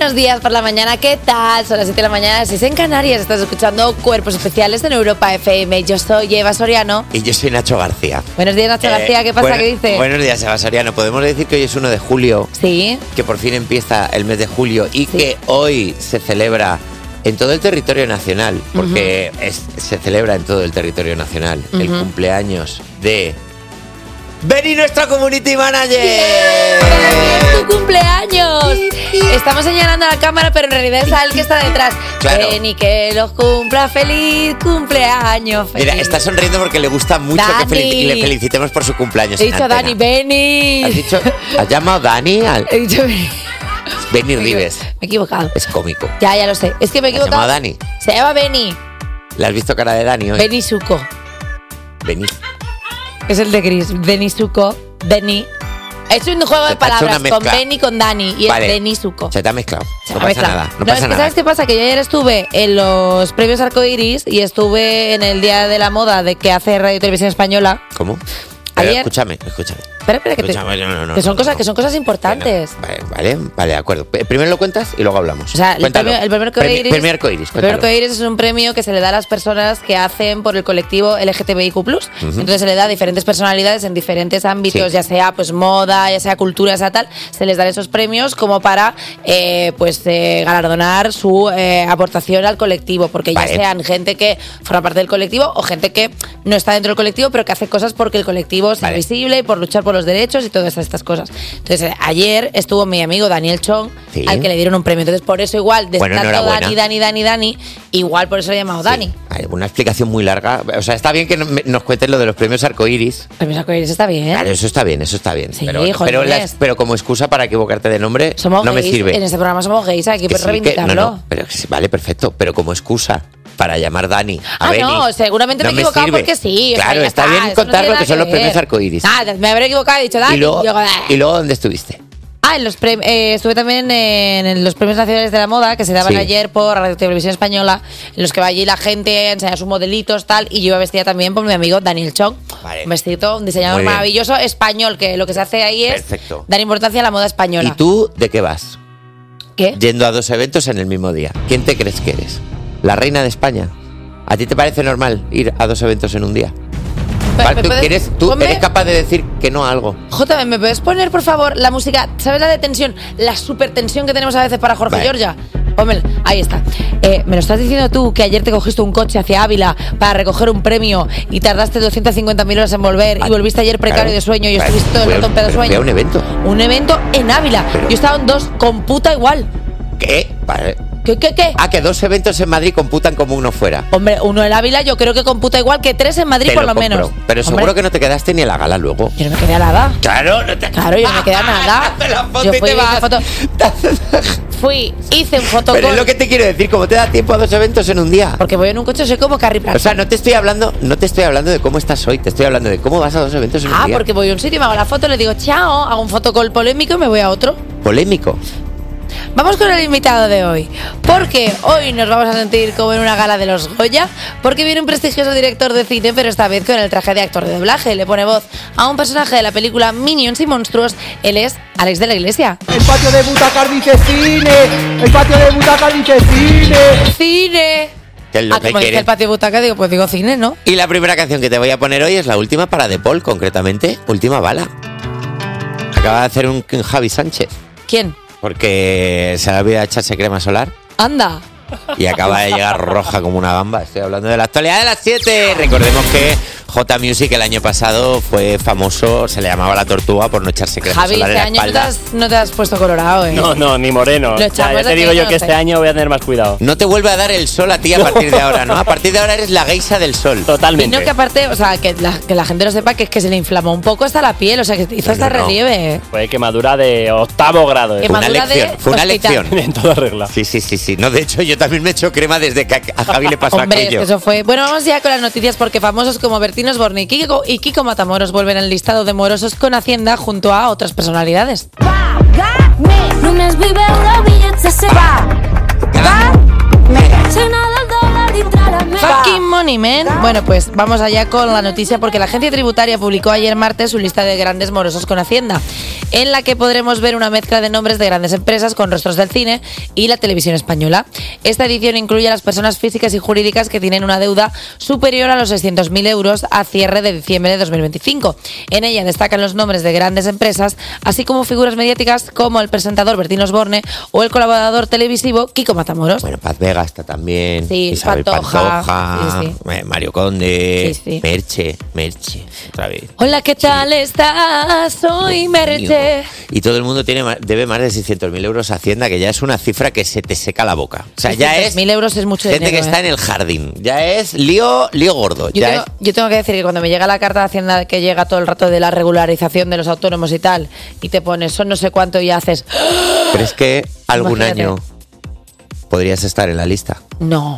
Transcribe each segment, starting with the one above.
Buenos días por la mañana, ¿qué tal? Son las 7 de la mañana, 6 en Canarias. Estás escuchando Cuerpos Especiales en Europa FM. Yo soy Eva Soriano. Y yo soy Nacho García. Buenos días, Nacho García. ¿Qué pasa? ¿Qué dice? Buenos días, Eva Soriano. Podemos decir que hoy es 1 de julio. Sí. Que por fin empieza el mes de julio y que hoy se celebra en todo el territorio nacional, porque se celebra en todo el territorio nacional el cumpleaños de Beni, nuestro community manager. ¡Es tu cumpleaños! Estamos señalando a la cámara, pero en realidad es a él que está detrás. Claro. Beni, que los cumpla, feliz cumpleaños. Feliz. Mira, está sonriendo porque le gusta mucho Dani. que le felicitemos por su cumpleaños. He dicho Dani, Beni. ¿Has llamado Dani? He dicho Beni. Beni Rives. Me he equivocado. Es cómico. Ya lo sé. Es que me he equivocado. ¿Has llamado Dani? Se llama Beni. ¿Le has visto cara de Dani hoy? Beni Suco. Beni. Es el de Gris. Beni Suco. Beni. Es un juego de palabras con Beni y con Dani. Y vale. es Beni Suco. Se te ha mezclado. Se No me ha pasa mezclado. nada. No Es pasa que nada. ¿sabes qué pasa? Que yo ayer estuve en los premios Arcoiris y estuve en el Día de la Moda de que hace Radio Televisión Española. ¿Cómo? Ayer. Escúchame. Espera, que son cosas importantes. Vale, de acuerdo. Primero lo cuentas y luego hablamos. O sea, el Cuéntalo. primer Arcoiris. Premio Arcoiris, El primer Arcoiris es un premio que se le da a las personas que hacen por el colectivo LGTBIQ+. Entonces se le da a diferentes personalidades en diferentes ámbitos, Sí. ya sea pues moda, ya sea cultura, ya sea tal. Se les dan esos premios como para galardonar su aportación al colectivo, porque ya sean gente que forma parte del colectivo o gente que no está dentro del colectivo, pero que hace cosas porque el colectivo sea visible y por luchar por los derechos y todas estas cosas. Entonces, ayer estuvo mi amigo Daniel Chong, al que le dieron un premio. Entonces, por eso igual, de tanto Dani, igual por eso le he llamado Dani. Hay una explicación muy larga. O sea, está bien que nos cuentes lo de los premios Arcoiris. Premios Arcoiris está bien. Claro, eso está bien. Sí, pero como excusa para equivocarte de nombre, somos no gays. me sirve. En este programa somos gays, hay que Que sí, reivindicarlo. no, pero que sí, vale, perfecto. Pero como excusa para llamar Dani a Beni, no, seguramente me he equivocado porque sí. Claro, está bien contar lo que son los premios Arcoiris. Me habré equivocado y dicho Dani. ¿Y luego dónde estuviste? Estuve también en los premios nacionales de la moda que se daban ayer por Radio Televisión Española, en los que va allí la gente a enseñar sus modelitos, tal, y yo iba vestida también por mi amigo Daniel Chong. Vale. Un vestido, un diseñador maravilloso español, que lo que se hace ahí es dar importancia a la moda española. ¿Y tú de qué vas? ¿Qué? Yendo a 2 eventos en el mismo día. ¿Quién te crees que eres? ¿La reina de España? ¿A ti te parece normal ir a 2 eventos en un día? ¿Tú eres capaz de decir que no a algo? J, ¿me puedes poner, por favor, la música? ¿Sabes la de tensión? La super tensión que tenemos a veces para Jorge Giorgia. Pónmela, ahí está. ¿Me lo estás diciendo tú que ayer te cogiste un coche hacia Ávila para recoger un premio y tardaste 250.000 horas en volver y volviste ayer precario de sueño y estuviste todo el rato en pedo de sueño? Fui a un evento. Un evento en Ávila. Yo estaba en 2 con puta igual. ¿Qué? Vale. ¿Qué? Que 2 eventos en Madrid computan como uno fuera. Hombre, uno en Ávila yo creo que computa igual que 3 en Madrid por lo menos. Pero seguro que no te quedaste ni a la gala luego. Yo no me quedé a nada. Claro, yo no me quedé a nada. Yo hice un fotocall. Pero es lo que te quiero decir, ¿cómo te da tiempo a 2 eventos en un día? Porque voy en un coche, soy como Carrie Bradshaw. O sea, no te estoy hablando de cómo estás hoy, te estoy hablando de cómo vas a 2 eventos en un día. Porque voy a un sitio, me hago la foto, le digo chao, hago un fotocall polémico y me voy a otro. ¿Polémico? Vamos con el invitado de hoy, porque hoy nos vamos a sentir como en una gala de los Goya, porque viene un prestigioso director de cine, pero esta vez con el traje de actor de doblaje. Le pone voz a un personaje de la película Minions y Monstruos. Él es Alex de la Iglesia. El patio de Butacar dice cine. El patio de Butacar dice cine. ¡Cine! ¿Qué es lo que como quieres? dice el patio de Butaca, digo cine, ¿no? Y la primera canción que te voy a poner hoy es la última para De Paul, concretamente, Última Bala. Acaba de hacer un Javi Sánchez. ¿Quién? Porque se le olvidó echarse crema solar. Anda. Y acaba de llegar roja como una gamba. Estoy hablando de la actualidad de las 7. Recordemos que J Music el año pasado fue famoso, se le llamaba la tortuga por no echarse crema Javi, solar en la este año espalda. no te has puesto colorado, ¿eh? No, ni moreno. Ya te digo yo que este año voy a tener más cuidado. No te vuelve a dar el sol a ti a partir de ahora, ¿no? A partir de ahora eres la geisha del sol. Totalmente. Y no, que aparte, o sea, que la gente lo sepa, que es que se le inflamó un poco hasta la piel, o sea, que hizo hasta relieve. Fue quemadura de 8º grado. Fue una lección. En toda regla. Sí. No, de hecho, yo también me he hecho crema desde que a Javi le pasó Hombre, aquello. eso fue. Bueno, vamos ya con las noticias, porque famosos como Bertín Osborne y Kiko Matamoros vuelven al listado de morosos con Hacienda junto a otras personalidades. Fucking money, man. Bueno, pues vamos allá con la noticia, porque la agencia tributaria publicó ayer martes su lista de grandes morosos con Hacienda. en la que podremos ver una mezcla de nombres de grandes empresas con rostros del cine y la televisión española. Esta edición incluye a las personas físicas y jurídicas que tienen una deuda superior a los 600.000 euros a cierre de diciembre de 2025. En ella destacan los nombres de grandes empresas, así como figuras mediáticas como el presentador Bertín Osborne o el colaborador televisivo Kiko Matamoros. Bueno, Paz Vega está también. Sí, Isabel Pantoja, sí. Mario Conde, Sí. Merche, otra vez. Hola, ¿qué tal estás? Soy Merche. Y todo el mundo debe más de 600.000 euros a Hacienda, que ya es una cifra que se te seca la boca. O sea, ya es 1.000 euros es mucho gente dinero, que está en el jardín. Ya es lío gordo. Yo tengo que decir que cuando me llega la carta de Hacienda que llega todo el rato de la regularización de los autónomos y tal, y te pones son no sé cuánto y haces... ¿Crees que algún Imagínate. año podrías estar en la lista? No,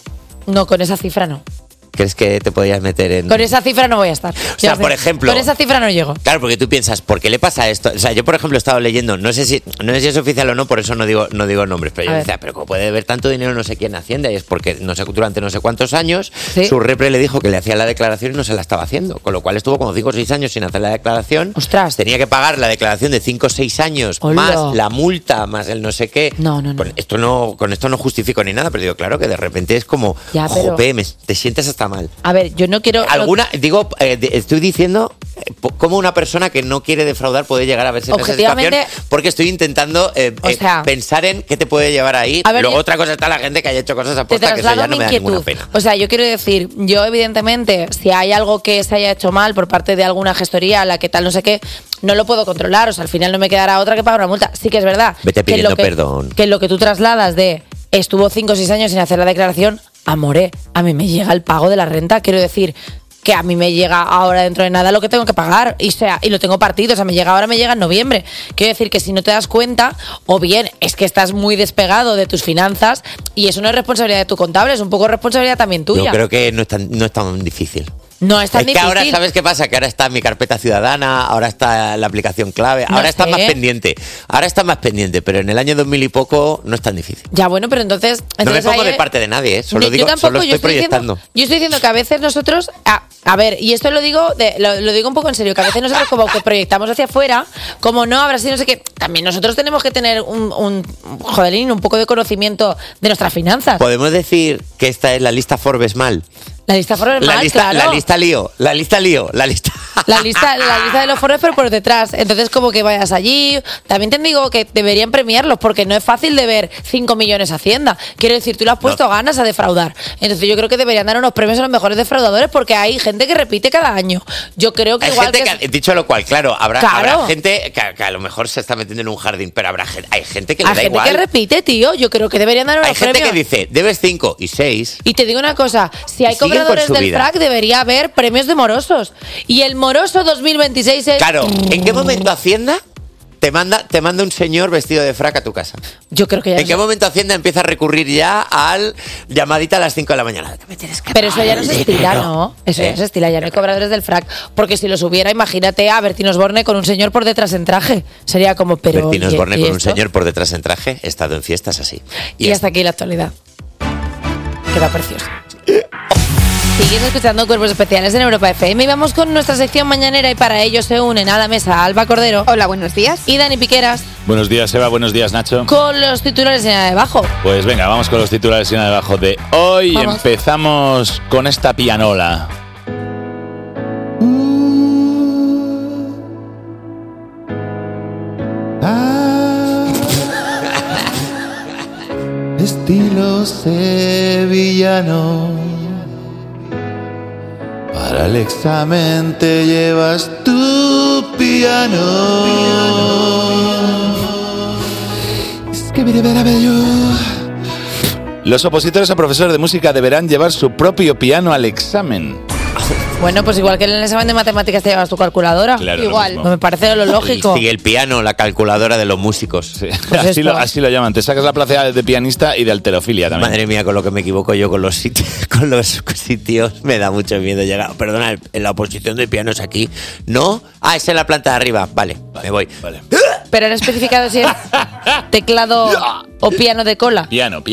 con esa cifra no. ¿Crees que te podrías meter en...? Con esa cifra no voy a estar. O sea, por ejemplo... Con esa cifra no llego. Claro, porque tú piensas, ¿por qué le pasa esto? O sea, yo, por ejemplo, he estado leyendo, no sé si es oficial o no, por eso no digo nombres, pero yo decía, pero ¿cómo puede haber tanto dinero no sé quién en Hacienda? Y es porque durante no sé cuántos años, ¿Sí? su repre le dijo que le hacía la declaración y no se la estaba haciendo. Con lo cual estuvo como 5 o 6 años sin hacer la declaración. ¡Ostras! Tenía que pagar la declaración de 5 o 6 años, ¡Hola! más la multa, más el no sé qué. No. Con esto no justifico ni nada, pero digo, claro que de repente es como, Ya, pero- jope, te sientes hasta mal. A ver, yo no quiero... Estoy diciendo cómo una persona que no quiere defraudar puede llegar a verse en esa Objetivamente, situación, porque estoy intentando o sea, pensar en qué te puede llevar ahí. a ver, Luego yo- otra cosa está la gente que haya hecho cosas a Te posta, que eso traslado ya no mi me da ninguna inquietud. pena. O sea, yo quiero decir, yo evidentemente, si hay algo que se haya hecho mal por parte de alguna gestoría, la que tal, no sé qué, no lo puedo controlar. O sea, al final no me quedará otra que pagar una multa. Sí que es verdad. Vete que pidiendo perdón. Que lo que tú trasladas de estuvo 5 o 6 años sin hacer la declaración, amore, a mí me llega el pago de la renta. Quiero decir que a mí me llega ahora dentro de nada lo que tengo que pagar y lo tengo partido, o sea, me llega en noviembre. Quiero decir que si no te das cuenta, o bien es que estás muy despegado de tus finanzas y eso no es responsabilidad de tu contable, es un poco responsabilidad también tuya. Yo creo que no es tan difícil. No es tan Es que difícil. ahora, ¿sabes qué pasa? Que ahora está mi carpeta ciudadana, ahora está la aplicación clave, No ahora está sé. más pendiente. Ahora está más pendiente, pero en el año 2000 y poco no es tan difícil. Ya, bueno, pero entonces No me pongo ahí- de parte de nadie, ¿eh? Solo Yo digo, tampoco, solo estoy proyectando. Yo estoy diciendo que a veces nosotros, a ver, y esto lo digo lo digo un poco en serio, que a veces nosotros como que proyectamos hacia afuera, como no, habrá sido no sé qué, también nosotros tenemos que tener un poco de conocimiento de nuestras finanzas. ¿Podemos decir que esta es la lista Forbes mal? La lista Forbes La mal, lista, claro. la lista lío. La lista de los Forbes, pero por detrás. Entonces, como que vayas allí. También te digo que deberían premiarlos, porque no es fácil de ver 5 millones Hacienda. Quiero decir, tú le has puesto ganas a defraudar. Entonces, yo creo que deberían dar unos premios a los mejores defraudadores, porque hay gente que repite cada año. Yo creo que Hay igual gente que, dicho lo cual, claro, habrá gente que a lo mejor se está metiendo en un jardín, pero hay gente que le hay da gente igual. que repite, tío. Yo creo que deberían dar unos Hay gente premios. que dice, debes 5 y 6. Y te digo una cosa, si hay Y siguen con cobradores su del vida. FRAC, debería haber premios de morosos. Y el moroso 2026 es... Claro, ¿en qué momento Hacienda te manda un señor vestido de frac a tu casa? Yo creo que ya ¿En no qué sé. momento Hacienda empieza a recurrir ya al llamadita a las 5 de la mañana? Que me tienes que Pero eso ya no se pagar el estila, dinero. ¿no? Eso ya no se estila, ya no hay cobradores del FRAC. Porque si los hubiera, imagínate a Bertín Osborne con un señor por detrás en traje. Sería como, pero... Bertín ¿y- Osborne y con un esto? señor por detrás en traje. He estado en fiestas así. Y hasta aquí la actualidad. Queda precioso. Sigues escuchando Cuerpos Especiales en Europa FM y vamos con nuestra sección mañanera y para ello se unen a la mesa Alba Cordero. Hola, buenos días. Y Dani Piqueras Buenos días, Eva. Buenos días, Nacho. con los titulares en debajo. Pues venga, vamos con los titulares y nada debajo de hoy. Vamos. Empezamos con esta pianola. Estilo sevillano. Para el examen te llevas tu piano. Es que mire, yo. Los opositores a profesor de música deberán llevar su propio piano al examen. Bueno, pues igual que en el examen de matemáticas te llevas tu calculadora. Claro, igual. lo mismo. No me parece lo lógico. Sigue el piano, la calculadora de los músicos. Sí, Pues así, esto. así lo llaman. Te sacas la plaza de pianista y de alterofilia también. Madre mía, con lo que me equivoco yo con los sitios, me da mucho miedo llegar. Perdona, en la oposición de pianos aquí. ¿No? Ah, es en la planta de arriba. Vale, me voy. Vale. Pero han especificado si es teclado o piano de cola. Piano.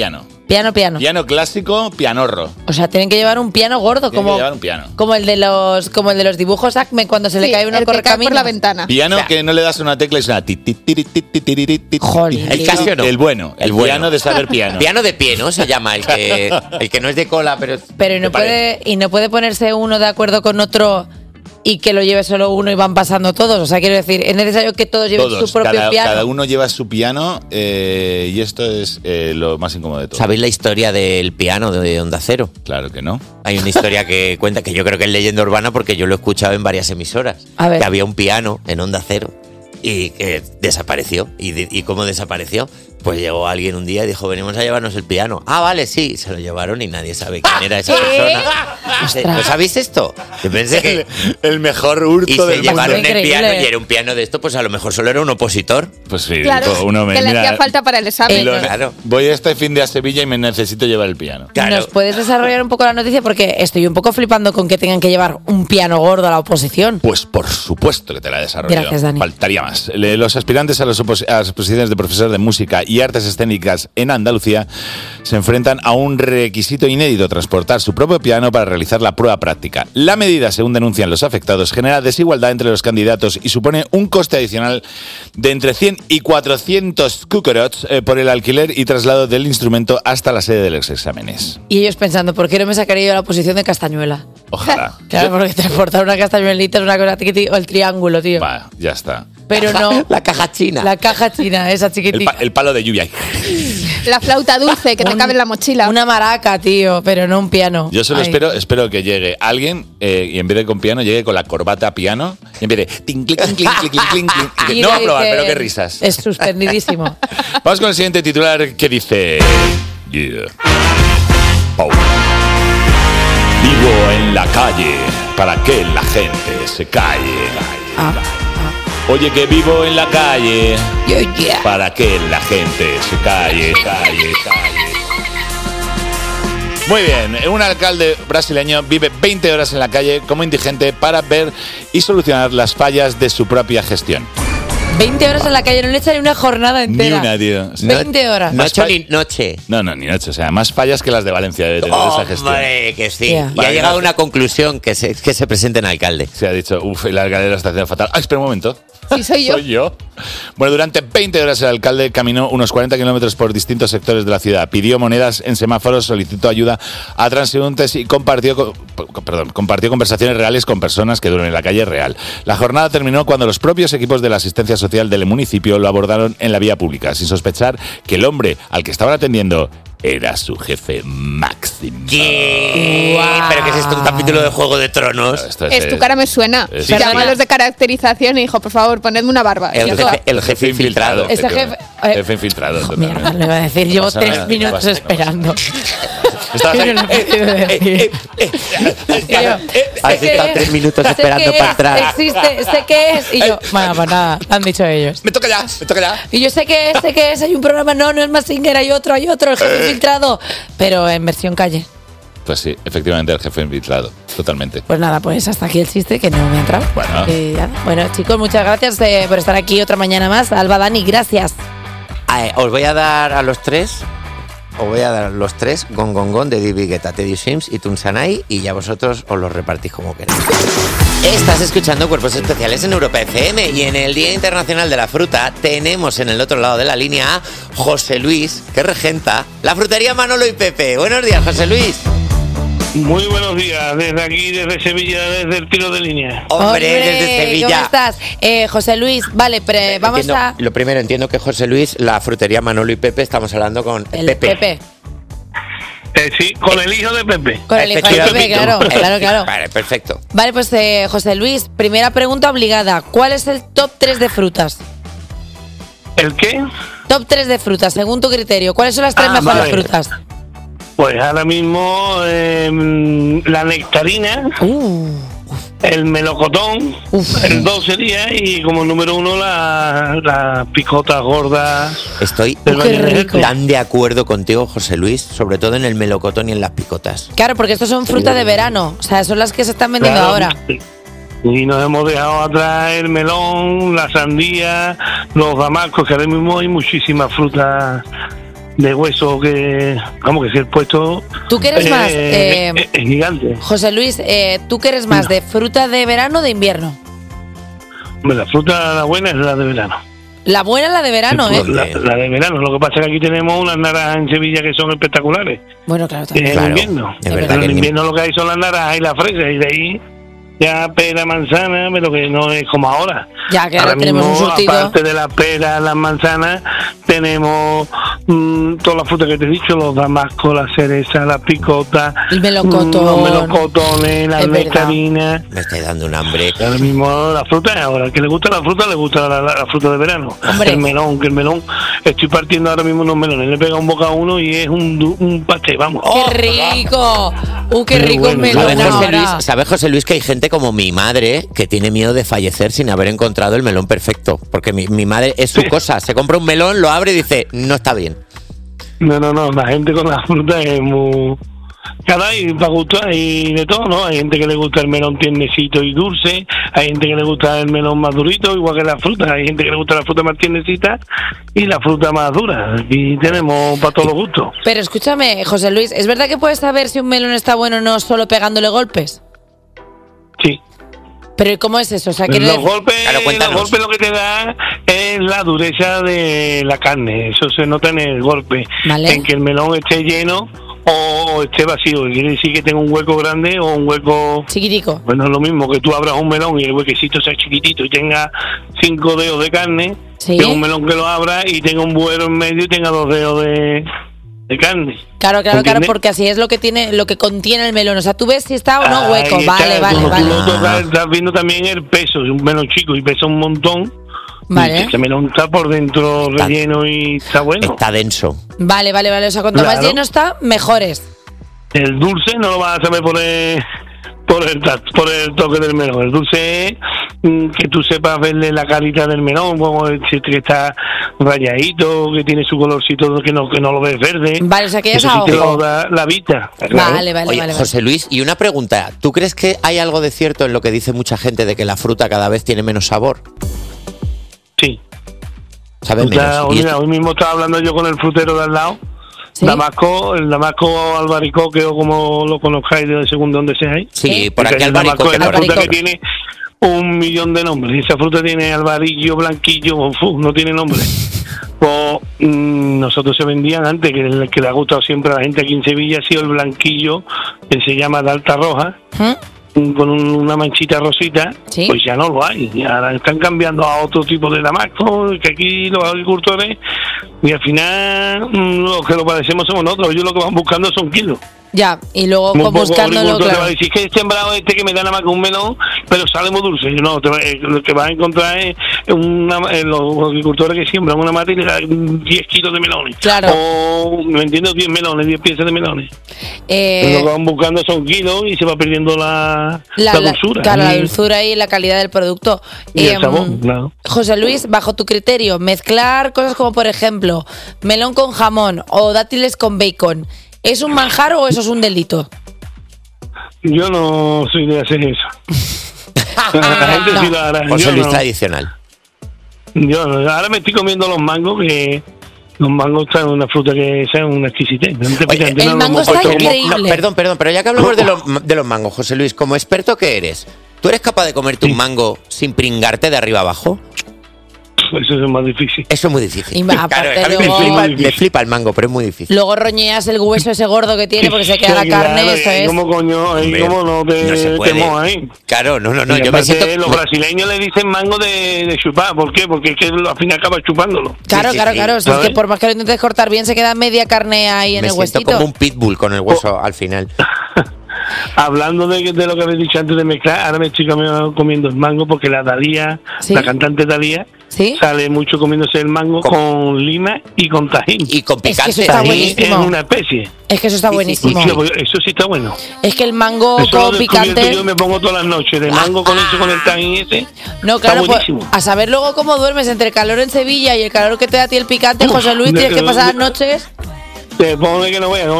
Piano. Piano clásico, pianorro. O sea, tienen que llevar un piano gordo, Tienen que llevar un piano. como el de los dibujos Acme cuando se le cae una el que cae correcamino por la ventana. Piano O sea, que no le das una tecla y suena ti, ti, tiri, ti, ti, tiri, ti, ti. Jolín. El Casio no. El bueno, el bueno. piano de saber piano. Piano de pie, ¿no? Se llama el que no es de cola, pero. Pero y no puede ponerse uno de acuerdo con otro y que lo lleve solo uno y van pasando todos. O sea, quiero decir, es necesario que todos lleven su propio piano. Cada uno lleva su piano y esto es lo más incómodo de todo. ¿Sabéis la historia del piano de Onda Cero? Claro que no. Hay una historia que cuenta que yo creo que es leyenda urbana porque yo lo he escuchado en varias emisoras. A ver. Que había un piano en Onda Cero y que desapareció. ¿Y cómo desapareció? Pues llegó alguien un día y dijo, venimos a llevarnos el piano. Ah, vale, sí. Se lo llevaron y nadie sabe quién era esa persona. ¿No sabéis esto? Yo pensé que... El mejor Y hurto se del llevaron mundo. el Increíble. piano y era un piano de esto, pues a lo mejor solo era un opositor. Pues sí, Claro, uno me que le mira, hacía falta para el examen. Claro. Voy este fin de a Sevilla y me necesito llevar el piano. Claro. ¿Nos puedes desarrollar un poco la noticia? Porque estoy un poco flipando con que tengan que llevar un piano gordo a la oposición. Pues por supuesto que te la desarrollo. Gracias, Dani. Faltaría más. Los aspirantes a las posiciones de profesor de música y artes escénicas en Andalucía se enfrentan a un requisito inédito: transportar su propio piano para realizar la prueba práctica. La medida, según denuncian los afectados, genera desigualdad entre los candidatos y supone un coste adicional de entre 100 y 400 cucarots por el alquiler y traslado del instrumento hasta la sede de los exámenes. Y ellos pensando, ¿por qué no me sacaría yo la posición de castañuela? Ojalá. Claro, porque transportar una castañuelita es una cosa chiquitita, o el triángulo, tío. Va, ya está. Pero no. La caja china. La caja china, esa chiquitita. El palo de lluvia. La flauta dulce que te cabe en la mochila. Una maraca, tío, pero no un piano. Yo solo Ay. espero que llegue alguien y en vez de con piano llegue con la corbata piano y en vez de tin, clic, clin, clin, clin, clin, clin, clin. Y No va a de probar, que pero qué risas. Es suspendidísimo. Vamos con el siguiente titular que dice... Yeah. Pau. Vivo en la calle para que la gente se calle. Oye, que vivo en la calle para que la gente se calle. Muy bien, un alcalde brasileño vive 20 horas en la calle como indigente para ver y solucionar las fallas de su propia gestión. 20 horas en la calle, no le echan ni una jornada Ni entera. una, tío. 20 horas. Noche ni noche. No, ni noche. O sea, más fallas que las de Valencia de tener esa gestión. Hombre, que sí. Yeah. Y ha llegado a una conclusión que se presente en alcalde. Se ha dicho, el alcalde lo está haciendo fatal. Ah, espera un momento. Sí, soy yo. ¿Soy yo? Bueno, durante 20 horas el alcalde caminó unos 40 kilómetros por distintos sectores de la ciudad. Pidió monedas en semáforos, solicitó ayuda a transeúntes y compartió conversaciones reales con personas que duermen en la calle real. La jornada terminó cuando los propios equipos de la asistencia social del municipio lo abordaron en la vía pública, sin sospechar que el hombre al que estaban atendiendo era su jefe máximo. ¿Qué? Guau. ¿Pero qué es esto? ¿Un capítulo de Juego de Tronos? Esto Es tu cara me suena. es- Llamó a los de caracterización y dijo, por favor, ponedme una barba. Y El yo, jefe, el jefe infiltrado. Ese jefe- Jefe infiltrado. Mierda, totalmente. le iba a decir, llevo pasa 3 nada, minutos no pasa esperando. Estabas Yo ahí, no lo he podido decir. Has estado 3 minutos Sé esperando qué para es, entrar. Existe, sé qué es. Y yo, bueno, pues nada, han dicho ellos. Me toca ya. Y yo sé qué es, hay un programa, no es Mazinger, hay otro, el jefe filtrado. Pero en versión calle. Pues sí, efectivamente el jefe infiltrado, totalmente. Pues nada, pues hasta aquí el chiste que no me ha entrado. Bueno. Bueno, chicos, muchas gracias por estar aquí otra mañana más. Alba, Dani, gracias. Os voy a dar a los tres. Os voy a dar los tres Gong Gong Gong de David Guetta, Teddy Swims y Tunsanai, y ya vosotros os los repartís como queráis. Estás escuchando Cuerpos Especiales en Europa FM y en el Día Internacional de la Fruta tenemos en el otro lado de la línea a José Luis, que regenta la frutería Manolo y Pepe. Buenos días, José Luis. Muy buenos días, desde aquí, desde Sevilla, desde el tiro de línea. Hombre, desde Sevilla. ¿Cómo estás? José Luis, vale, vamos Entiendo- a... Lo primero, entiendo que José Luis, la frutería Manolo y Pepe, estamos hablando con El Pepe. Sí, con el hijo de Pepe. Con el hijo de Pepe, Efectivamente. claro. Vale, perfecto. Vale, pues José Luis, primera pregunta obligada. ¿Cuál es el top 3 de frutas? ¿El qué? Top 3 de frutas, según tu criterio. ¿Cuáles son las 3 mejores vale. frutas? Pues ahora mismo la nectarina, el melocotón, el 2 sería, y como número 1 la picota gorda. Estoy del qué Valle de rico. Jerez. tan de acuerdo contigo, José Luis, sobre todo en el melocotón y en las picotas. Claro, porque estos son frutas de verano. O sea, son las que se están vendiendo Claro, ahora. Y nos hemos dejado atrás el melón, la sandía, los damascos, que ahora mismo hay muchísimas frutas de hueso que, vamos, que si el puesto ¿Tú qué eres más? es gigante. José Luis, ¿tú qué eres más, de fruta de verano o de invierno? Hombre, la fruta la buena es la de verano. La buena es la de verano, ¿eh? La de verano. Lo que pasa es que aquí tenemos unas naranjas en Sevilla que son espectaculares. Bueno, claro, En Claro, invierno. es verdad En que invierno lo que hay son las naranjas y las fresas, y de ahí ya pera, manzana, pero que no es como ahora. Ya, que ahora tenemos un surtido. Aparte de las peras, las manzanas, tenemos todas las frutas que te he dicho, los damascos, la cereza, la picota, El melocotón. los melocotones, las Es verdad. nectarinas. Me estáis dando un hambre. Ahora mismo la fruta, ahora el que le gusta la fruta, le gusta la fruta de verano. Hombre. El melón, estoy partiendo ahora mismo unos melones, le pega un boca a uno y es un pastel, vamos. ¡Qué rico! ¡Qué Muy rico bueno. el melón ¿Sabes, José ahora! Luis, ¿Sabes, José Luis, que hay gente como mi madre que tiene miedo de fallecer sin haber encontrado el melón perfecto? Porque mi madre es su cosa. Se compra un melón, lo abre y dice, no está bien. No, la gente con la fruta es muy... Cada y para gusto hay de todo, ¿no? Hay gente que le gusta el melón tiernecito y dulce, hay gente que le gusta el melón más durito, igual que la fruta, hay gente que le gusta la fruta más tiernecita y la fruta más dura. Aquí tenemos para todos los gustos. Pero escúchame, José Luis, ¿es verdad que puedes saber si un melón está bueno o no solo pegándole golpes? Sí. ¿Pero ¿y cómo es eso? O sea, Los golpes, Claro, cuéntanos. los golpes lo que te da es la dureza de la carne, eso se nota en el golpe, Vale. en que el melón esté lleno o esté vacío, quiere decir que tenga un hueco grande o un hueco... Chiquitico. Bueno, es lo mismo que tú abras un melón y el huequecito sea chiquitito y tenga 5 dedos de carne, Sí. que un melón que lo abra y tenga un buero en medio y tenga 2 dedos de carne. Claro, ¿Entiendes? porque así es lo que contiene el melón. O sea, tú ves si está o no hueco. Ahí Vale, está, vale, tú vale. lo tocas, estás viendo también el peso de un melón chico y pesa un montón. Vale. Y ese melón está por dentro Está- relleno y está bueno. Está denso. Vale. O sea, cuanto más Claro. lleno está, mejores. El dulce no lo vas a saber por el toque del melón. El dulce es que tú sepas verle la carita del melón, como que está rayadito, que tiene su colorcito, que no lo ves verde. Vale, o sea, que ya es Eso a sí te ojo. lo da la vista. claro. Vale. Oye, José Luis, y una pregunta. ¿Tú crees que hay algo de cierto en lo que dice mucha gente de que la fruta cada vez tiene menos sabor? Sí. ¿Sabe O sea, menos? Y mira, esto- hoy mismo estaba hablando yo con el frutero de al lado. ¿Sí? El Damasco albaricoque, o como lo conozcáis, de según donde seáis. Sí, por aquí Porque el albaricoque. Damasco es por una fruta aquí. que tiene 1.000.000 de nombres. Y esa fruta tiene albarillo, blanquillo, no tiene nombre. Pues nosotros se vendían antes, que el que le ha gustado siempre a la gente aquí en Sevilla ha sido el blanquillo, que se llama de alta roja, con una manchita rosita. Sí. Pues ya no lo hay. Y ahora están cambiando a otro tipo de damasco, que aquí los agricultores, y al final los que lo padecemos somos nosotros. Ellos lo que van buscando son kilos. Ya, y luego Un poco buscándolo, agricultor te va a claro. decir que he sembrado que me da nada más que un melón, pero sale muy dulce. Yo no, lo que vas a encontrar es los agricultores que siembran una mata y le dan 10 kilos de melones. Claro. O, ¿me entiendes? 10 melones, 10 piezas de melones. Lo que van buscando son kilos y se va perdiendo la dulzura. Claro, la dulzura y la calidad del producto. Y el sabor, claro. José Luis, bajo tu criterio, mezclar cosas como, por ejemplo, melón con jamón o dátiles con bacon, ¿es un manjar o eso es un delito? Yo no soy de hacer eso. La gente No. sí lo hará. José Yo Luis no. tradicional. Yo no. Ahora me estoy comiendo los mangos, que los mangos son una fruta que es una exquisitez. Oye, el mango está increíble. Perdón, pero ya que hablamos de los mangos, José Luis, como experto que eres, ¿tú eres capaz de comerte un mango sin pringarte de arriba abajo? Eso es más difícil. Eso es muy difícil. Y Claro, aparte a mí luego- me flipa el mango, pero es muy difícil. Luego roñeas el hueso ese gordo que tiene porque se queda la Sí, carne, claro, eso y es. ¿Cómo coño? Hombre, ¿Cómo no no se te puede. mojas ahí? Claro, no, Y yo me aparte, siento... los brasileños le dicen mango de chupar. ¿Por qué? Porque es que al final acabas chupándolo. Claro, sí, claro, sí. claro. Si es ¿Sabes? que por más que lo intentes cortar bien, se queda media carne ahí en me el siento huesito. como un pitbull con el hueso al final. Hablando de lo que habéis dicho antes de mezclar, ahora me estoy comiendo el mango porque la Dalía, ¿Sí? la cantante Dalía, ¿Sí? sale mucho comiéndose el mango con lima y con tajín. Y con Es que picante. eso está Tajín buenísimo. es una especie. Es que eso está Sí, sí, buenísimo. Tío, pues eso sí está bueno. Es que el mango Eso lo con he descubierto, picante. yo me pongo todas las noches de mango con eso, con el tajín ese. No, claro, está pues, buenísimo. a saber luego cómo duermes entre el calor en Sevilla y el calor que te da a ti el picante, Uf, José Luis, tienes que pasar las noches. Te pone que no veas.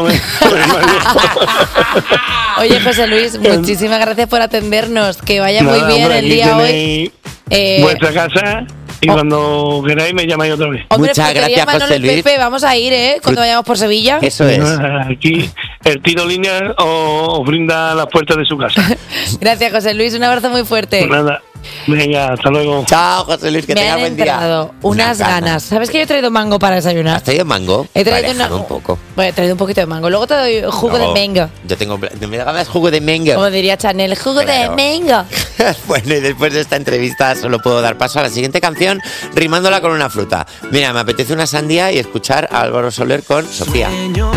Oye, José Luis, muchísimas gracias por atendernos. Que vaya muy Nada, bien hombre, el aquí día hoy. tenéis Eh, vuestra casa Y cuando queráis me llamáis otra vez. Hombre, Muchas frutería gracias, Manolo José y Luis. Pepe, vamos a ir, cuando vayamos por Sevilla. Eso es. Aquí el tiro línea os brinda las puertas de su casa. Gracias, José Luis, un abrazo muy fuerte. Nada, venga, hasta luego. Chao, José Luis, que Me tengas han buen día. entrado unas ganas. ¿Sabes que yo he traído mango para desayunar? ¿Has traído mango? He traído Vale, déjame un poco. Bueno, he traído un poquito de mango. Luego te doy jugo No, de mango. Yo tengo... Me das jugo de mango. Como diría Chanel, jugo Claro. de mango. Bueno, y después de esta entrevista solo puedo dar paso a la siguiente canción rimándola con una fruta. Mira, me apetece una sandía y escuchar a Álvaro Soler con Sofía.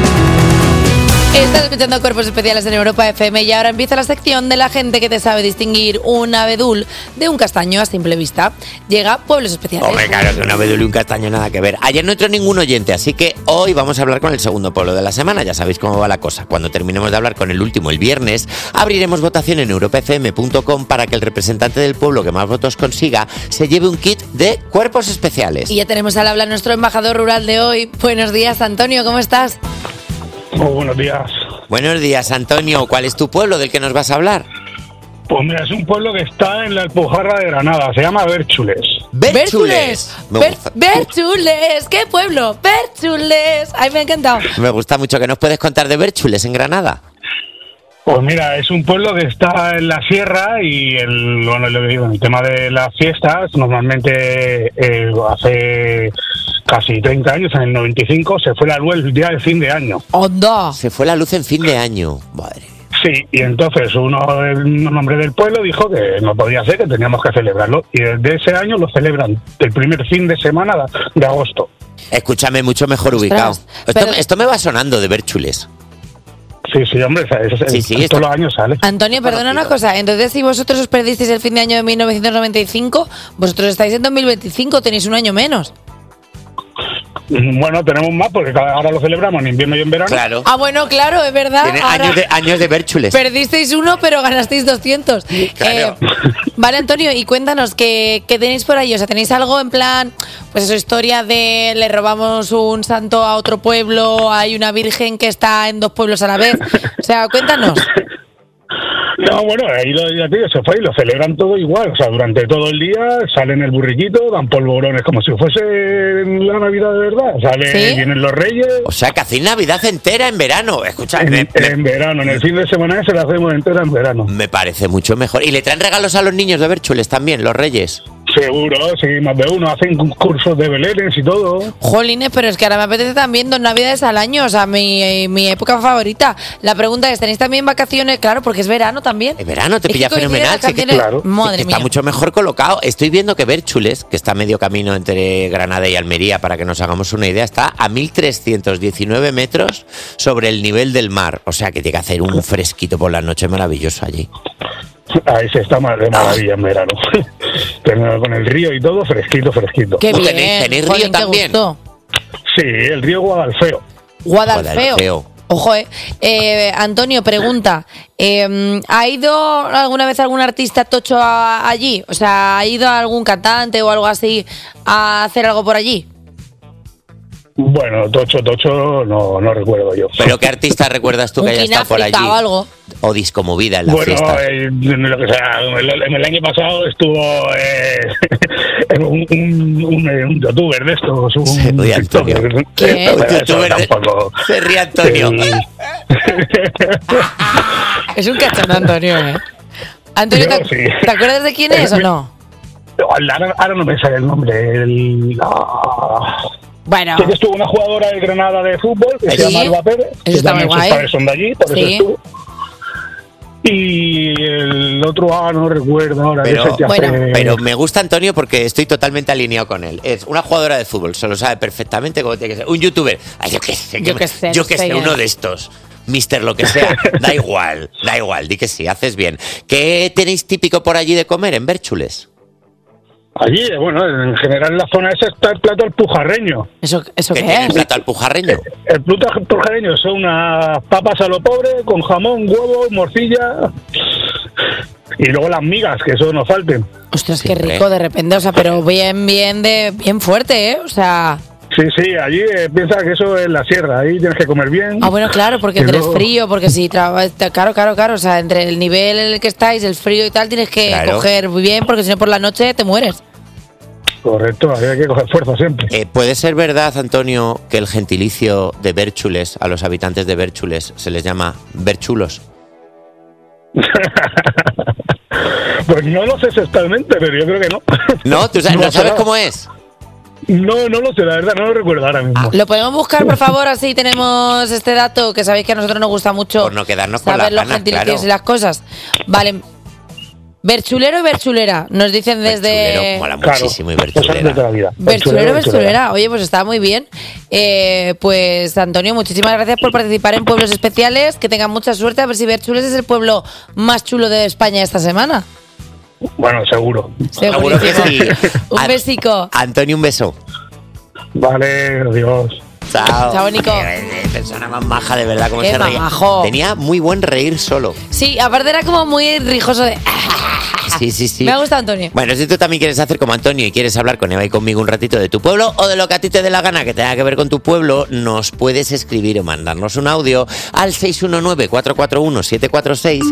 Estás escuchando Cuerpos Especiales en Europa FM y ahora empieza la sección de la gente que te sabe distinguir un abedul de un castaño a simple vista. Llega Pueblos Especiales. Hombre, claro que un abedul y un castaño nada que ver. Ayer no entró ningún oyente, así que hoy vamos a hablar con el segundo pueblo de la semana. Ya sabéis cómo va la cosa. Cuando terminemos de hablar con el último el viernes, abriremos votación en europafm.com para que el representante del pueblo que más votos consiga se lleve un kit de Cuerpos Especiales. Y ya tenemos al habla nuestro embajador rural de hoy. Buenos días, Antonio, ¿cómo estás? Muy buenos días. Buenos días, Antonio. ¿Cuál es tu pueblo del que nos vas a hablar? Pues mira, es un pueblo que está en la Alpujarra de Granada, se llama Bérchules. ¡Bérchules! Bérchules, ¿qué pueblo? Bérchules. Ay, me ha encantado. Me gusta mucho. ¿Qué nos puedes contar de Bérchules en Granada? Pues mira, es un pueblo que está en la sierra y el tema de las fiestas, normalmente hace casi 30 años, en el 95, se fue la luz el día de fin de año. ¡Onda! Se fue la luz en fin de año. Madre. Sí, y entonces un hombre del pueblo dijo que no podía ser, que teníamos que celebrarlo. Y desde ese año lo celebran el primer fin de semana de agosto. Escúchame, mucho mejor ubicado. Esto me va sonando de Bérchules. Sí, hombre, todos los años sale. Antonio, perdona una cosa. Entonces, si vosotros os perdisteis el fin de año de 1995, vosotros estáis en 2025, tenéis un año menos. Bueno, tenemos más porque ahora lo celebramos en invierno y en verano. Claro. Ah, bueno, claro, es verdad. Tiene Ahora años de Bérchules. perdisteis uno, pero ganasteis 200. Claro. Vale, Antonio, y cuéntanos, ¿qué tenéis por ahí? O sea, ¿tenéis algo en plan, pues eso, historia de le robamos un santo a otro pueblo, hay una virgen que está en dos pueblos a la vez? O sea, cuéntanos. No, bueno, ahí ya te digo, se fue y lo celebran todo igual. O sea, durante todo el día salen el burrillito, dan polvorones como si fuese la Navidad de verdad. Vienen los reyes. O sea, que hacéis Navidad entera en verano. Escucha, En verano, en el fin de semana se la hacemos entera en verano. me parece mucho mejor. ¿Y le traen regalos a los niños de Bérchules también, los reyes? Seguro, sí, más de uno. Hacen cursos de belenes y todo. Jolines, pero es que ahora me apetece también 2 Navidades al año, o sea, mi época favorita. La pregunta es, ¿tenéis también vacaciones? Claro, porque es verano también. En verano te Es pilla que coincide fenomenal. las Sí que canciones- Madre está mía. mucho mejor colocado. Estoy viendo que Bérchules, que está a medio camino entre Granada y Almería, para que nos hagamos una idea, está a 1.319 metros sobre el nivel del mar. O sea, que tiene que hacer un fresquito por la noche maravilloso allí. Ahí se está más de maravilla en verano. Pero con el río y todo, fresquito. Qué bien. ¿Tenéis Jolín, río qué también? gusto. Sí, el río Guadalfeo. Guadalfeo. Ojo, Antonio, pregunta, ¿ha ido alguna vez algún artista tocho allí? O sea, ¿ha ido algún cantante o algo así a hacer algo por allí? Bueno, tocho, no recuerdo yo. ¿Pero qué artista recuerdas tú que Un haya estado por allí? Kináfrica o algo. O Disco Movida en las Bueno, fiestas. lo que sea, en el año pasado estuvo un youtuber de estos, un Se ríe Antonio. TikToker. ¿Qué? Eso Un youtuber de- tampoco. Se ríe Antonio. Es un cachón, Antonio, Antonio, Yo sí. ¿te acuerdas de quién es o no? Ahora no me sale el nombre. Bueno, Sí que estuvo una jugadora de Granada de fútbol que Sí. se llama Alba Pérez. Eso que está también muy sus guay. padres son de allí, por eso Sí. estuvo. Y el otro, no recuerdo ahora. Pero- ese que Bueno. hace- Pero me gusta Antonio porque estoy totalmente alineado con él. Es una jugadora de fútbol, se lo sabe perfectamente cómo tiene que ser. Un youtuber, yo qué sé, Yo qué sé, uno de estos. Mister lo que sea, da igual, di que sí, haces bien. ¿Qué tenéis típico por allí de comer en Bérchules? Allí, bueno, en general en la zona esa está el plato alpujarreño. ¿eso ¿Qué qué tiene el es? plato alpujarreño? El plato alpujarreño son unas papas a lo pobre, con jamón, huevo, morcilla. Y luego las migas, que eso no falten. Ostras, qué Siempre. rico de repente, o sea, pero bien fuerte, o sea... Sí, allí piensa que eso es la sierra, ahí tienes que comer bien. Ah, bueno, claro, porque Y entre el luego- frío, porque si claro, o sea, entre el nivel en el que estáis, el frío y tal, tienes que Claro. coger muy bien, porque si no por la noche te mueres. Correcto, hay que coger fuerza siempre. ¿Puede ser verdad, Antonio, que el gentilicio de Bérchules, a los habitantes de Bérchules, se les llama berchulos? Pues no lo sé exactamente, pero yo creo que no. ¿No? ¿Tú sabes, ¿no sabes cómo es? No lo sé, la verdad, no lo recuerdo ahora mismo. Lo podemos buscar, por favor, así tenemos este dato, que sabéis que a nosotros nos gusta mucho Por no quedarnos con saber las los ganas, gentilicios claro. y las cosas. Vale. Berchulero y berchulera, nos dicen desde... Berchulero, mola muchísimo, y berchulera. De toda la vida. Berchulero, berchulera. Oye, pues está muy bien. Pues Antonio, muchísimas gracias por participar en Pueblos Especiales. Que tengan mucha suerte. A ver si Berchules es el pueblo más chulo de España esta semana. Bueno, seguro. Seguro que sí. Un besico. Antonio, un beso. Vale, adiós. Chao. Chao, Nico. Persona más maja, de verdad, como Qué se reía. majo. Tenía muy buen reír solo. Sí, aparte era como muy rijoso de... Sí. Me ha gustado, Antonio. Bueno, si tú también quieres hacer como Antonio y quieres hablar con Eva y conmigo un ratito de tu pueblo o de lo que a ti te dé la gana que tenga que ver con tu pueblo, nos puedes escribir o mandarnos un audio al 619-441-746,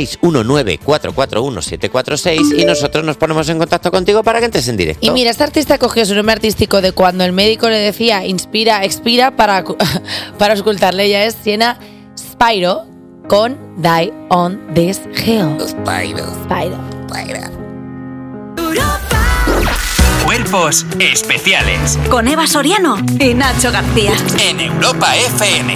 619-441-746 y nosotros nos ponemos en contacto contigo para que entres en directo. Y mira, este artista cogió su nombre artístico de cuando el médico le decía inspira, expira para auscultarle. Ella es Sienna Spyro con Die on This Hill. Spyro. Cuerpos especiales Con Eva Soriano y Nacho García. en Europa FM.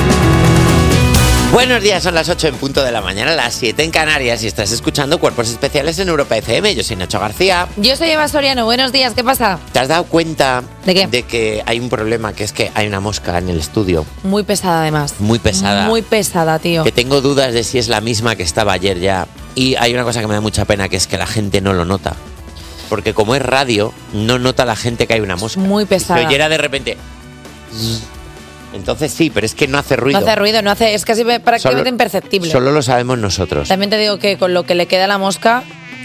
Buenos días, son las 8 en punto de la mañana, las 7 en Canarias y estás escuchando Cuerpos Especiales en Europa FM. Yo soy Nacho García. Yo soy Eva Soriano, buenos días, ¿qué pasa? ¿Te has dado cuenta ¿De qué? de que hay un problema, que es que hay una mosca en el estudio? Muy pesada además. Muy pesada. Muy pesada, tío. Que tengo dudas de si es la misma que estaba ayer ya. Y hay una cosa que me da mucha pena, que es que la gente no lo nota. Porque como es radio, no nota la gente que hay una mosca. Muy pesada. Si oyera de repente... Entonces sí, pero es que no hace ruido. No hace ruido, no hace, es casi prácticamente imperceptible. Solo lo sabemos nosotros. También te digo que con lo que le queda a la mosca...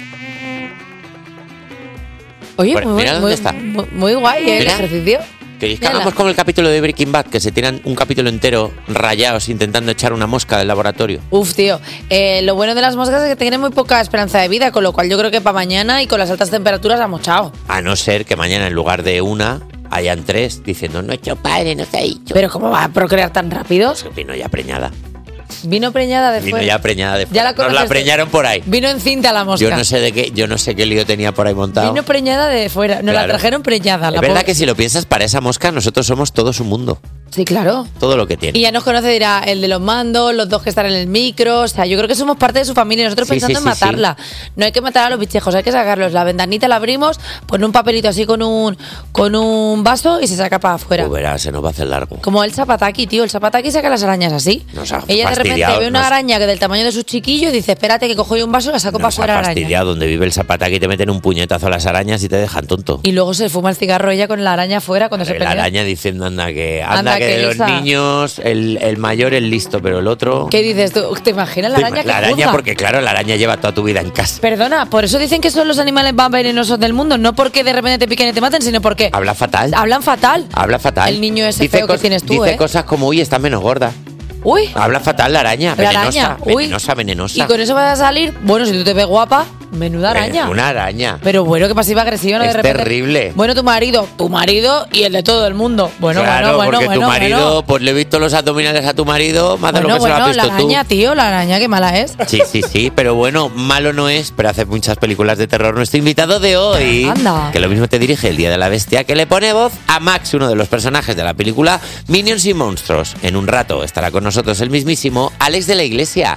Oye, Bueno, mira dónde está. Muy guay, el Mira. ejercicio. ¿Queréis que Mírala. hagamos como el capítulo de Breaking Bad, que se tiran un capítulo entero rayados intentando echar una mosca del laboratorio? Uf, tío. Lo bueno de las moscas es que tienen muy poca esperanza de vida, con lo cual yo creo que para mañana y con las altas temperaturas ha mochado. A no ser que mañana en lugar de una hayan 3 diciendo, no he hecho padre, no se ha dicho. Pero ¿cómo va a procrear tan rápido? Pues vino ya preñada. Vino preñada de Vino fuera. ya preñada de Ya la fuera. Nos la conoces. preñaron por ahí. Vino encinta la mosca. Yo no sé qué lío tenía por ahí montado. Vino preñada de fuera. Nos la Claro. trajeron preñada. Es La verdad pobre. que si lo piensas, para esa mosca nosotros somos todo su mundo. Sí, claro. Todo lo que tiene. Y ya nos conoce, dirá, el de los mandos, los dos que están en el micro. O sea, yo creo que somos parte de su familia. Nosotros Sí, pensando sí, en sí, matarla. No hay que matar a los bichejos, hay que sacarlos. La ventanita la abrimos, pon un papelito así con un vaso y se saca para afuera. Pues verás, se nos va a hacer largo. Como el zapataki, tío. El zapataki saca las arañas así. Nos ha Ella de repente fastidiado, ve una nos- araña que del tamaño de sus chiquillos y dice, espérate que cojo yo un vaso y la saco para Nos ha afuera la araña. fastidiado. Donde vive el zapataki te meten un puñetazo a las arañas y te dejan tonto. Y luego se fuma el cigarro ella con la araña afuera cuando se La pelea. araña diciendo, anda que Anda, que que de los lisa. niños el mayor es listo, pero el otro... ¿Qué dices tú? ¿Te imaginas la araña que La araña, juzga? porque claro, la araña lleva toda tu vida en casa. Perdona, por eso dicen que son los animales más venenosos del mundo. No porque de repente te piquen y te maten, sino porque Habla fatal. hablan fatal. Habla fatal. El niño ese feo que tienes tú, Dice ¿eh? cosas como, uy, está menos gorda. Uy, Habla fatal la araña. la Venenosa. araña. Uy. Venenosa. Y con eso vas a salir, bueno, si tú te ves guapa, menuda araña. Una araña. Pero bueno, que pasiva agresiva, ¿no? Es De repente. terrible. Bueno, tu marido y el de todo el mundo. Bueno, claro, bueno, porque tu bueno, marido, bueno. pues le he visto los abdominales a tu marido, más de lo que se lo has Bueno, visto la araña, tú. tío, la araña, qué mala es. Sí, pero bueno, malo no es, pero hace muchas películas de terror. Nuestro invitado de hoy, Anda. que lo mismo te dirige El Día de la Bestia, que le pone voz a Max, uno de los personajes de la película Minions y Monstruos. En un rato estará con nosotros el mismísimo Alex de la Iglesia.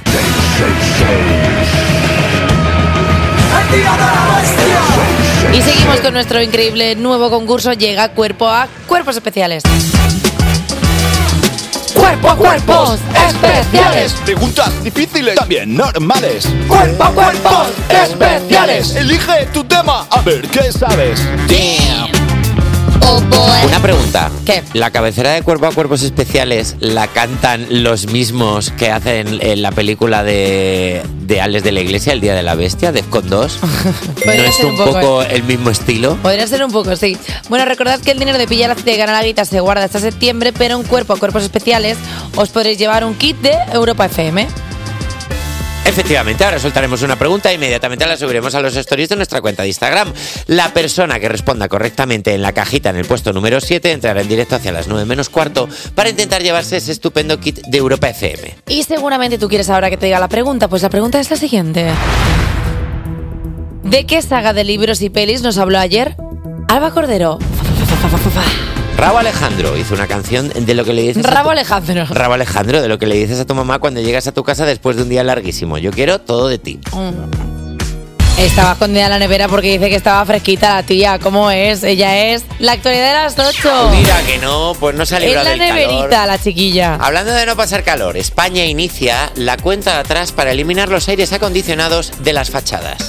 Y seguimos con nuestro increíble nuevo concurso. Llega Cuerpo a Cuerpos Especiales. Cuerpo a Cuerpos Especiales. Preguntas difíciles, también normales. Cuerpo a cuerpos especiales. Elige tu tema, a ver qué sabes. Una pregunta. ¿Qué? ¿La cabecera de Cuerpo a Cuerpos Especiales la cantan los mismos que hacen en la película de Alex de la Iglesia, El Día de la Bestia, Defcon 2? ¿No Podría es ser un un poco, poco el mismo estilo? Podría ser un poco, sí. Bueno, recordad que el dinero de Pilla la Cita y Gana la Guita se guarda hasta septiembre, pero en Cuerpo a Cuerpos Especiales os podréis llevar un kit de Europa FM. Efectivamente, ahora soltaremos una pregunta e inmediatamente la subiremos a los stories de nuestra cuenta de Instagram. La persona que responda correctamente en la cajita en el puesto número 7 entrará en directo hacia las 9 menos cuarto para intentar llevarse ese estupendo kit de Europa FM. Y seguramente tú quieres ahora que te diga la pregunta. Pues la pregunta es la siguiente. ¿De qué saga de libros y pelis nos habló ayer Alba Cordero? Rabo Alejandro hizo una canción de lo que le dices Rabo Alejandro. Rabo Alejandro, de lo que le dices a tu mamá cuando llegas a tu casa después de un día larguísimo. Yo quiero todo de ti. Estaba escondida en la nevera porque dice que estaba fresquita la tía. ¿Cómo es? Ella es la actualidad de las 8. Mira que no, pues no se ha librado del calor. En la neverita, la chiquilla. Hablando de no pasar calor, España inicia la cuenta de atrás para eliminar los aires acondicionados de las fachadas.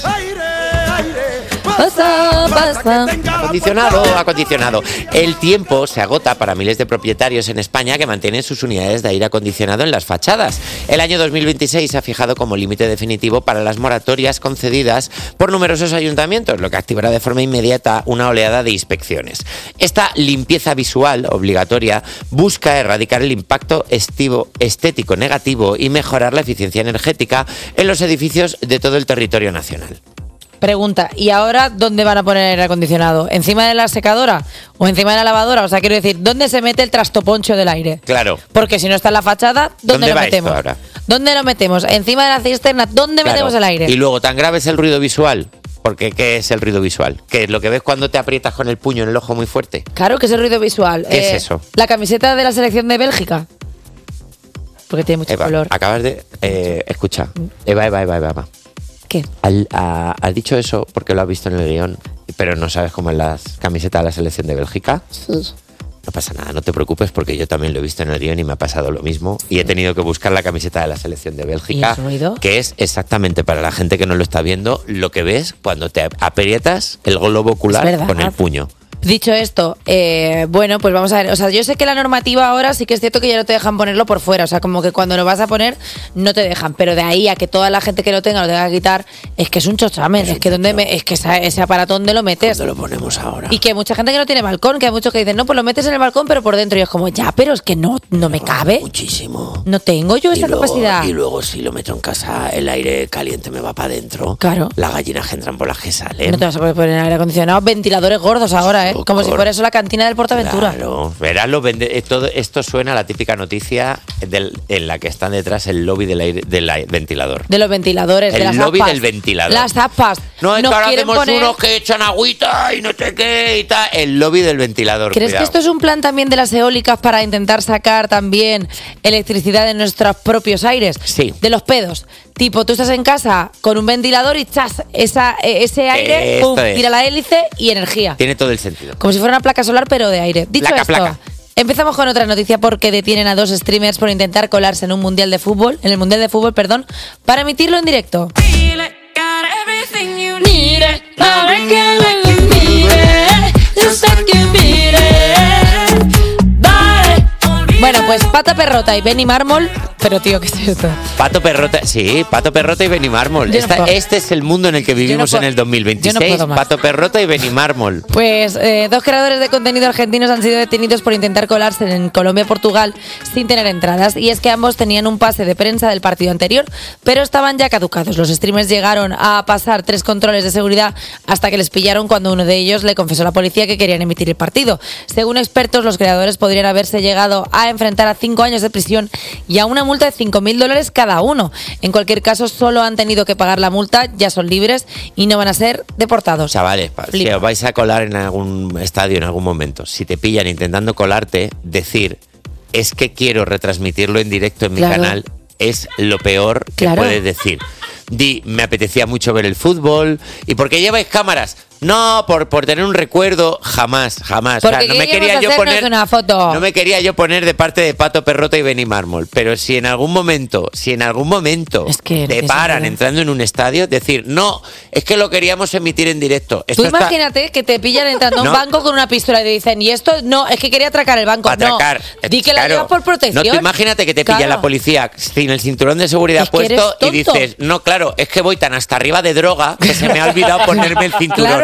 Pasa. Acondicionado. El tiempo se agota para miles de propietarios en España que mantienen sus unidades de aire acondicionado en las fachadas. El año 2026 se ha fijado como límite definitivo para las moratorias concedidas por numerosos ayuntamientos, lo que activará de forma inmediata una oleada de inspecciones. Esta limpieza visual obligatoria busca erradicar el impacto estético negativo y mejorar la eficiencia energética en los edificios de todo el territorio nacional. Pregunta, ¿y ahora dónde van a poner el aire acondicionado? ¿Encima de la secadora o encima de la lavadora? O sea, quiero decir, ¿dónde se mete el trastoponcho del aire? Claro. Porque si no está en la fachada, ¿dónde lo metemos? Esto ahora? ¿Dónde lo metemos? ¿Encima de la cisterna? ¿Dónde metemos el aire? Y luego, ¿tan grave es el ruido visual? Porque, ¿qué es el ruido visual? ¿Qué es lo que ves cuando te aprietas con el puño en el ojo muy fuerte? Claro que es el ruido visual. ¿Qué es eso? La camiseta de la selección de Bélgica. Porque tiene mucho Eva, color. Acabas de... escucha. Eva. ¿Qué? ¿Has dicho eso porque lo has visto en el guión, pero no sabes cómo es la camiseta de la selección de Bélgica? Sí. No pasa nada, no te preocupes porque yo también lo he visto en el guión y me ha pasado lo mismo. Y he tenido que buscar la camiseta de la selección de Bélgica, ¿Y el ruido? que es exactamente, para la gente que no lo está viendo, lo que ves cuando te aprietas el globo ocular con el puño. Dicho esto, bueno, pues vamos a ver. O sea, yo sé que la normativa ahora sí que es cierto que ya no te dejan ponerlo por fuera. O sea, como que cuando lo vas a poner no te dejan. Pero de ahí a que toda la gente que lo tenga que quitar, es que es un chochamen. Es que ese aparato, ¿dónde lo metes? ¿Dónde lo ponemos ahora? Y que mucha gente que no tiene balcón, que hay muchos que dicen, no, pues lo metes en el balcón, pero por dentro. Y es como, ya, pero es que no me cabe. Muchísimo. No tengo yo esa capacidad. Y luego si lo meto en casa, el aire caliente me va para adentro. Claro. Las gallinas que entran por las que salen. No te vas a poder poner aire acondicionado. Ventiladores gordos ahora, como si fuera eso la cantina del Portaventura. Claro, verás, esto suena a la típica noticia en la que están detrás el lobby del ventilador. De los ventiladores, de las aspas. El lobby del ventilador. Las aspas. No, es que ahora tenemos poner... unos que echan agüita y no sé qué y tal. El lobby del ventilador. ¿Crees que esto es un plan también de las eólicas para intentar sacar también electricidad de nuestros propios aires? Sí. De los pedos. Tipo, tú estás en casa con un ventilador y ¡chas! Ese aire, ¡pum! Tira la hélice y energía. Tiene todo el sentido. Como si fuera una placa solar, pero de aire. Dicho esto, empezamos con otra noticia porque detienen a 2 streamers por intentar colarse en el Mundial de Fútbol, para emitirlo en directo. Bueno, pues Pato Perrota y Benny Mármol. Pero tío, ¿qué es esto? Pato Perrota y Benny Mármol. Este es el mundo en el que vivimos en el 2026. Pato Perrota y Benny Mármol. Pues 2 creadores de contenido argentinos han sido detenidos por intentar colarse en Colombia-Portugal sin tener entradas. Y es que ambos tenían un pase de prensa del partido anterior, pero estaban ya caducados. Los streamers llegaron a pasar 3 controles de seguridad hasta que les pillaron cuando uno de ellos le confesó a la policía que querían emitir el partido. Según expertos, los creadores podrían haberse llegado a enfrentar a 5 años de prisión y a una multa de $5.000 cada uno. En cualquier caso, solo han tenido que pagar la multa, ya son libres y no van a ser deportados. Chavales, si os vais a colar en algún estadio en algún momento, si te pillan intentando colarte, decir, es que quiero retransmitirlo en directo en mi canal, es lo peor que puedes decir. Me apetecía mucho ver el fútbol. ¿Y por qué lleváis cámaras? No, por tener un recuerdo, jamás. Porque o sea, no me quería yo poner una foto. No me quería yo poner de parte de Pato Perrota y Benny Mármol, pero si en algún momento es que te paran entrando en un estadio, decir, no, es que lo queríamos emitir en directo. Tú imagínate que te pillan entrando a un banco con una pistola y te dicen, y esto no, es que quería atracar el banco. Atracar. No, di que la llevas por protección. No, tú imagínate que te pilla la policía sin el cinturón de seguridad puesto y dices, no, claro, es que voy tan hasta arriba de droga que se me ha olvidado ponerme el cinturón.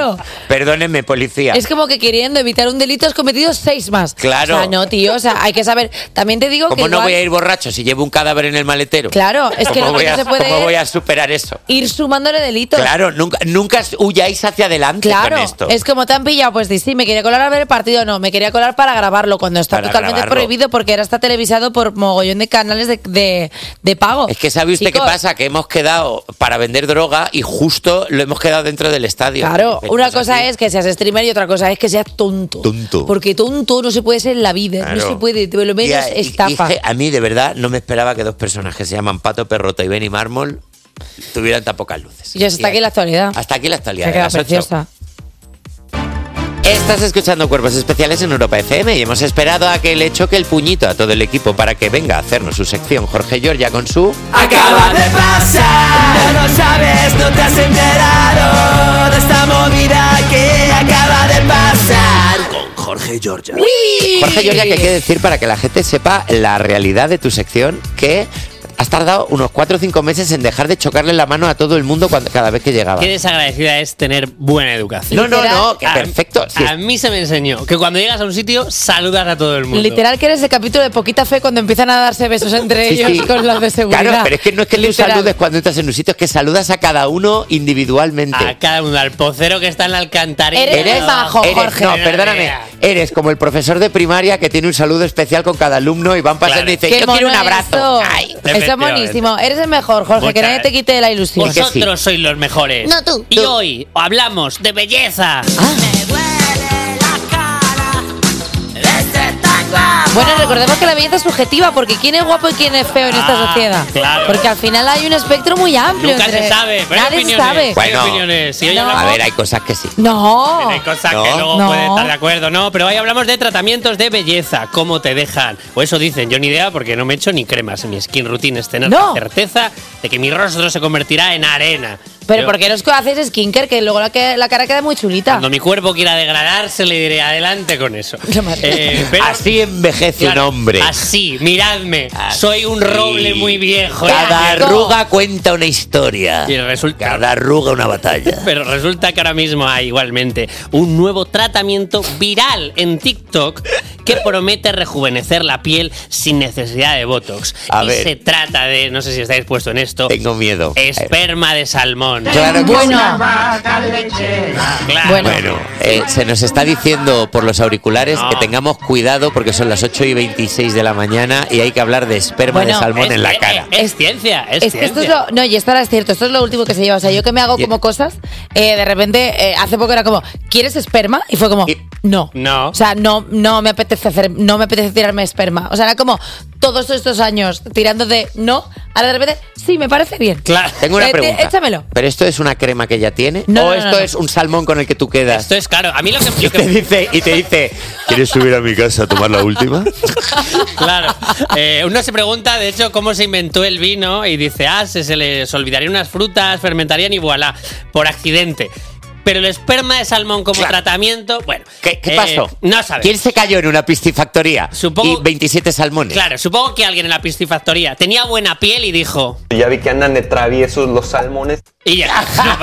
Claro. Perdónenme, policía. Es como que queriendo evitar un delito has cometido 6 más. Claro. O sea, no, tío, o sea, hay que saber. También te digo que ¿Cómo no igual- voy a ir borracho si llevo un cadáver en el maletero? Claro, es que ¿Cómo no voy a, se puede ¿Cómo voy a superar eso? ir sumándole delitos. Claro, nunca huyáis hacia adelante Claro, con esto. es como te han pillado, pues di, sí, me quería colar a ver el partido, no, me quería colar para grabarlo, cuando está Para totalmente grabarlo. prohibido porque ahora está televisado por mogollón de canales de pago. Es que ¿sabe usted qué Chicos, pasa? Que hemos quedado para vender droga y justo lo hemos quedado dentro del estadio. Claro, Pues una así. cosa es que seas streamer y otra cosa es que seas tonto. Tonto. Porque tonto no se puede ser en la vida, Claro. no se puede, por lo menos Y estafa. a mí, de verdad, no me esperaba que dos personas que se llaman Pato Perrota y Benny Mármol tuvieran tan pocas luces. Y hasta aquí la actualidad. Hasta aquí la actualidad. Se de queda las 8. preciosa. Estás escuchando Cuerpos Especiales en Europa FM y hemos esperado a que le choque el puñito a todo el equipo para que venga a hacernos su sección Jorge Giorgia con su... Acaba de pasar, no lo sabes, no te has enterado de esta movida que acaba de pasar con Jorge Giorgia. Jorge Giorgia, que hay que decir para que la gente sepa la realidad de tu sección, que has tardado unos 4 o 5 meses en dejar de chocarle la mano a todo el mundo cada vez que llegaba. Qué desagradecida es tener buena educación. No, que perfecto. Sí. A mí se me enseñó que cuando llegas a un sitio saludas a todo el mundo. Literal que eres el capítulo de Poquita Fe cuando empiezan a darse besos entre Sí, ellos sí. con los de seguridad. Claro, pero es que no es que tú Literal. saludes cuando entras en un sitio, es que saludas a cada uno individualmente. A cada uno, al pocero que está en la alcantarilla. Eres majo, Eres- Jorge. No, perdóname. Eres como el profesor de primaria que tiene un saludo especial con cada alumno y van pasando y dicen, Qué yo quiero un mono abrazo. Eso. Ay. Eso es Efectivamente. buenísimo. Eres el mejor, Jorge, que Muchas nadie te quite la ilusión. Vosotros sois los mejores. No, tú. Y hoy hablamos de belleza. Bueno, recordemos que la belleza es subjetiva, porque ¿quién es guapo y quién es feo en esta sociedad? claro. Porque al final hay un espectro muy amplio. Nunca entre- se sabe, pero hay Nadie opiniones. sabe. Hay Bueno, opiniones. Si hoy No. hablamos- A ver, hay cosas que sí. No. Hay cosas No. que luego No. puedes estar de acuerdo, no, pero hoy hablamos de tratamientos de belleza, cómo te dejan. O eso dicen, yo ni idea porque no me echo ni cremas en mi skin routine, es tener No. la certeza de que mi rostro se convertirá en arena. Pero Yo- ¿por qué no haces skincare? Que luego la cara queda muy chulita. Cuando mi cuerpo quiera degradarse, le diré adelante con eso. Pero- Así envejece Claro, un hombre. Así, miradme. Soy un roble muy viejo. Cada ¿eh? arruga cuenta una historia. Y resulta, Cada arruga una batalla. pero resulta que ahora mismo hay igualmente un nuevo tratamiento viral en TikTok que promete rejuvenecer la piel sin necesidad de Botox. A y ver. se trata de, no sé si estáis puesto en esto, Tengo miedo. esperma de salmón. Claro que Bueno. Claro. Bueno, se nos está diciendo por los auriculares que tengamos cuidado porque son las 8:26 de la mañana y hay que hablar de esperma Bueno, de salmón en la cara. Es ciencia, es Es que ciencia. esto es lo. No, y esto ahora es cierto, esto es lo último que se lleva. O sea, yo que me hago como cosas, de repente, hace poco era como, ¿quieres esperma? Y fue como, no. No. O sea, no me apetece tirarme esperma. O sea, era como todos estos años tirando de no, ahora de repente, sí, me parece bien. Claro. Tengo una pregunta. Échamelo. ¿Pero esto es una crema que ya tiene? No, ¿O no, esto no. es un salmón con el que tú quedas? Esto es claro. A mí lo que, Y te dice, ¿quieres subir a mi casa a tomar la última? Claro. Uno se pregunta, de hecho, cómo se inventó el vino y dice, se les olvidarían unas frutas, fermentarían y voilà, por accidente. Pero el esperma de salmón como tratamiento, bueno. ¿Qué pasó? No sabes. ¿Quién se cayó en una piscifactoría? Supongo- Y 27 salmones. Claro, supongo que alguien en la piscifactoría tenía buena piel y dijo... Ya vi que andan de traviesos los salmones. Y ya,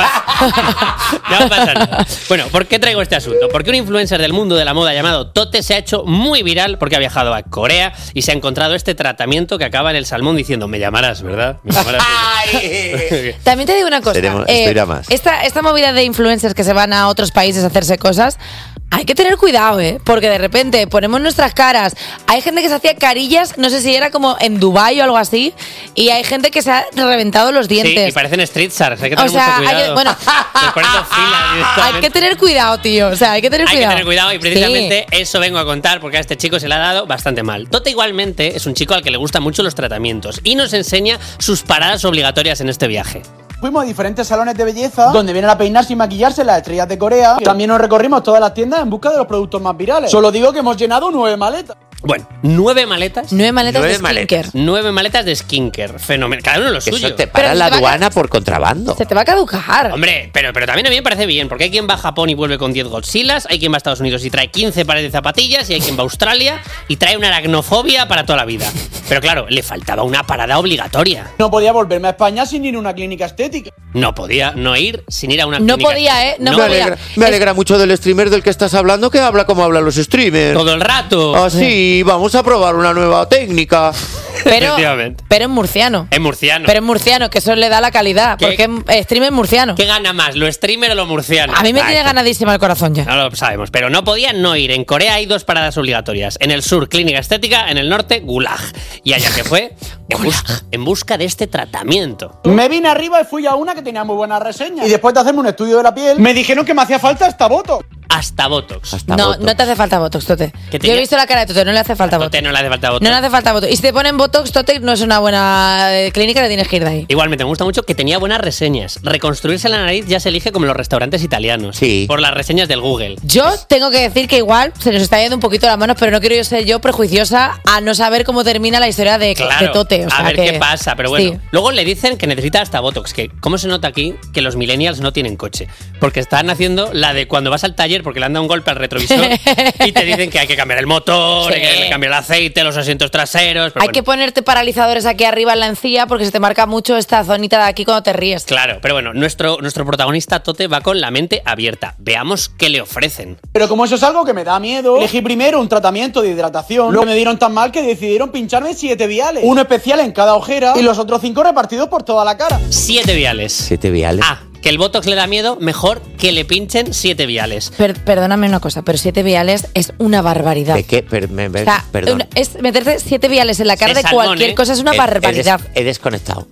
no pasa nada. Bueno, ¿por qué traigo este asunto? Porque un influencer del mundo de la moda llamado Tote se ha hecho muy viral porque ha viajado a Corea y se ha encontrado este tratamiento que acaba en el salmón diciendo, me llamarás, ¿verdad? Me llamarás. También te digo una cosa. Esto irá más. Esta movida de influencers que se van a otros países a hacerse cosas, hay que tener cuidado, porque de repente ponemos nuestras caras. Hay gente que se hacía carillas, no sé si era como en Dubái o algo así, y hay gente que se ha reventado los dientes. Sí, y parecen street stars, hay que O tener sea, mucho cuidado. hay que- bueno, Les ponen dos filas directamente. hay que tener cuidado, tío. O sea, hay que tener Hay que cuidado. tener cuidado y precisamente eso vengo a contar porque a este chico se le ha dado bastante mal. Tota igualmente es un chico al que le gustan mucho los tratamientos y nos enseña sus paradas obligatorias en este viaje. Fuimos a diferentes salones de belleza donde vienen a peinarse y maquillarse las estrellas de Corea. También nos recorrimos todas las tiendas en busca de los productos más virales. Solo digo que hemos llenado 9 maletas. Bueno, 9 maletas. 9 maletas de 9 skincare. 9 maletas de skincare. Fenomenal. Cada uno lo Que suyo. eso te para Pero la se te va a aduana por contrabando. Se te va a caducar. Hombre, pero también a mí me parece bien, porque hay quien va a Japón y vuelve con 10 Godzillas, hay quien va a Estados Unidos y trae 15 pares de zapatillas, y hay quien va a Australia y trae una aracnofobia para toda la vida. Pero claro, le faltaba una parada obligatoria. No podía volverme a España sin ir a una clínica estética. No podía no ir sin ir a una No clínica. podía, No me podía. me alegra mucho del streamer del que estás hablando, que habla como hablan los streamers. Todo el rato. Ah, sí, vamos a probar una nueva técnica. Pero Efectivamente. en murciano. En murciano. Pero en murciano, que eso le da la calidad. ¿Qué? Porque es streamer murciano. ¿Qué gana más, lo streamer o lo murciano? A mí me tiene ganadísima el corazón ya. No lo sabemos, pero no podían no ir. En Corea hay 2 paradas obligatorias. En el sur, clínica estética. En el norte, gulag. Y allá que fue, en busca de este tratamiento. Me vine arriba y fui a una que tenía muy buena reseña. Y después de hacerme un estudio de la piel, me dijeron que me hacía falta esta botox. Hasta Botox. No te hace falta Botox, Tote. Yo he visto la cara de Tote, no le hace falta Botox. Tote no le hace falta Botox. No le hace falta Botox. Y si te ponen Botox, Tote no es una buena clínica, le tienes que ir de ahí. Igualmente, me gusta mucho que tenía buenas reseñas. Reconstruirse la nariz ya se elige como en los restaurantes italianos. Sí. Por las reseñas del Google. Yo tengo que decir que igual se nos está yendo un poquito las manos, pero no quiero ser yo prejuiciosa a no saber cómo termina la historia de Tote. O sea, a ver qué pasa, pero bueno. Sí. Luego le dicen que necesita hasta Botox, que ¿cómo se nota aquí que los millennials no tienen coche? Porque están haciendo la de cuando vas al taller porque le han dado un golpe al retrovisor y te dicen que hay que cambiar el motor, Sí. hay que cambiar el aceite, los asientos traseros. Pero Hay que ponerte paralizadores aquí arriba en la encía porque se te marca mucho esta zonita de aquí cuando te ríes. Claro, pero bueno, nuestro protagonista Tote va con la mente abierta. Veamos qué le ofrecen. Pero como eso es algo que me da miedo, elegí primero un tratamiento de hidratación. Luego me dieron tan mal que decidieron pincharme 7 viales. Uno especial en cada ojera y los otros 5 repartidos por toda la cara. 7 viales. 7 viales. Que el Botox le da miedo, mejor que le pinchen 7 viales. Perdóname una cosa, pero 7 viales es una barbaridad. ¿De qué? O sea, Perdón. es meterte 7 viales en la cara de salmón, cualquier cosa, es una barbaridad. He desconectado.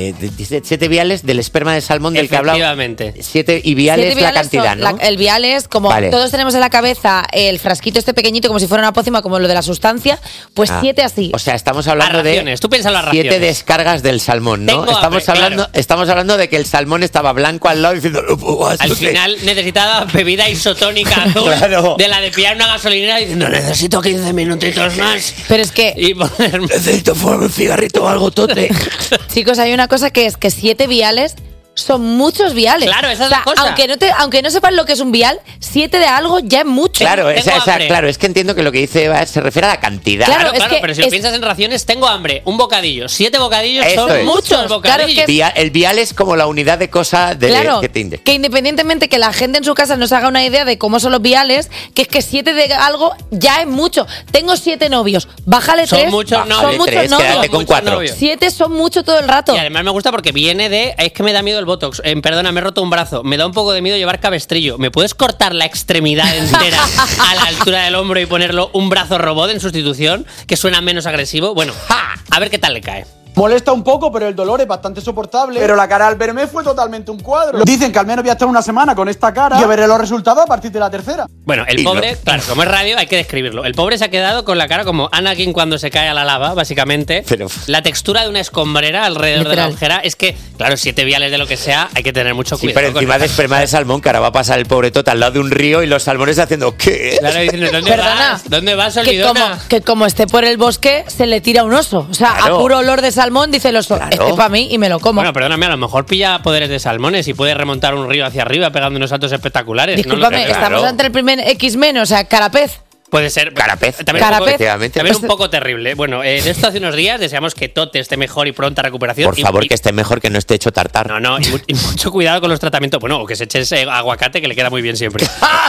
7 viales del esperma de salmón del que hablaba. Efectivamente. 7 y viales 7 la viales cantidad, son ¿no? el vial es como Vale. todos tenemos en la cabeza el frasquito este pequeñito como si fuera una pócima, como lo de la sustancia, pues 7 así. O sea, estamos hablando Las raciones, tú piensa en las 7 raciones. descargas del salmón, ¿no? Tengo hambre, Estamos hablando de que el salmón estaba blanco al lado diciendo Al final necesitaba bebida isotónica azul Claro. de la de pillar una gasolinera diciendo necesito 15 minutitos más. Pero es que Y ponerme... necesito fumar un cigarrito o algo, Tote. Chicos, hay una cosa que es que 7 viales son muchos viales. Claro, esa es O sea, la cosa. aunque no sepas lo que es un vial, 7 de algo ya es mucho. Claro, Tengo hambre. claro, es que entiendo que lo que dice Eva se refiere a la cantidad. Claro, es que pero si lo piensas en raciones, tengo hambre, un bocadillo, 7 bocadillos Eso son es. muchos bocadillos. Claro, es que El vial es como la unidad de cosa de, Claro, que te indica. que independientemente que la gente en su casa no se haga una idea de cómo son los viales, que es que 7 de algo ya es mucho. Tengo 7 novios, bájale 3. Son muchos novios. Son muchos 3, novios. quédate con 4. 7 son mucho todo el rato. Y además me gusta porque viene de... Es que me da miedo el Botox. Perdona, me he roto un brazo. Me da un poco de miedo llevar cabestrillo. ¿Me puedes cortar la extremidad entera a la altura del hombro y ponerlo un brazo robot en sustitución? Que suena menos agresivo. Bueno, a ver qué tal le cae. Molesta un poco, pero el dolor es bastante soportable. Pero la cara al verme fue totalmente un cuadro. Dicen que al menos voy a estar una semana con esta cara y veré los resultados a partir de la tercera. Bueno, el pobre, claro, como es radio, hay que describirlo. El pobre se ha quedado con la cara como Anakin cuando se cae a la lava, básicamente. Pero... La textura de una escombrera alrededor de la Literal. ojera es que, claro, 7 viales de lo que sea, hay que tener mucho Sí, cuidado. pero encima con de eso. esperma de salmón, que ahora va a pasar el pobre Tota al lado de un río y los salmones haciendo ¿qué? Claro, diciendo, ¿dónde Perdona, vas? ¿Dónde vas, que Olvidona? como esté por el bosque, se le tira un oso. O sea, Claro. a puro olor de salmón dice el oso, Claro. este para mí y me lo como. Bueno, perdóname, a lo mejor pilla poderes de salmones y puede remontar un río hacia arriba pegando unos saltos espectaculares. Discúlpame, No lo sé. estamos ante el primer X-Men, o sea, carapez. Puede ser. Carapez. También, Carapez. Un, poco, Efectivamente. también Pues- un poco terrible. Bueno, de esto hace unos días deseamos que Tote esté mejor y pronta recuperación. Por favor, que esté mejor, que no esté hecho tartar. No, y mucho cuidado con los tratamientos. Bueno, o que se eche ese aguacate que le queda muy bien siempre.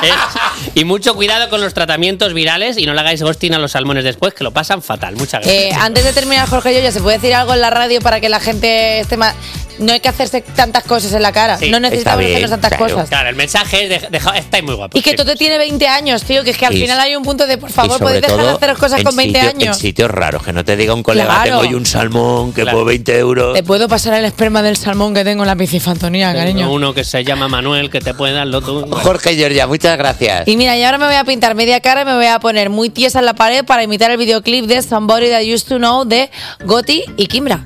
Y mucho cuidado con los tratamientos virales y no le hagáis ghosting a los salmones después, que lo pasan fatal. Muchas gracias. Antes de terminar, Jorge, yo ya se puede decir algo en la radio para que la gente esté más... No hay que hacerse tantas cosas en la cara. Sí, no necesitamos está bien, hacernos tantas claro. cosas. Claro, el mensaje es estáis muy guapos. Y que sí. Tote tiene 20 años, tío, que es que al Y- final hay un punto de, por Y favor, sobre podéis dejar de todo, hacer cosas en con 20 En años. sitios raros, que no te diga un colega, Claro. tengo hoy un salmón que Claro. por 20 euros. Te puedo pasar el esperma del salmón que tengo en la piscifantonía, Tengo cariño. uno que se llama Manuel, que te puede darlo tú. Bueno. Jorge Georgia, muchas gracias. Y mira, y ahora me voy a pintar media cara y me voy a poner muy tiesa en la pared para imitar el videoclip de Somebody That Used to Know de Gotti y Kimbra.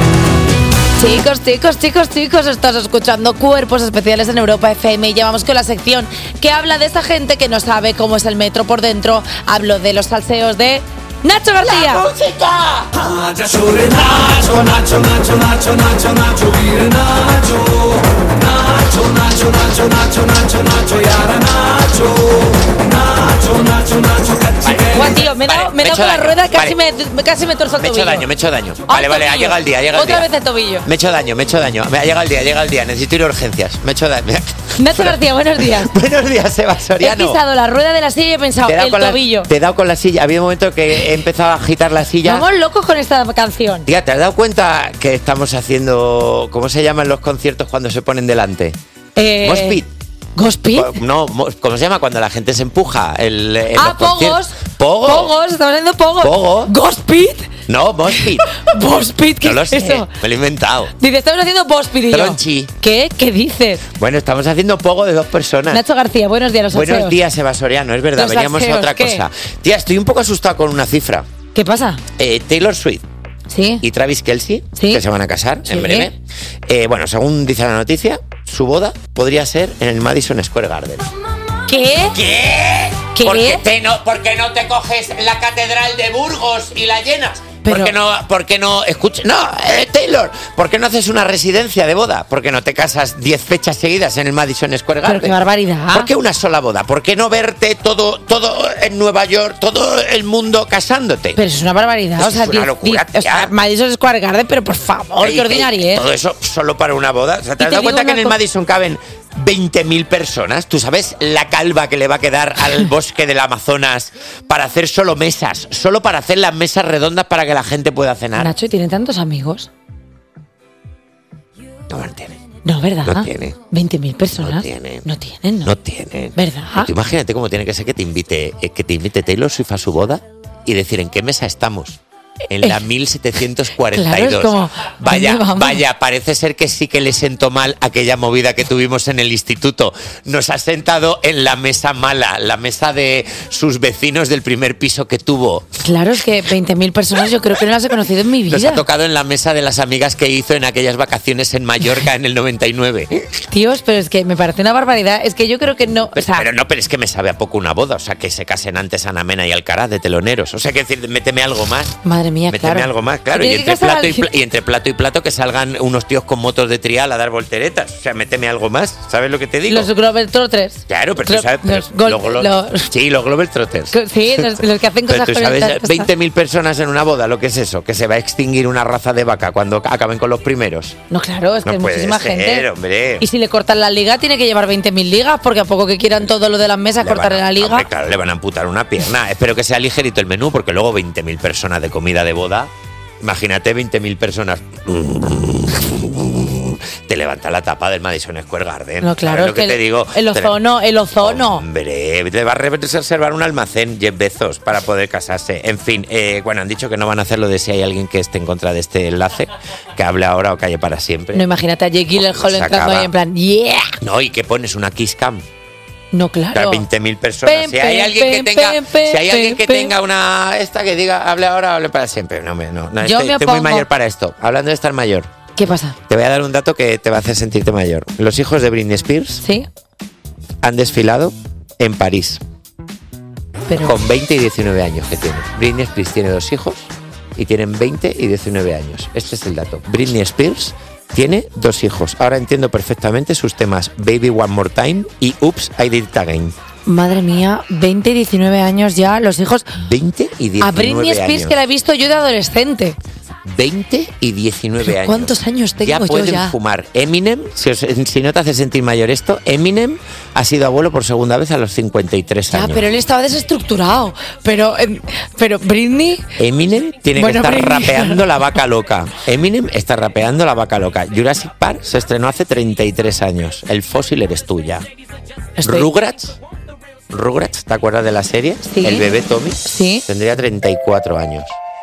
Chicos, estás escuchando Cuerpos Especiales en Europa FM y ya vamos con la sección que habla de esa gente que no sabe cómo es el metro por dentro. Hablo de los salseos de Nacho García. ¡La música! Nacho, Nacho, Nacho, Nacho, Nacho, Nacho, Nacho, vive Nacho. Nacho, Nacho, Nacho, Nacho, Nacho, Nacho, y ahora Nacho. Nacho, Nacho, Nacho, caccique. Buah, tío, me he dado con la rueda, casi me torzo el Me he tobillo. hecho daño. Vale, ha llegado el día, Otra vez el tobillo. Me he hecho daño. Me ha llegado el día. Necesito ir a urgencias. Me he hecho daño. Nacho García, buenos días. Buenos días, Seba Soriano. He pisado la rueda de la silla y he pensado, el tobillo. Te he dado con la silla. Había un momento que he empezado a agitar la silla. Vamos locos con esta canción. Tía, ¿te has dado cuenta que estamos haciendo... ¿Cómo se llaman los conciertos cuando se ponen delante? Moshpit. ¿Gospit? No, ¿cómo se llama? Cuando la gente se empuja. Pogos. Pogos. Pogos, estamos haciendo pogos. Pogos. ¿Gospit? No, Moshpit. ¿Moshpit? ¿Qué no lo es sé, eso? me lo he inventado. Dice, estamos haciendo Moshpit y yo. Tronchi. ¿Qué? ¿Qué dices? Bueno, estamos haciendo pogo de 2 personas. Nacho García, buenos días, los Buenos aseos. días, Seba Soriano, es verdad, Los veníamos aseos, a otra ¿qué? cosa. Tía, estoy un poco asustado con una cifra. ¿Qué pasa? Taylor Swift. Sí. Y Travis Kelce, Sí. que se van a casar Sí. en breve. Bueno, según dice la noticia, su boda podría ser en el Madison Square Garden. ¿Qué? ¿Qué? ¿Qué? ¿Por qué no te coges la catedral de Burgos y la llenas? Pero- ¿Por qué no escuchas? No, Taylor, ¿por qué no haces una residencia de boda? ¿Por qué no te casas 10 fechas seguidas en el Madison Square Garden? Pero qué barbaridad. ¿Por qué una sola boda? ¿Por qué no verte todo en Nueva York, todo el mundo casándote? Pero eso es una barbaridad. Eso O sea, es una locura, o sea, Madison Square Garden, pero por favor, qué ordinaria. Todo eso solo para una boda. O sea, ¿te Y has te dado digo cuenta que una en el co- Madison caben 20.000 personas? ¿Tú sabes la calva que le va a quedar al bosque del Amazonas para hacer solo mesas? Solo para hacer las mesas redondas para que la gente pueda cenar. Nacho, ¿y tiene tantos amigos? No lo tiene. No, ¿verdad? No tiene. 20.000 personas. No tiene. No tienen, ¿no? No tiene. ¿Verdad? Tú imagínate cómo tiene que ser que te invite Taylor Swift a su boda y decir en qué mesa estamos. En la 1742. Claro, es como, ¿dónde vamos? Vaya, parece ser que sí que le sentó mal aquella movida que tuvimos en el instituto. Nos ha sentado en la mesa mala, la mesa de sus vecinos del primer piso que tuvo. Claro, es que 20.000 personas yo creo que no las he conocido en mi vida. Nos ha tocado en la mesa de las amigas que hizo en aquellas vacaciones en Mallorca en el 99. Tíos, pero es que me parece una barbaridad. Es que yo creo que no... Pero es que me sabe a poco una boda. O sea, que se casen antes Ana Mena y Alcaraz de teloneros. O sea, que decir, méteme algo más. Madre mía, Méteme claro. algo más, claro. Y Tiene que entre, casar plato alguien. y entre plato y plato que salgan unos tíos con motos de trial a dar volteretas. O sea, méteme algo más. ¿Sabes lo que te digo? Los Globetrotters. Claro, pero tú sabes... Los Sí, los Globetrotters. Sí, los que hacen Pero cosas tú con sabes, estas cosas. 20.000 personas en una boda, ¿lo que es eso? Que se va a extinguir una raza de vaca cuando acaben con los primeros. No, claro, es que No es puede muchísima ser, gente. hombre. Y si le cortan la liga, tiene que llevar 20.000 ligas, porque a poco que quieran todo lo de las mesas, cortarle la liga. Hombre, claro, le van a amputar una pierna. Espero que sea ligerito el menú, porque luego 20.000 personas de comida de boda. Imagínate 20.000 personas. Te levanta la tapa del Madison Square Garden. No, claro, ¿Sabes lo es que te digo? el ozono. Hombre, te va a reservar un almacén Jeff Bezos para poder casarse. En fin, bueno, han dicho que no van a hacerlo de si hay alguien que esté en contra de este enlace, que hable ahora o calle para siempre. No, imagínate a Jake Gyllenhaal Se entrando acaba. ahí en plan, ¡yeah! No, ¿y qué pones? Una kiss cam. No, claro. Claro, 20.000 personas. Si hay alguien que tenga una esta que diga hable ahora o hable para siempre. No, Yo me estoy muy opongo. mayor para esto. Hablando de estar mayor, ¿Qué pasa? te voy a dar un dato que te va a hacer sentirte mayor. Los hijos de Britney Spears ¿Sí? han desfilado en París Pero... con 20 y 19 años que tienen. Britney Spears tiene 2 hijos y tienen 20 y 19 años. Este es el dato. Britney Spears tiene 2 hijos. Ahora entiendo perfectamente sus temas Baby One More Time y Oops, I Did It Again. Madre mía, 20 y 19 años ya, los hijos... 20 y 19 A Britney Spears, años. que la he visto yo de adolescente. 20 y 19 años. ¿Cuántos años tengo ya yo pueden ya? fumar. Eminem, si no te hace sentir mayor esto, Eminem ha sido abuelo por segunda vez a los 53 Ya, años. pero él estaba desestructurado. Pero Britney... Eminem tiene Bueno, que estar Britney. rapeando la vaca loca. Eminem está rapeando la vaca loca. Jurassic Park se estrenó hace 33 años. El fósil eres tú ya. Rugrats, ¿te acuerdas de la serie? Sí. El bebé Tommy Sí. tendría 34 años.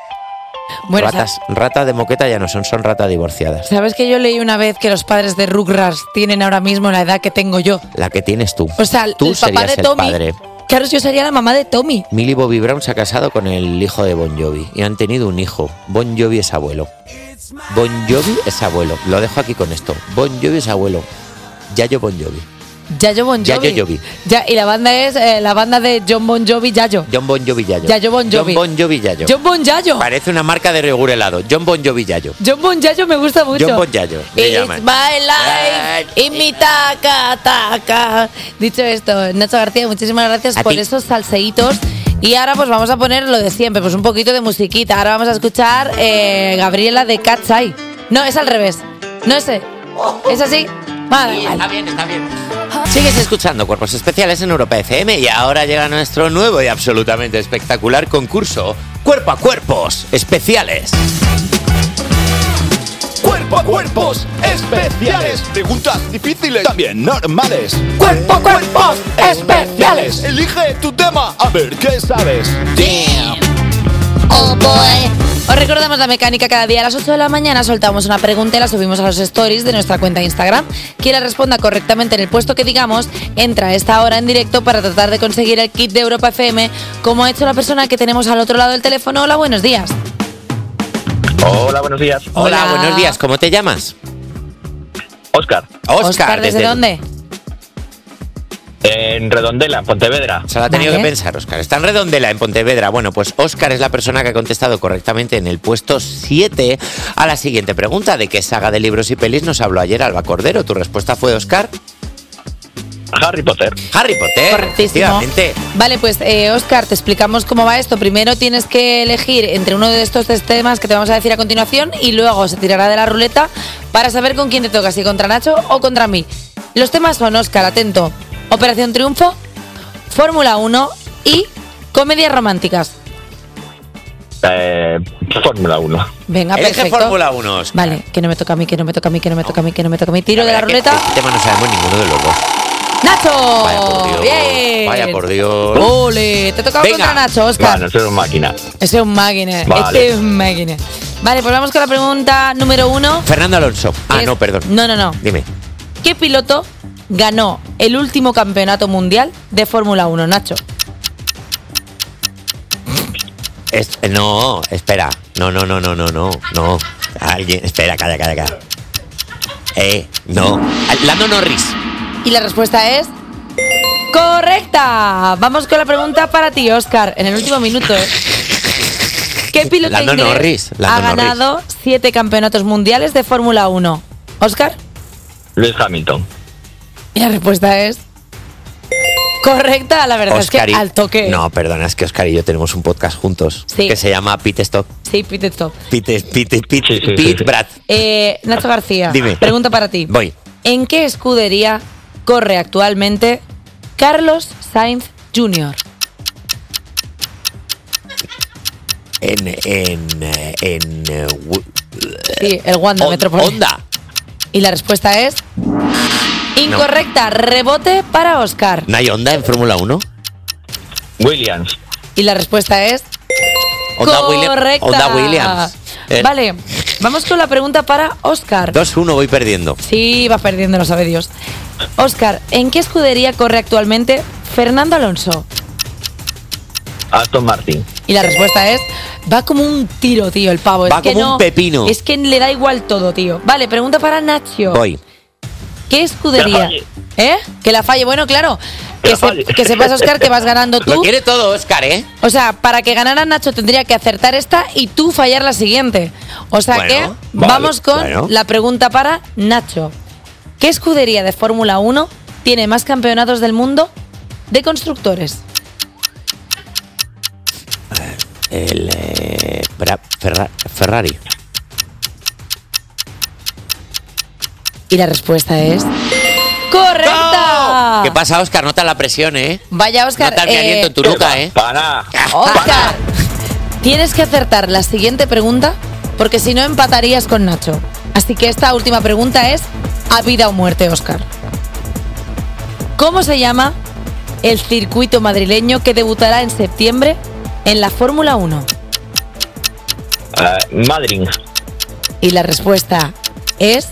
Bueno, Ratas de moqueta ya no son ratas divorciadas. ¿Sabes que yo leí una vez que los padres de Rugrats tienen ahora mismo la edad que tengo yo? La que tienes tú. O sea, Tú el papá serías de el Tommy... padre. Claro, yo sería la mamá de Tommy. Millie Bobby Brown se ha casado con el hijo de Bon Jovi y han tenido un hijo. Bon Jovi es abuelo. Bon Jovi es abuelo. Lo dejo aquí con esto. Bon Jovi es abuelo. Yayo Bon Jovi. Yayo Bon Jovi. Yayo Jovi. Ya, y la banda es la banda de John Bon Jovi, Yayo. John Bon Jovi Yayo. Yayo Bon Jovi. John Bon Jovi Yayo. John Bon Yayo. Parece una marca de yogur helado. John Bon Jovi Yayo. John Bon Yayo me gusta mucho. John Bon Yayo. Le It's llaman. my life y mi taca, taca. Dicho esto, Nacho García, muchísimas gracias A por ti. esos salseitos Y ahora pues vamos a poner lo de siempre, pues un poquito de musiquita. Ahora vamos a escuchar Gabriela de Cat's Eye. No, es al revés. No es ¿Es así? Vale, sí, está bien, está bien. Sigues escuchando Cuerpos Especiales en Europa FM y ahora llega nuestro nuevo y absolutamente espectacular concurso Cuerpo a Cuerpos Especiales. Cuerpo a Cuerpos Especiales. Preguntas difíciles, también normales. Cuerpo a Cuerpos Especiales. Elige tu tema, a ver qué sabes. Damn. Oh boy. Os recordamos la mecánica: cada día a las 8 de la mañana soltamos una pregunta y la subimos a los stories de nuestra cuenta de Instagram. Quien la responda correctamente en el puesto que digamos, entra a esta hora en directo para tratar de conseguir el kit de Europa FM, como ha hecho la persona que tenemos al otro lado del teléfono. Hola, buenos días. Hola, buenos días. Hola, buenos días. ¿Cómo te llamas? Óscar. Óscar, ¿desde dónde? En Redondela, en Pontevedra. Se lo ha tenido que pensar, Óscar. Está en Redondela, en Pontevedra. Bueno, pues Óscar es la persona que ha contestado correctamente en el puesto 7 a la siguiente pregunta. ¿De qué saga de libros y pelis nos habló ayer Alba Cordero? ¿Tu respuesta fue, Óscar? Harry Potter. Harry Potter. Correctísimo. Vale, pues Óscar, te explicamos cómo va esto. Primero tienes que elegir entre uno de estos tres temas que te vamos a decir a continuación y luego se tirará de la ruleta para saber con quién te toca, si contra Nacho o contra mí. Los temas son, Óscar, atento: Operación Triunfo, Fórmula 1 y comedias románticas. Fórmula 1. Venga, Elige perfecto. Fórmula 1, Óscar. Vale, que no me toca a mí, que no me toca a mí, que no me toca a mí, que no me toca a mí. Tiro de la ruleta. Este tema no sabemos ninguno de los dos. ¡Nacho! Vaya por Dios. ¡Bien! Vaya por Dios. ¡Ole! Te tocaba contra Nacho, Óscar. Bueno, soy un máquina. Ese es un máquina. Vale. Ese es un máquina. Vale, pues vamos con la pregunta número 1. Fernando Alonso. No, perdón. No. Dime. ¿Qué piloto ganó el último campeonato mundial de Fórmula 1, Nacho? No, espera. No. Alguien, espera, calla. No. Lando Norris. Y la respuesta es correcta. Vamos con la pregunta para ti, Óscar, en el último minuto. ¿Qué piloto Lando inglés Norris. ha ganado 7 campeonatos mundiales de Fórmula 1? ¿Óscar? Lewis Hamilton. Y la respuesta es correcta. La verdad Oscar es que al toque. No, perdona, es que Óscar y yo tenemos un podcast juntos Sí. que se llama Pit Stop. Sí, Pit Stop. Pit Brad. Nacho García, Dime. pregunta para ti. Voy. ¿En qué escudería corre actualmente Carlos Sainz Jr.? Sí, el Wanda Metropolitano. Honda. Y la respuesta es incorrecta. Rebote para Óscar. ¿No hay Honda en Fórmula 1? Williams. Y la respuesta es correcta. Honda Williams. Vale, vamos con la pregunta para Óscar. 2-1 voy perdiendo. Sí, va perdiendo, lo sabe Dios. Óscar, ¿en qué escudería corre actualmente Fernando Alonso? Aston Martin. Y la respuesta es va como un tiro, tío, el pavo. Va como un pepino. Es que le da igual todo, tío. Vale, pregunta para Nacho. Voy. ¿Qué escudería? Que la falle. Bueno, claro. Que sepas, Óscar, que vas ganando tú. Lo quiere todo Óscar, ¿eh? O sea, para que ganara Nacho tendría que acertar esta y tú fallar la siguiente. O sea Bueno, que vamos con la pregunta para Nacho. ¿Qué escudería de Fórmula 1 tiene más campeonatos del mundo de constructores? Ferrari. Y la respuesta es ¡correcta! ¿Qué pasa, Óscar? Nota la presión, ¿eh? Vaya, Óscar. Nota mi aliento en tu nuca, ¿eh? Para. Óscar, tienes que acertar la siguiente pregunta porque si no empatarías con Nacho. Así que esta última pregunta es a vida o muerte, Óscar. ¿Cómo se llama el circuito madrileño que debutará en septiembre en la Fórmula 1? Madrid. Y la respuesta es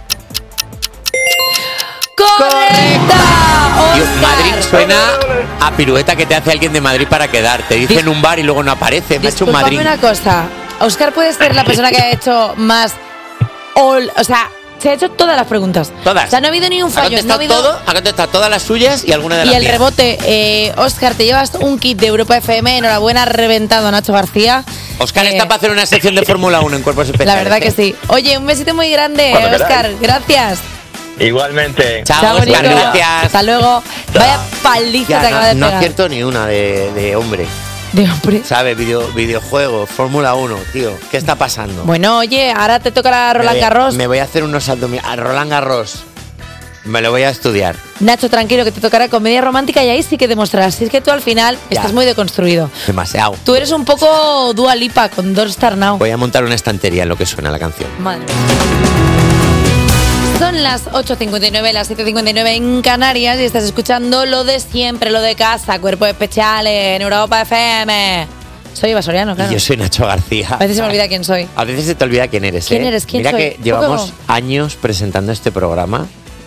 ¡correcta! Dios, Madrid suena a pirueta que te hace alguien de Madrid para quedar. Te dicen un bar y luego no aparece. Me ha hecho un Madrid. Una cosa, Óscar puede ser la persona que ha hecho más o sea, se ha hecho todas las preguntas. Todas. O sea, no ha habido ni un fallo. Ha contestado todas las suyas y alguna de las Y el mías. rebote, Óscar, te llevas un kit de Europa FM. Enhorabuena, reventado Nacho García. Óscar está para hacer una sección de Fórmula 1 en Cuerpos Especiales. La verdad que sí. Oye, un besito muy grande, Cuando Óscar. queráis. Gracias. Igualmente. Chao, bonito. Óscar, gracias. Hasta luego. Vaya paliza te acaba de No pegar. acierto ni una de hombre. ¿Sabes? Videojuegos, Fórmula 1, tío. ¿Qué está pasando? Bueno, oye, ahora te toca la Roland Garros. Me voy a hacer unos abdominales. A Roland Garros. Me lo voy a estudiar. Nacho, tranquilo, que te tocará comedia romántica y ahí sí que demostrarás. Si es que tú al final estás muy deconstruido. Demasiado. Tú eres un poco Dua Lipa con Don't Start Now. Voy a montar una estantería en lo que suena la canción. Madre. Son las 8.59, las 7.59 en Canarias y estás escuchando lo de siempre, lo de casa, Cuerpos Especiales en Europa FM. Soy Eva Soriano, claro. Y yo soy Nacho García. A veces se me olvida quién soy. A veces se te olvida quién eres, ¿Quién eres? ¿Quién Mira soy? que llevamos ¿Poco? años presentando este programa.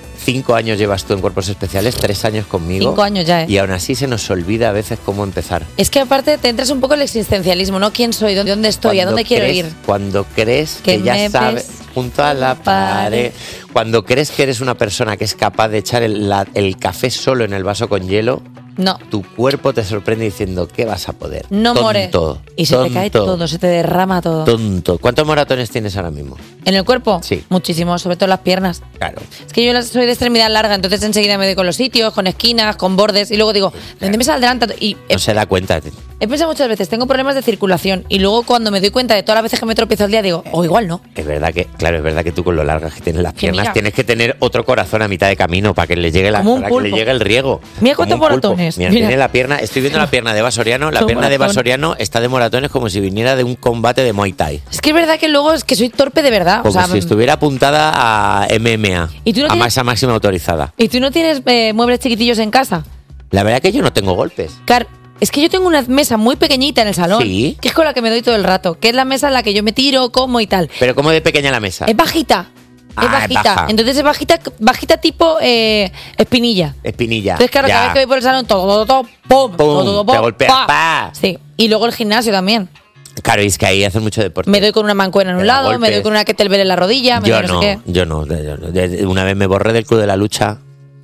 5 años llevas tú en Cuerpos Especiales, 3 años conmigo. 5 años ya, Y aún así se nos olvida a veces cómo empezar. Es que aparte te entras un poco en el existencialismo, ¿no? ¿Quién soy? ¿Dónde estoy? ¿A dónde quiero ir? Cuando crees que ya me sabes, ves junto a la pared. Cuando crees que eres una persona que es capaz de echar el café solo en el vaso con hielo, no. Tu cuerpo te sorprende diciendo, ¿qué vas a poder? No more. Tonto. Y se te cae todo, se te derrama todo. Tonto. ¿Cuántos moratones tienes ahora mismo? ¿En el cuerpo? Sí. Muchísimo, sobre todo en las piernas. Claro. Es que yo soy de extremidad larga, entonces enseguida me doy con los sitios, con esquinas, con bordes, y luego digo, ¿de dónde me saldrán tanto? Y No se da cuenta. he pensado muchas veces, tengo problemas de circulación, y luego cuando me doy cuenta de todas las veces que me tropiezo al día, digo, igual no. Es verdad que tú con lo largas que tienes las Que piernas mira. tienes que tener otro corazón a mitad de camino para que le llegue Como un para que le pulpo. llegue el riego. Mira Como cuántos un pulpo. moratones. Mira, Mira. tiene la pierna, estoy viendo la pierna de Eva Soriano, la Todo pierna de Eva moratón. Soriano está de moratones como si viniera de un combate de Muay Thai. Es que es verdad que luego es que soy torpe de verdad. Como o sea, si estuviera apuntada a MMA, ¿Y tú no a tienes- masa máxima autorizada. ¿Y tú no tienes muebles chiquitillos en casa? La verdad que yo no tengo golpes. Es que yo tengo una mesa muy pequeñita en el salón, Sí. que es con la que me doy todo el rato, que es la mesa en la que yo me tiro, como y tal. Pero como de pequeña la mesa. Es bajita. Es Es bajita. baja. Entonces es bajita tipo espinilla. Espinilla. Entonces, claro, Ya. cada vez que voy por el salón, todo, pum, todo, te golpea. pa. Pa. Sí. Y luego el gimnasio también. Claro, y es que ahí hacen mucho deporte. Me doy con una mancuerna en un Te da lado, me golpes. doy con una kettlebell en la rodilla, me Yo doy no sé qué. yo no. Una vez me borré del club de la lucha,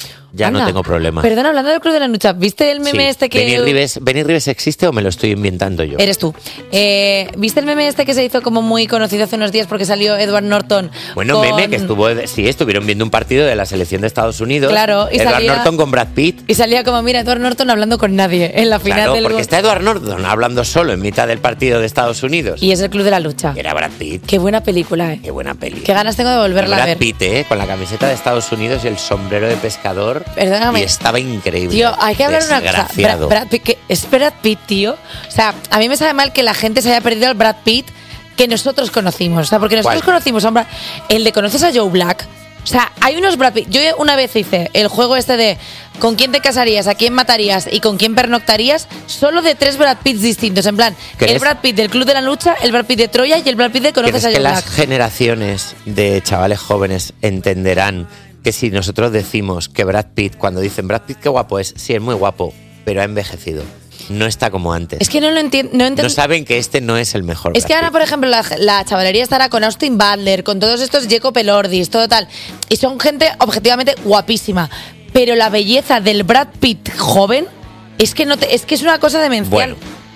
ya no Anda. tengo problema. Perdona, hablando del Club de la Lucha, ¿viste el meme Sí. este que... ¿Benny Rives existe o me lo estoy inventando yo? Eres tú. ¿Viste el meme este que se hizo como muy conocido hace unos días porque salió Edward Norton? Bueno, con- meme que estuvieron viendo un partido de la selección de Estados Unidos. Claro, y Edward salía- Norton con Brad Pitt. Y salía como, mira, Edward Norton hablando con nadie en la final Claro, del... porque está Edward Norton hablando solo en mitad del partido de Estados Unidos. Y es el Club de la Lucha. Era Brad Pitt. Qué buena película, Qué buena peli. Qué ganas tengo de volverla a Brad ver. Pitt, con la camiseta de Estados Unidos y el sombrero de pescador. Perdóname. Y estaba increíble. Tío, hay que hablar una cosa. Desgraciado. Brad Pitt, es Brad Pitt, tío. O sea, a mí me sabe mal que la gente se haya perdido al Brad Pitt que nosotros conocimos. O sea, porque nosotros ¿Cuál? conocimos a un el de ¿conoces a Joe Black? O sea, hay unos Brad Pitt. Yo una vez hice el juego este de ¿con quién te casarías, a quién matarías y con quién pernoctarías? Solo de 3 Brad Pitts distintos. En plan, ¿Crees? el Brad Pitt del Club de la Lucha, el Brad Pitt de Troya y el Brad Pitt de ¿conoces ¿Crees a que Joe las Black? generaciones de chavales jóvenes entenderán que si nosotros decimos que Brad Pitt, cuando dicen Brad Pitt qué guapo es, sí es muy guapo, pero ha envejecido, no está como antes? Es que no lo entiendo. No saben que este no es el mejor. Es que Brad ahora, por ejemplo, la chavalería estará con Austin Butler, con todos estos Jacob Elordis, todo tal. Y son gente objetivamente guapísima. Pero la belleza del Brad Pitt joven es que es que es una cosa demencial.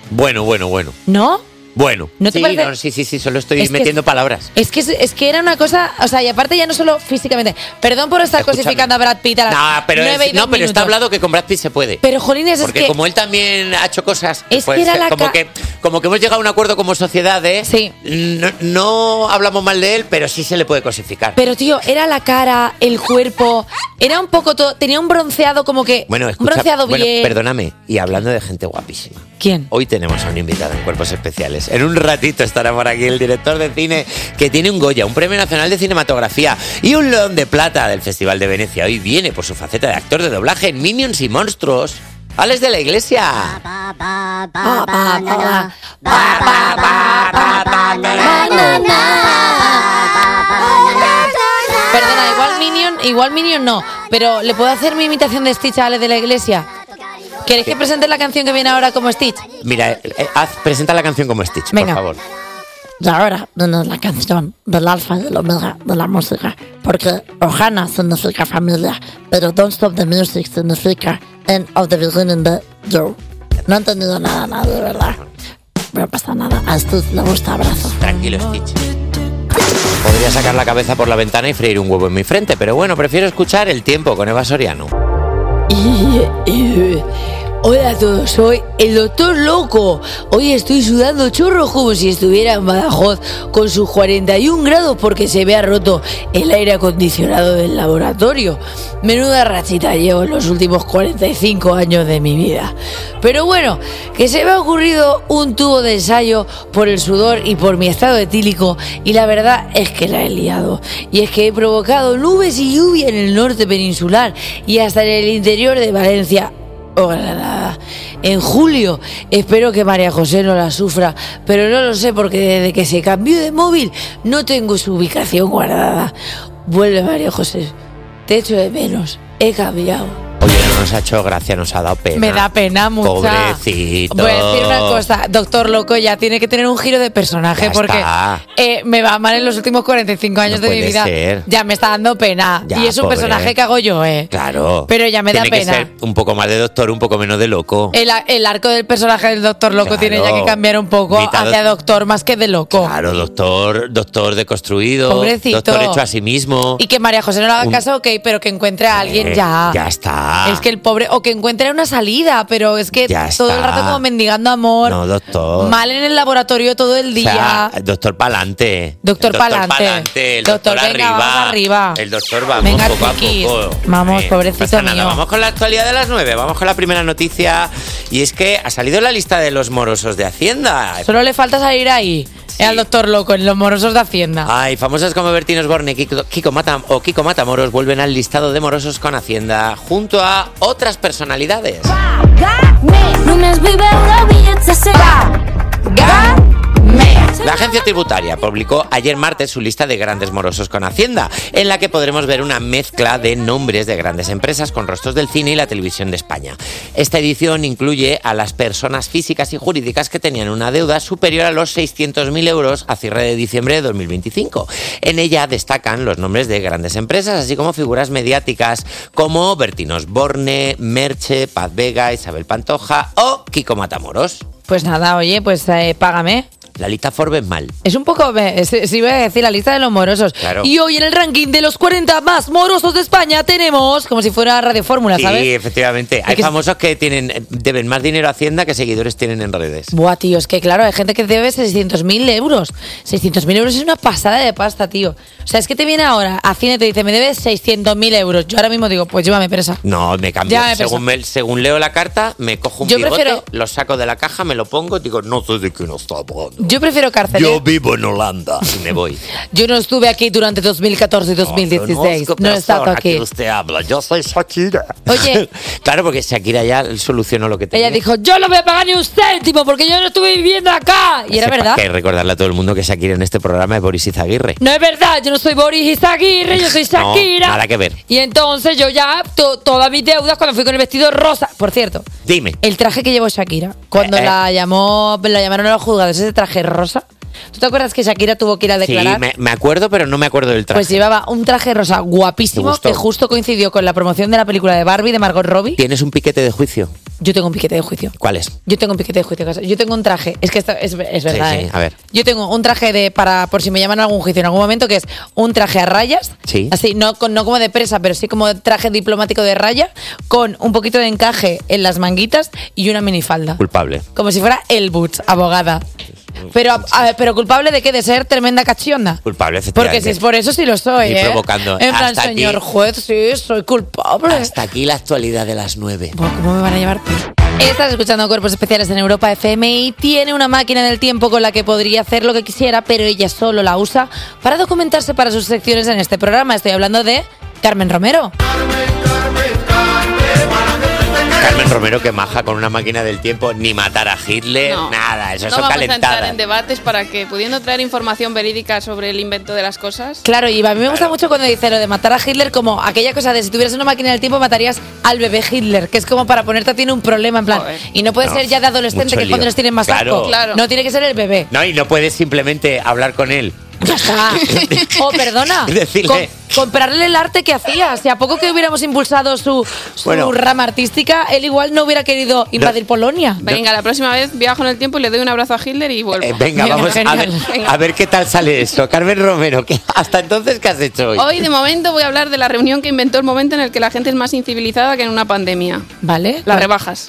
Bueno. ¿No? Bueno, ¿No te sí, parece? no, sí, solo estoy Es que- metiendo palabras. Es que era una cosa, o sea, y aparte ya no solo físicamente. Perdón por estar Escúchame. cosificando a Brad Pitt a las No, pero, 9 y 2 pero está minutos. hablado que con Brad Pitt se puede. Pero, jolines, es Porque que... como él también ha hecho cosas, Es pues, que era la como que hemos llegado a un acuerdo como sociedad de no hablamos mal de él, pero sí se le puede cosificar. Pero, tío, era la cara, el cuerpo, era un poco todo, tenía un bronceado como que... Bueno, un escucha, bronceado bueno, bien. perdóname, y hablando de gente guapísima. ¿Quién? Hoy tenemos a un invitado en Cuerpos Especiales. En un ratito estará por aquí el director de cine que tiene un Goya, un Premio Nacional de Cinematografía y un León de Plata del Festival de Venecia. Hoy viene por su faceta de actor de doblaje en Minions y Monstruos. ¡Alex de la Iglesia! Perdona, igual Minion no, pero ¿le puedo hacer mi imitación de Stitch a Ale de la Iglesia? ¿Queréis que presente la canción que viene ahora como Stitch? Mira, presenta la canción como Stitch, Venga. por favor. Y ahora viene la canción del alfa y el omega de la música, porque Ohana significa familia, pero Don't Stop the Music significa End of the Beginning de Joe. No he entendido nada, de verdad. No pasa nada, a Stitch le gusta abrazo. Tranquilo, Stitch. Podría sacar la cabeza por la ventana y freír un huevo en mi frente, pero bueno, prefiero escuchar El Tiempo con Eva Soriano. Hola a todos, soy el Doctor Loco. Hoy estoy sudando chorros como si estuviera en Badajoz con sus 41 grados porque se me ha roto el aire acondicionado del laboratorio. Menuda rachita llevo en los últimos 45 años de mi vida. Pero bueno, que se me ha ocurrido un tubo de ensayo por el sudor y por mi estado etílico y la verdad es que la he liado. Y es que he provocado nubes y lluvia en el norte peninsular y hasta en el interior de Valencia o Granada. En julio espero que María José no la sufra, pero no lo sé porque desde que se cambió de móvil no tengo su ubicación guardada. Vuelve María José, te echo de menos, he cambiado. Oye, no nos ha hecho gracia, nos ha dado pena. Me da pena mucha. Pobrecito. Voy a decir una cosa, Doctor Loco ya tiene que tener un giro de personaje Ya porque está. me va mal en los últimos 45 años No de mi puede vida. ser. Ya me está dando pena. Ya, y es un pobre. personaje que hago yo, Claro. Pero ya me da Tiene pena. que ser un poco más de doctor, un poco menos de loco. El arco del personaje del Doctor Loco Claro. tiene ya que cambiar un poco Mitad hacia doctor más que de loco. Claro, doctor deconstruido. Pobrecito. Doctor hecho a sí mismo. Y que María José no le haga caso, ok, pero que encuentre a alguien ya. Ya está. Es que el pobre, o que encuentre una salida, pero es que Ya todo el está. rato como mendigando amor. No, doctor. Mal en el laboratorio todo el O día. sea, doctor pa'lante. Doctor El pa'lante. El doctor Venga, arriba. vamos arriba. El doctor vamos Venga, poco chiquis. a poco. Vamos, pobrecito no pasa nada. mío. Vamos con la actualidad de las 9. Vamos con la primera noticia. Y es que ha salido la lista de los morosos de Hacienda. Solo le falta salir ahí, al Doctor Loco, en los morosos de Hacienda. Ay, famosos como Bertín Osborne, Kiko Matamoros vuelven al listado de morosos con Hacienda junto a otras personalidades. La agencia tributaria publicó ayer martes su lista de grandes morosos con Hacienda, en la que podremos ver una mezcla de nombres de grandes empresas con rostros del cine y la televisión de España. Esta edición incluye a las personas físicas y jurídicas que tenían una deuda superior a los 600.000 euros a cierre de diciembre de 2025. En ella destacan los nombres de grandes empresas, así como figuras mediáticas como Bertín Osborne, Merche, Paz Vega, Isabel Pantoja o Kiko Matamoros. Pues nada, oye, pues págame. La lista Forbes mal. Es un poco, sí voy a decir, la lista de los morosos. Claro. Y hoy en el ranking de los 40 más morosos de España tenemos, como si fuera Radio Fórmula, ¿sabes? Sí, efectivamente. Hay famosos que deben más dinero a Hacienda que seguidores tienen en redes. Buah, tío, es que claro, hay gente que debe 600.000 euros. 600.000 euros es una pasada de pasta, tío. O sea, es que te viene ahora Hacienda y te dice, me debes 600.000 euros. Yo ahora mismo digo, pues llévame presa. No, me cambio. Ya Según leo la carta, me cojo un Yo bigote, prefiero- lo saco de la caja, me lo pongo y digo, no sé de qué nos está hablando. Yo prefiero cárcel. Yo vivo en Holanda y me voy. Yo no estuve aquí durante 2014 y 2016. No he estado aquí. Usted habla, yo soy Shakira. Oye. Claro, porque Shakira ya solucionó lo que tenía. Ella dijo, yo no voy a pagar ni un céntimo porque yo no estuve viviendo acá. Y era verdad. Hay que recordarle a todo el mundo que Shakira en este programa es Boris Izaguirre. No es verdad, yo no soy Boris Izaguirre, yo soy Shakira. No, nada que ver. Y entonces yo ya, todas mis deudas cuando fui con el vestido rosa. Por cierto, Dime. el traje que llevó Shakira, cuando la llamaron a los juzgados, ese traje rosa. ¿Tú te acuerdas que Shakira tuvo que ir a declarar? Sí, me acuerdo, pero no me acuerdo del traje. Pues llevaba un traje rosa ¿Te guapísimo gustó? que justo coincidió con la promoción de la película de Barbie de Margot Robbie. ¿Tienes un piquete de juicio? Yo tengo un piquete de juicio. ¿Cuál es? Yo tengo un piquete de juicio. Yo tengo un traje. Es que esto es verdad. Sí, a ver. Yo tengo un traje por si me llaman a algún juicio en algún momento, que es un traje a rayas. Sí. Así, no como de presa, pero sí como traje diplomático de raya, con un poquito de encaje en las manguitas y una minifalda. Culpable. Como si fuera el Butch, abogada. Pero culpable de qué? De ser tremenda cachionda. Culpable, efectivamente. Porque si es por eso sí lo soy, Y provocando. En plan, Hasta aquí- señor juez, sí, soy culpable. Hasta aquí la actualidad de las 9. ¿Cómo me van a llevar? Estás escuchando Cuerpos Especiales en Europa FM y tiene una máquina del tiempo con la que podría hacer lo que quisiera, pero ella solo la usa para documentarse para sus secciones en este programa. Estoy hablando de Carmen Romero. Carmen Romero, que maja con una máquina del tiempo, ni matar a Hitler, No. nada, eso No son vamos a entrar calentadas. en debates para que, pudiendo traer información verídica sobre el invento de las cosas. Claro, y a mí me gusta mucho cuando dice lo de matar a Hitler como aquella cosa de si tuvieras una máquina del tiempo matarías al bebé Hitler, que es como para ponerte a ti en un problema, en plan. Y no puede No, ser ya de adolescente, mucho que es cuando lío. les tienen más Claro. asco. Claro. No tiene que ser el bebé. No, y no puedes simplemente hablar con él. Ya está. Oh, perdona. Decirle comprarle el arte que hacía. Si a poco que hubiéramos impulsado su rama artística, él igual no hubiera querido invadir Polonia. Venga, la próxima vez viajo en el tiempo y le doy un abrazo a Hitler y vuelvo. Venga, vamos a ver qué tal sale eso. Carmen Romero, hasta entonces, ¿qué has hecho hoy? Hoy, de momento, voy a hablar de la reunión que inventó el momento en el que la gente es más incivilizada que en una pandemia. ¿Vale? Las rebajas.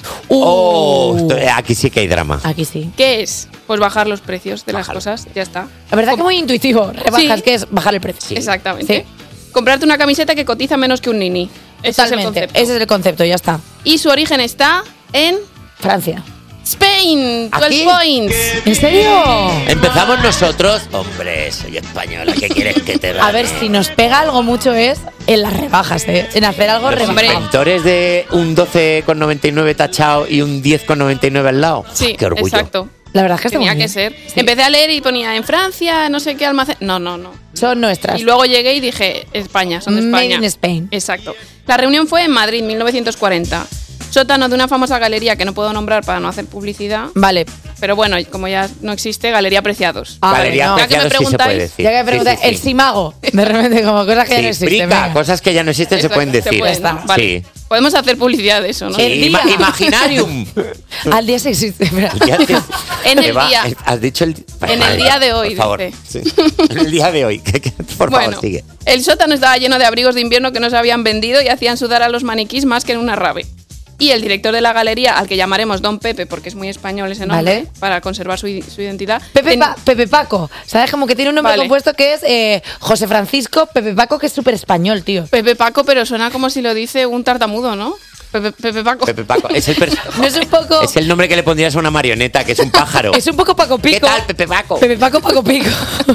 Aquí sí que hay drama. Aquí sí. ¿Qué es? Pues bajar los precios de las cosas, ya está. La verdad que muy intuitivo. Rebajas, que es bajar el precio. Sí. Exactamente. Sí. Comprarte una camiseta que cotiza menos que un nini. Ese es el concepto. Ese es el concepto, ya está. Y su origen está en... Francia. Spain, 12 points. ¿En serio? ¿Empezamos nosotros? Hombre, soy española, ¿qué quieres que te A ver, si nos pega algo mucho es en las rebajas, en hacer algo rebajado. ¿Inventores de un 12,99 tachado y un 10,99 al lado? Sí, qué orgullo. exacto. La verdad es que tenía que ser. Sí. Empecé a leer y ponía en Francia, no sé qué almacén. No. Son nuestras. Y luego llegué y dije, España, son de España. Made in Spain. Exacto. La reunión fue en Madrid, 1940. Sótano de una famosa galería que no puedo nombrar para no hacer publicidad. Vale. Pero bueno, como ya no existe, Galería Preciados. Galería Preciados ya que me preguntáis, sí ya que me preguntáis, el Simago. De repente, como cosas que ya no existen. Cosas que ya no existen se pueden decir. Vale. Sí. Podemos hacer publicidad de eso, ¿no? Sí, Imaginarium. Al día se existe. En el día. Has dicho el... En el día de hoy, por favor. dice. Sí. En el día de hoy. Por favor, sigue. El sótano estaba lleno de abrigos de invierno que no se habían vendido y hacían sudar a los maniquís más que en una rave. Y el director de la galería, al que llamaremos Don Pepe, porque es muy español ese nombre, para conservar su identidad. Pepe Paco, ¿sabes? Como que tiene un nombre compuesto que es José Francisco Pepe Paco, que es súper español, tío. Pepe Paco, pero suena como si lo dice un tartamudo, ¿no? Pepe Paco. Pepe Paco. Es el no es un poco... Es el nombre que le pondrías a una marioneta, que es un pájaro. Es un poco Paco Pico. ¿Qué tal, Pepe Paco? Pepe Paco, Paco Pico.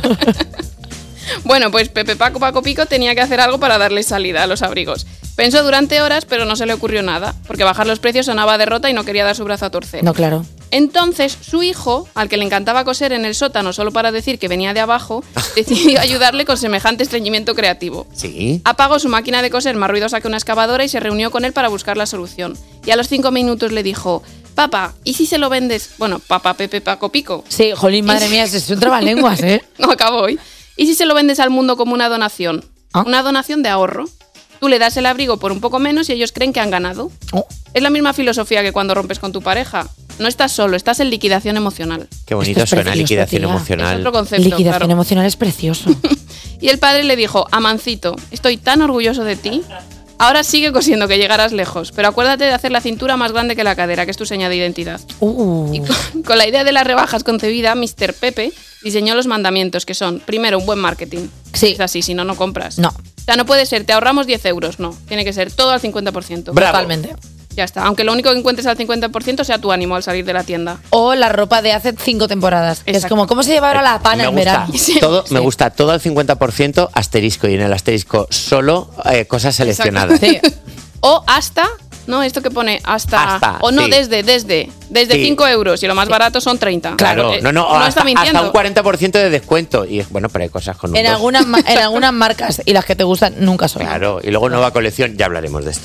Bueno, pues Pepe Paco Pico tenía que hacer algo para darle salida a los abrigos. Pensó durante horas, pero no se le ocurrió nada, porque bajar los precios sonaba a derrota y no quería dar su brazo a torcer. No, claro. Entonces, su hijo, al que le encantaba coser en el sótano solo para decir que venía de abajo, decidió ayudarle con semejante estreñimiento creativo. Sí. Apagó su máquina de coser más ruidosa que una excavadora y se reunió con él para buscar la solución. Y a los 5 minutos le dijo: papá, ¿y si se lo vendes? Bueno, papá Pepe Paco Pico. Sí, jolín, madre mía, es un trabalenguas, ¿eh? No acabo hoy. ¿Y si se lo vendes al mundo como una donación? Una donación de ahorro. Tú le das el abrigo por un poco menos y ellos creen que han ganado. Es la misma filosofía que cuando rompes con tu pareja. No estás solo, estás en liquidación emocional. Qué bonito suena, liquidación emocional. Es otro concepto, liquidación emocional es precioso. Y el padre le dijo: Amancito, estoy tan orgulloso de ti. Ahora sigue cosiendo, que llegarás lejos, pero acuérdate de hacer la cintura más grande que la cadera, que es tu señal de identidad. Y con la idea de las rebajas concebida, Mr. Pepe diseñó los mandamientos, que son, primero, un buen marketing. Sí. Es así, si no, no compras. No. O sea, no puede ser, te ahorramos 10 euros, no. Tiene que ser todo al 50%. Bravo. Totalmente. Ya está. Aunque lo único que encuentres al 50% sea tu ánimo al salir de la tienda. O la ropa de hace 5 temporadas. Es como, ¿cómo se lleva ahora la pana en verano? Me gusta todo al 50%, asterisco, y en el asterisco solo cosas seleccionadas. Sí. O hasta, ¿no? Esto que pone hasta o no, sí. desde 5 euros y lo más barato son 30. Claro, no está mintiendo. hasta un 40% de descuento. Y bueno, pero hay cosas con en algunas marcas, y las que te gustan nunca son. Claro, y luego nueva colección, ya hablaremos de esto.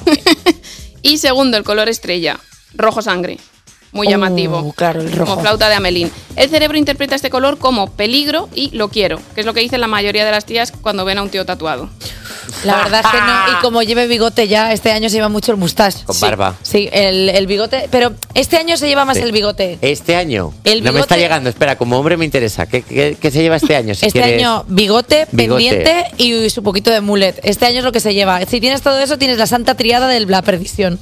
Y segundo, el color estrella, rojo sangre. Muy llamativo. Claro, el rojo. Como flauta de Amelín. El cerebro interpreta este color como peligro y lo quiero, que es lo que dicen la mayoría de las tías cuando ven a un tío tatuado. La verdad es que no, y como lleve bigote ya, este año se lleva mucho el mustache. Con barba. Sí, el bigote, pero este año se lleva más el bigote. ¿Este año? El no me está llegando, espera, como hombre me interesa. ¿Qué se lleva este año? Si año bigote, pendiente y su poquito de mulet. Este año es lo que se lleva. Si tienes todo eso, tienes la santa triada de la perdición.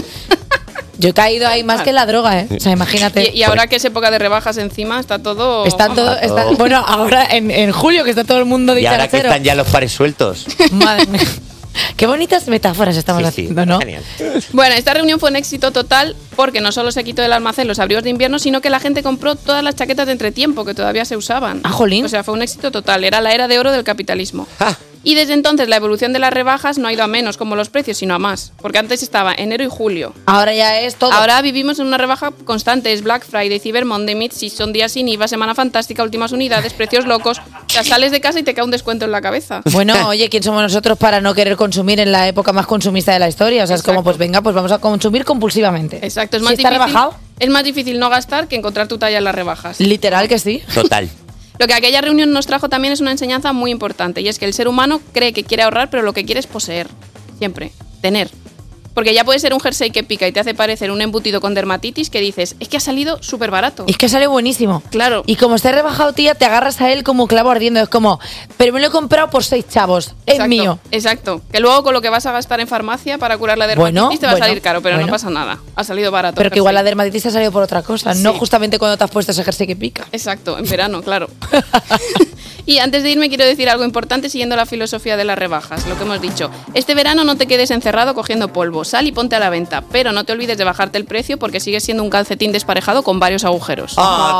Yo he caído ahí más que la droga, ¿eh? O sea, imagínate. Y ahora que es época de rebajas encima, está todo... Bueno, ahora en julio, que está todo el mundo de y ahora que están ya los pares sueltos. Madre mía. Qué bonitas metáforas estamos haciendo, ¿no? Genial. Bueno, esta reunión fue un éxito total porque no solo se quitó del almacén los abrigos de invierno, sino que la gente compró todas las chaquetas de entretiempo que todavía se usaban. Ah, jolín. O sea, fue un éxito total. Era la era de oro del capitalismo. Y desde entonces la evolución de las rebajas no ha ido a menos como los precios, sino a más. Porque antes estaba enero y julio. Ahora ya es todo. Ahora vivimos en una rebaja constante. Es Black Friday, Cyber Monday, Mid-Season, días sin IVA, Semana Fantástica, últimas unidades, precios locos. O sea, sales de casa y te cae un descuento en la cabeza. Bueno, oye, ¿quién somos nosotros para no querer consumir en la época más consumista de la historia? O sea, es como, pues venga, pues vamos a consumir compulsivamente. Exacto. Es más ¿Sí está difícil, rebajado? Es más difícil no gastar que encontrar tu talla en las rebajas. Literal que sí. Total. Lo que aquella reunión nos trajo también es una enseñanza muy importante, y es que el ser humano cree que quiere ahorrar, pero lo que quiere es poseer. Siempre. Tener. Porque ya puede ser un jersey que pica y te hace parecer un embutido con dermatitis que dices, es que ha salido súper barato. Es que sale buenísimo. Claro. Y como esté rebajado, tía, te agarras a él como clavo ardiendo. Es como, pero me lo he comprado por 6 chavos. Es mío. Exacto. Que luego con lo que vas a gastar en farmacia para curar la dermatitis te va a salir caro, pero no pasa nada. Ha salido barato. Pero que igual la dermatitis ha salido por otra cosa, no justamente cuando te has puesto ese jersey que pica. Exacto, en verano, claro. Y antes de irme quiero decir algo importante siguiendo la filosofía de las rebajas, lo que hemos dicho. Este verano no te quedes encerrado cogiendo polvo, sal y ponte a la venta, pero no te olvides de bajarte el precio porque sigues siendo un calcetín desparejado con varios agujeros.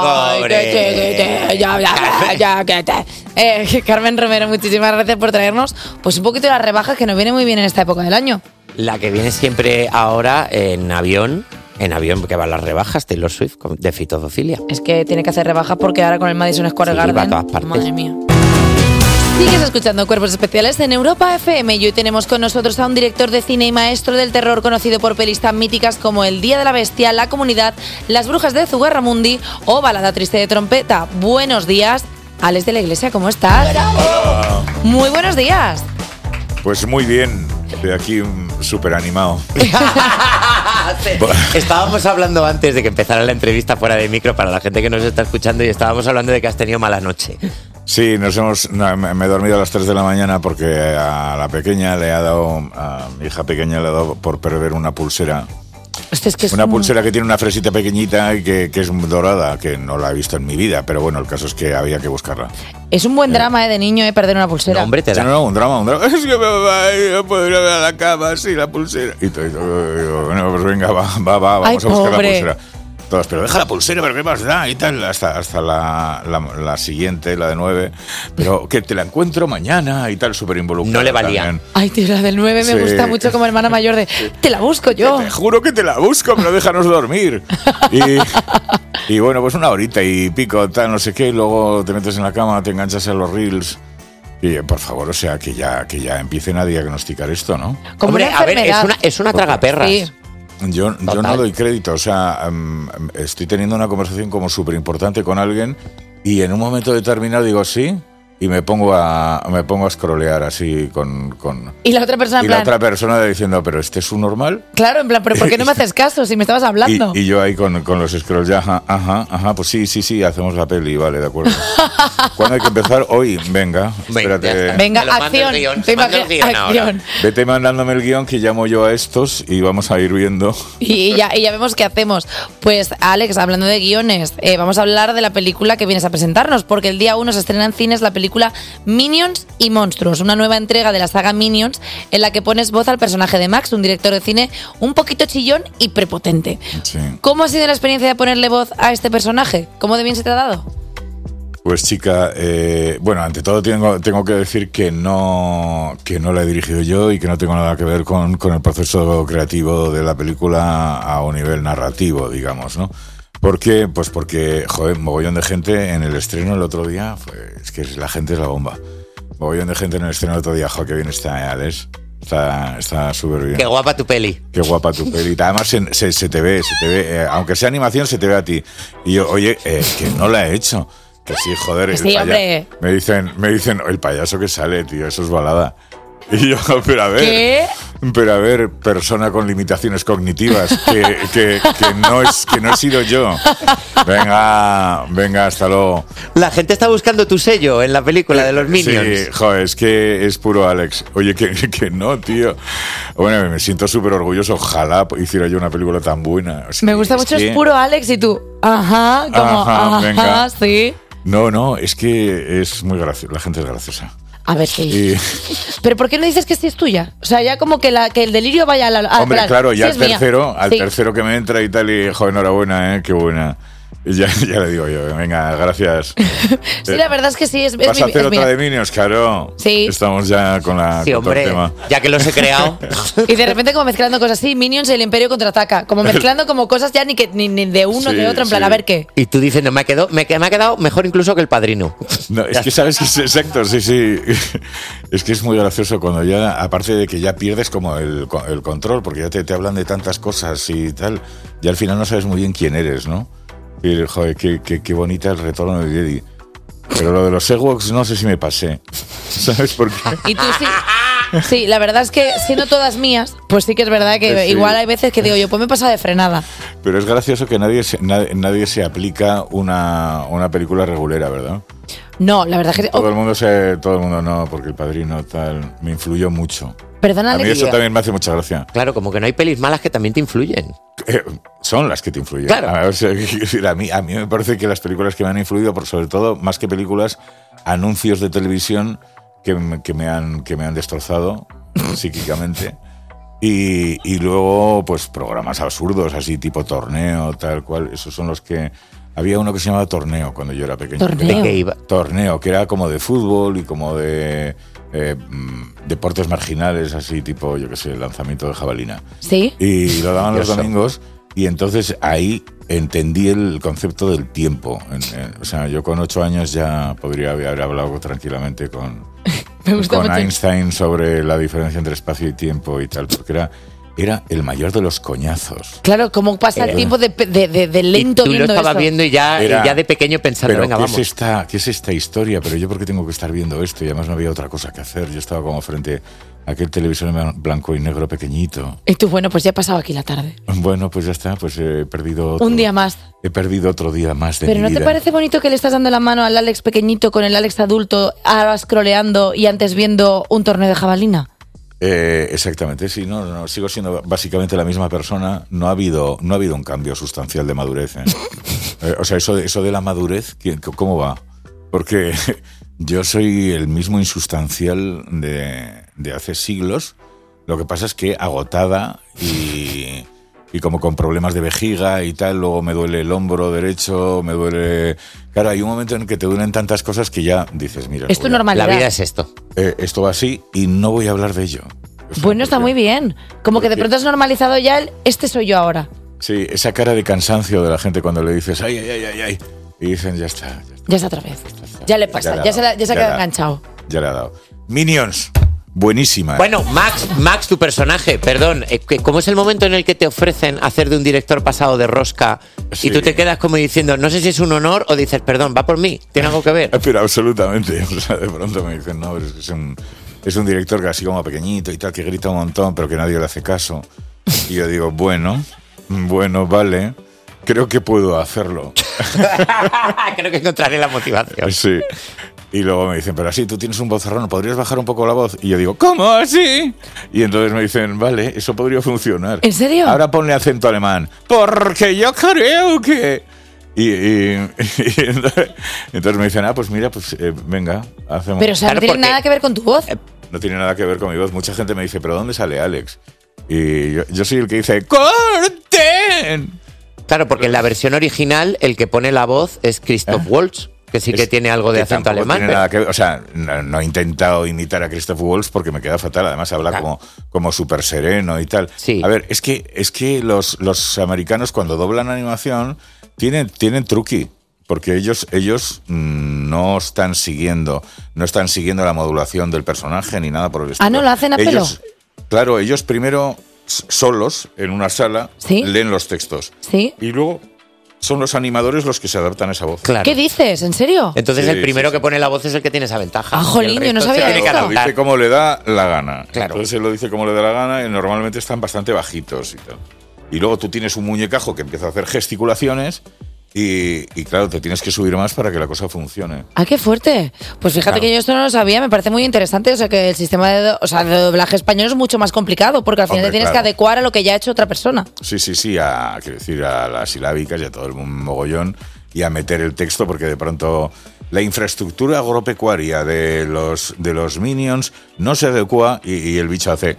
Carmen Romero, muchísimas gracias por traernos pues un poquito de las rebajas que nos viene muy bien en esta época del año. La que viene siempre ahora en avión que van las rebajas, Taylor Swift de fitofilia. Es que tiene que hacer rebajas porque ahora con el Madison Square Garden, va a todas partes. Madre mía. Sigues escuchando Cuerpos Especiales en Europa FM y hoy tenemos con nosotros a un director de cine y maestro del terror conocido por pelis tan míticas como El Día de la Bestia, La Comunidad, Las Brujas de Zugarramundi o Balada Triste de Trompeta. Buenos días, Alex de la Iglesia, ¿cómo estás? Hola. Muy buenos días. Pues muy bien, estoy aquí súper animado. Estábamos hablando antes de que empezara la entrevista fuera de micro para la gente que nos está escuchando y estábamos hablando de que has tenido mala noche. Sí, me he dormido a las 3 de la mañana porque a la pequeña a mi hija pequeña le ha dado por perder una pulsera. Una pulsera que tiene una fresita pequeñita y que es dorada, que no la he visto en mi vida, pero bueno, el caso es que había que buscarla. Es un buen drama de niño, perder una pulsera. No, hombre, te da. No, un drama. Es que no puedo ir a la cama sin la pulsera. Y todo, bueno, pues venga, vamos a buscar la pulsera. Todos, pero deja la pulsera, pero ¿qué más da? Y tal, hasta la siguiente, la de 9. Pero que te la encuentro mañana y tal, súper involucrada. No le valía. También. Ay, tío, la del 9 me gusta mucho como hermana mayor de, te la busco yo. Te juro que te la busco, pero déjanos dormir. Y bueno, pues una horita y pico, tal, no sé qué, y luego te metes en la cama, te enganchas a los reels. Y por favor, o sea, que ya empiecen a diagnosticar esto, ¿no? Como hombre, a ver, es una tragaperras. Sí. Yo no doy crédito, o sea, estoy teniendo una conversación como súper importante con alguien y en un momento determinado digo sí y me pongo a scrollear así con y la otra persona la otra persona diciendo, pero ¿este es un normal? Claro, en plan, pero ¿por qué no me haces caso si me estabas hablando? Y yo ahí con los scrolls ya, ajá, pues sí, hacemos la peli, vale, de acuerdo. ¿Cuándo hay que empezar? Hoy, venga, espérate. Venga, acción. Acción. Vete mandándome el guión que llamo yo a estos y vamos a ir viendo. Y ya vemos qué hacemos. Pues, Alex, hablando de guiones, vamos a hablar de la película que vienes a presentarnos, porque el día 1 se estrena en cines la película Minions y Monstruos, una nueva entrega de la saga Minions en la que pones voz al personaje de Max, un director de cine un poquito chillón y prepotente. Sí. ¿Cómo ha sido la experiencia de ponerle voz a este personaje? ¿Cómo de bien se te ha dado? Pues chica, bueno, ante todo tengo que decir que no la he dirigido yo y que no tengo nada que ver con el proceso creativo de la película a un nivel narrativo, digamos, ¿no? ¿Por qué? Pues porque, joder, mogollón de gente en el estreno el otro día, es que la gente es la bomba. Mogollón de gente en el estreno el otro día, joder, qué bien está, Alex. Está súper bien. Qué guapa tu peli. Qué guapa tu peli. Además se te ve, aunque sea animación, se te ve a ti. Y yo, oye, que no la he hecho. Que sí, joder, sí, hombre. Me dicen, el payaso que sale, tío, eso es balada. Y yo, pero a ver, ¿qué? Pero a ver, persona con limitaciones cognitivas, que no he sido yo. Venga, hasta luego. La gente está buscando tu sello en la película de los Minions. Sí, joder, es que es puro Alex. Oye, que no, tío. Bueno, me siento súper orgulloso. Ojalá hiciera yo una película tan buena. O sea, me gusta mucho, es puro Alex y tú, venga. Sí. No, es que es muy gracioso. La gente es graciosa. A ver, sí. Pero ¿por qué no dices que sí es tuya? O sea, ya como que el delirio vaya a hombre, plan, claro, ya sí al tercero que me entra y tal, y joder, enhorabuena, qué buena. Y ya le digo yo, venga, gracias. Sí, la verdad es que sí. ¿Vas a hacer otra de Minions, claro? Sí. Estamos ya con sí, hombre, el tema. Ya que los he creado. Y de repente como mezclando cosas así, Minions y el Imperio contraataca. Como mezclando como cosas ya ni de uno ni de otro, en plan, a ver qué. Y tú diciendo, me ha quedado mejor incluso que El Padrino. No, es que sabes que es exacto, sí. Es que es muy gracioso cuando ya, aparte de que ya pierdes como el control, porque ya te hablan de tantas cosas y tal, y al final no sabes muy bien quién eres, ¿no? Y, joder, qué bonita el retorno de Jedi. Pero lo de los Ewoks no sé si me pasé. ¿Sabes por qué? Y tú sí. Sí, la verdad es que siendo todas mías, pues sí que es verdad que Sí. igual hay veces que digo yo, pues me he pasado de frenada. Pero es gracioso que nadie se aplica una película regulera, ¿verdad? No, la verdad es que... Todo el mundo no, porque El Padrino tal me influyó mucho. Perdona, A mí Alex. eso también me hace mucha gracia. Claro, como que no hay pelis malas que también te influyen. Son las que te influyen. Claro. O sea, a mí me parece que las películas que me han influido, por sobre todo, más que películas, anuncios de televisión que me han destrozado psíquicamente. Y luego, pues, programas absurdos, así tipo Torneo, tal cual. Esos son los que... Había uno que se llamaba Torneo cuando yo era pequeño. ¿Torneo? ¿De qué iba? Torneo, que era como de fútbol y como de deportes marginales, así tipo, yo qué sé, lanzamiento de jabalina. ¿Sí? Y lo daban los Eso. domingos y entonces ahí entendí el concepto del tiempo. O sea, yo con 8 años ya podría haber hablado tranquilamente con Me gusta mucho. Einstein sobre la diferencia entre espacio y tiempo y tal, porque era el mayor de los coñazos. Claro, cómo pasa el tiempo de lento Tú lo viendo estabas esto. viendo y ya de pequeño pensando, Pero venga, ¿qué vamos. es esta historia? Pero yo ¿por qué tengo que estar viendo esto? Y además no había otra cosa que hacer. Yo estaba como frente a aquel televisor en blanco y negro pequeñito. Y tú, bueno, pues ya he pasado aquí la tarde. Bueno, pues ya está, pues he perdido Un día más. He perdido otro día más de Pero mi ¿no te vida. parece bonito que le estás dando la mano al Alex pequeñito con el Alex adulto, ahora scrolleando y antes viendo un torneo de jabalina? Exactamente, sí, no, sigo siendo básicamente la misma persona. No ha habido un cambio sustancial de madurez. O sea, eso de la madurez, ¿cómo va? Porque yo soy el mismo insustancial de hace siglos. Lo que pasa es que agotada y como con problemas de vejiga y tal, luego me duele el hombro derecho, me duele... Claro, hay un momento en que te duelen tantas cosas que ya dices, mira... Es tu normalidad. La vida es esto. Esto va así y no voy a hablar de ello. O sea, Bueno, está muy bien. Como que de pronto has normalizado ya este soy yo ahora. Sí, esa cara de cansancio de la gente cuando le dices, ay, ay, ay, ay, ay, y dicen, ya está. Ya está otra vez. Ya le pasa, ya se ha quedado enganchado. Ya le ha dado. Minions, buenísima. Bueno, Max, tu personaje, perdón, ¿cómo es el momento en el que te ofrecen hacer de un director pasado de rosca Sí. y tú te quedas como diciendo, no sé si es un honor o dices, perdón, va por mí, tiene algo que ver? Pero absolutamente. O sea, de pronto me dicen, no, es un director que así como pequeñito y tal, que grita un montón, pero que nadie le hace caso. Y yo digo, bueno, vale, creo que puedo hacerlo. Creo que encontraré la motivación. Sí. Y luego me dicen, pero así, tú tienes un vozarrón, ¿podrías bajar un poco la voz? Y yo digo, ¿cómo así? Y entonces me dicen, vale, eso podría funcionar. ¿En serio? Ahora ponle acento alemán, porque yo creo que... Y entonces me dicen, pues mira, pues venga, hacemos... Pero, o sea, no tiene nada que ver con tu voz. No tiene nada que ver con mi voz. Mucha gente me dice, ¿pero dónde sale Alex? Y yo soy el que dice, ¡corten! Claro, porque en la versión original el que pone la voz es Christoph Waltz, que sí que tiene algo de que acento tampoco alemán. tiene nada que ver. O sea, no he intentado imitar a Christoph Waltz porque me queda fatal. Además habla como súper sereno y tal. Sí. A ver, es que los americanos cuando doblan animación tienen truqui. Porque ellos no están siguiendo la modulación del personaje ni nada por el estilo. Ah, ¿no lo hacen a pelo? Claro, ellos primero solos en una sala leen los textos. Sí. Y luego son los animadores los que se adaptan a esa voz. Claro. ¿Qué dices? ¿En serio? Entonces Sí, el primero sí, que pone la voz es el que tiene esa ventaja. Ah, jolín, Y el yo no resto sabía se tiene que esto. Lo adaptar. dice como le da la gana. Claro. Entonces él lo dice como le da la gana y normalmente están bastante bajitos y tal. Y luego tú tienes un muñecajo que empieza a hacer gesticulaciones y claro, te tienes que subir más para que la cosa funcione. Ah, qué fuerte. Pues fíjate Claro. que yo esto no lo sabía, me parece muy interesante. O sea, que el sistema de doblaje español es mucho más complicado porque al final Hombre, te tienes claro. que adecuar a lo que ya ha hecho otra persona. Sí, quiero decir, a las silábicas y a todo el mogollón y a meter el texto porque de pronto la infraestructura agropecuaria de los Minions no se adecua y el bicho hace...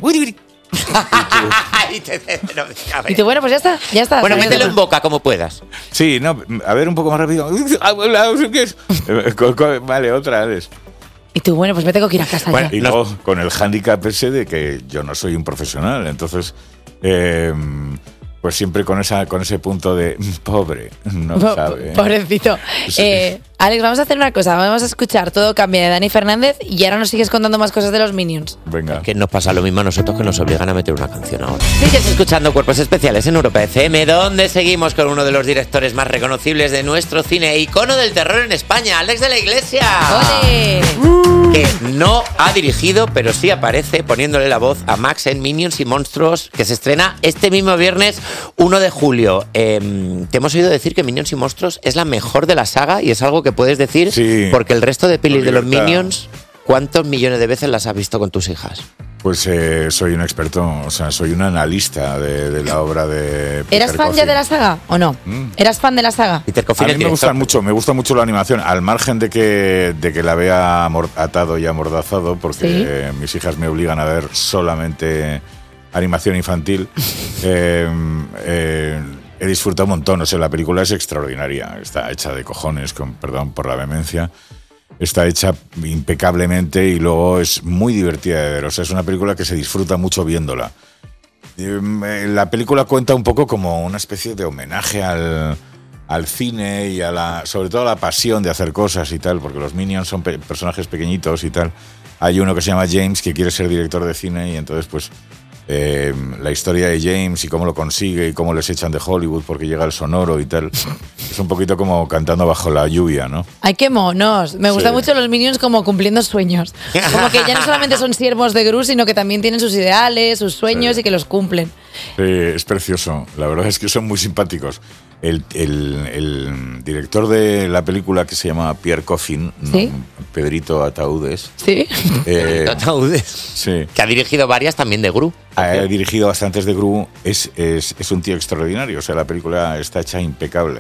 Y tú, bueno, pues ya está. Bueno, Sí, mételo en boca como puedas. Sí, no, a ver un poco más rápido. ¿Qué es? Vale, otra vez. Y tú, bueno, pues me tengo que ir a casa Bueno, ya. y luego con el hándicap ese de que yo no soy un profesional, entonces pues siempre con ese punto de pobre, no sabe. Pobrecito. Sí. Alex, vamos a hacer una cosa. Vamos a escuchar Todo cambia de Dani Fernández y ahora nos sigues contando más cosas de los Minions. Venga. Que nos pasa lo mismo a nosotros, que nos obligan a meter una canción ahora. Sigues escuchando Cuerpos Especiales en Europa FM, donde seguimos con uno de los directores más reconocibles de nuestro cine, icono del terror en España, Alex de la Iglesia. ¡Ole! Que no ha dirigido, pero sí aparece poniéndole la voz a Max en Minions y Monstruos, que se estrena este mismo viernes 1 de julio. Te hemos oído decir que Minions y Monstruos es la mejor de la saga y es algo que puedes decir porque el resto de pelis de los Minions, ¿cuántos millones de veces las has visto con tus hijas? Pues soy un experto, o sea, soy un analista de la obra de Peter ¿Eras fan Coffin. ya de la saga o no? ¿Eras fan de la saga? A mí me gusta mucho la animación, al margen de que la vea atado y amordazado, porque mis hijas me obligan a ver solamente animación infantil. He disfrutado un montón, o sea, la película es extraordinaria, está hecha de cojones, con perdón por la vehemencia. Está hecha impecablemente y luego es muy divertida de ver. O sea, es una película que se disfruta mucho viéndola. La película cuenta un poco como una especie de homenaje al cine y sobre todo a la pasión de hacer cosas y tal, porque los Minions son personajes pequeñitos y tal. Hay uno que se llama James que quiere ser director de cine y entonces pues la historia de James y cómo lo consigue y cómo les echan de Hollywood porque llega el sonoro y tal. Es un poquito como cantando bajo la lluvia, ¿no? ¡Ay, qué monos! Me gustan mucho los Minions como cumpliendo sueños. Como que ya no solamente son siervos de Gru, sino que también tienen sus ideales, sus sueños y que los cumplen. Es precioso. La verdad es que son muy simpáticos. El director de la película, que se llama Pierre Coffin, ¿Sí? ¿no? Pedrito Ataúdes. Sí. Ataúdes. Sí. Que ha dirigido varias también de Gru. Ha dirigido bastantes de Gru. Es un tío extraordinario. O sea, la película está hecha impecable.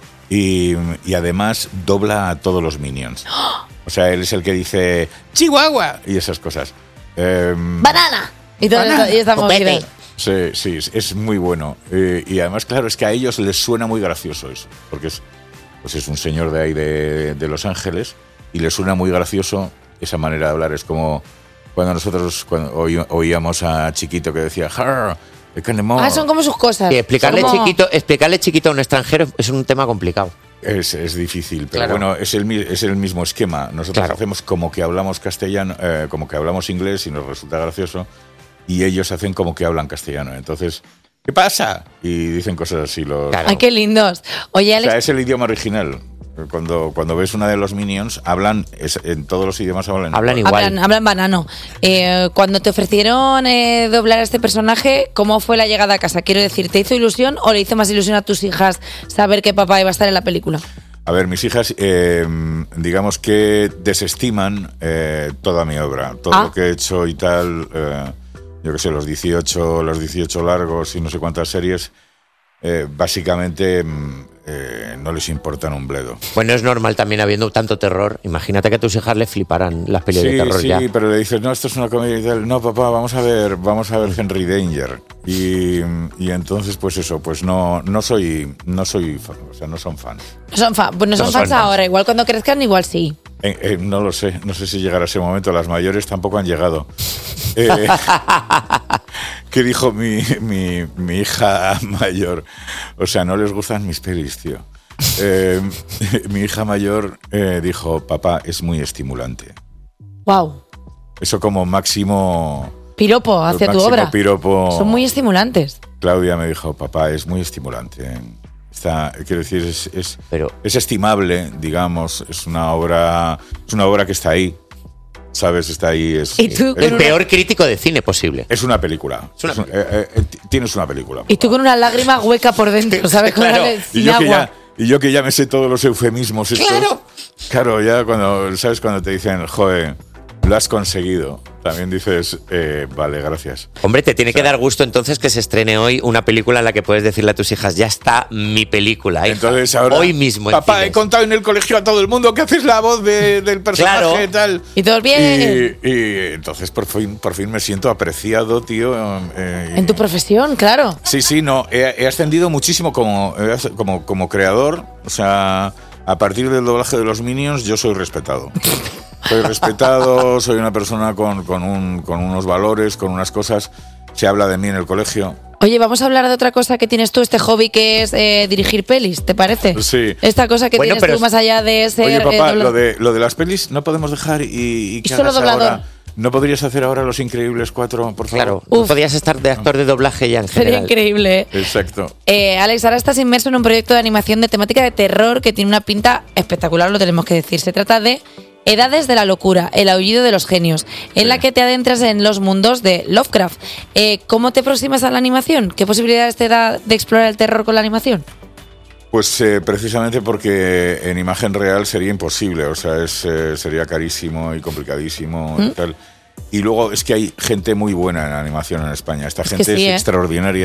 Y además dobla a todos los Minions. O sea, él es el que dice Chihuahua y esas cosas. ¡Banana! Y todo Banana. y estamos Copete. Sí, es muy bueno. Y además, claro, es que a ellos les suena muy gracioso eso. Porque es un señor de ahí de Los Ángeles y les suena muy gracioso esa manera de hablar. Es como cuando nosotros oíamos a Chiquito que decía "Har, son como sus cosas. Sí, explicarle Son como- chiquito a un extranjero es un tema complicado. Es difícil, pero Claro. bueno, es el mismo esquema. Nosotros hacemos como que hablamos castellano, como que hablamos inglés y nos resulta gracioso, y ellos hacen como que hablan castellano. Entonces, ¿qué pasa? Y dicen cosas así. ¡Ay, qué lindos! Oye, O Alex, sea, es el idioma original. Cuando ves una de los Minions, en todos los idiomas hablan igual. hablan banano. Cuando te ofrecieron doblar a este personaje, ¿cómo fue la llegada a casa? Quiero decir, ¿te hizo ilusión o le hizo más ilusión a tus hijas saber que papá iba a estar en la película? A ver, mis hijas, digamos que desestiman toda mi obra, todo lo que he hecho y tal. Yo qué sé, los 18 largos y no sé cuántas series, básicamente no les importan un bledo. Bueno, es normal también habiendo tanto terror. Imagínate que a tus hijas les fliparan las pelis de terror ya. Sí, pero le dices, no, esto es una comedia y tal. No, papá, vamos a ver Henry Danger. Y entonces, pues eso, pues no soy fan, o sea, no son fans. No son fans ahora, igual cuando crezcan, igual sí. No lo sé, no sé si llegará ese momento. Las mayores tampoco han llegado. ¿Qué dijo mi hija mayor? O sea, no les gustan mis pelis, tío. Mi hija mayor dijo, papá, es muy estimulante. Wow. Eso como máximo Piropo hacia tu máximo obra. piropo. Son muy estimulantes. Claudia me dijo, papá, es muy estimulante. Quiero decir, es estimable, digamos. Es una obra que está ahí. ¿Sabes? Está ahí. El peor crítico de cine posible. Es una película. Tienes una película. Y tú con una lágrima hueca por dentro, ¿sabes? Claro. Sin agua. Y yo que ya me sé todos los eufemismos estos. Claro, ya cuando te dicen, joder, lo has conseguido, también dices, vale, gracias. Hombre, te tiene que dar gusto entonces que se estrene hoy una película en la que puedes decirle a tus hijas, ya está mi película. Hija. Entonces ahora, hoy mismo. Papá, he contado en el colegio a todo el mundo que haces la voz del personaje y tal. Y todo bien. Y entonces por fin me siento apreciado, tío. En tu profesión, claro. Sí, no, he ascendido muchísimo como creador. O sea, a partir del doblaje de los Minions yo soy respetado. Soy respetado, soy una persona con unos valores, con unas cosas. Se habla de mí en el colegio. Oye, vamos a hablar de otra cosa que tienes tú, este hobby que es dirigir pelis, ¿te parece? Sí. Esta cosa que tienes tú más allá de ser... Oye, papá, lo de las pelis no podemos dejar y que solo hagas doblador. ahora. ¿No podrías hacer ahora Los Increíbles 4, por favor? Claro, no podías estar de actor de doblaje ya en Sería general. increíble. Exacto. Alex, ahora estás inmerso en un proyecto de animación de temática de terror que tiene una pinta espectacular, lo tenemos que decir. Se trata de Edades de la locura, el aullido de los genios, en la que te adentras en los mundos de Lovecraft. ¿Cómo te aproximas a la animación? ¿Qué posibilidades te da de explorar el terror con la animación? Pues precisamente porque en imagen real sería imposible, o sea, sería carísimo y complicadísimo y tal. Y luego es que hay gente muy buena en animación en España. Esta gente sí, es extraordinaria,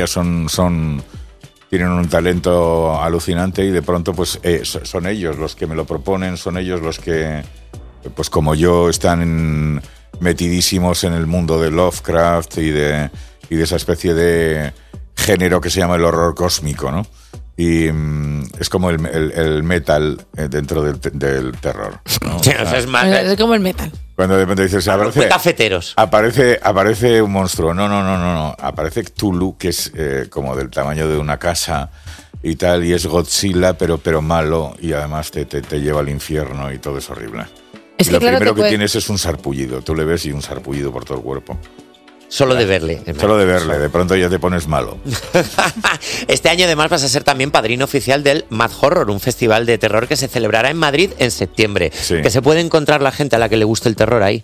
tienen un talento alucinante y de pronto pues son ellos los que me lo proponen, son ellos los que, pues como yo, están metidísimos en el mundo de Lovecraft y de esa especie de género que se llama el horror cósmico, ¿no? Y es como el metal dentro del terror, ¿no? Sí, o sea, Es como el metal. Cuando de repente dices, cafeteros. Aparece un monstruo. No. Aparece Cthulhu, que es como del tamaño de una casa y tal, y es Godzilla, pero malo, y además te lleva al infierno y todo es horrible. Es y que lo claro, primero que puede... tienes es un sarpullido. Tú le ves y un sarpullido por todo el cuerpo. Solo de verle. Solo de verle, de pronto ya te pones malo. Este año además vas a ser también padrino oficial del Mad Horror, un festival de terror que se celebrará en Madrid en septiembre. Sí. Que se puede encontrar la gente a la que le guste el terror ahí.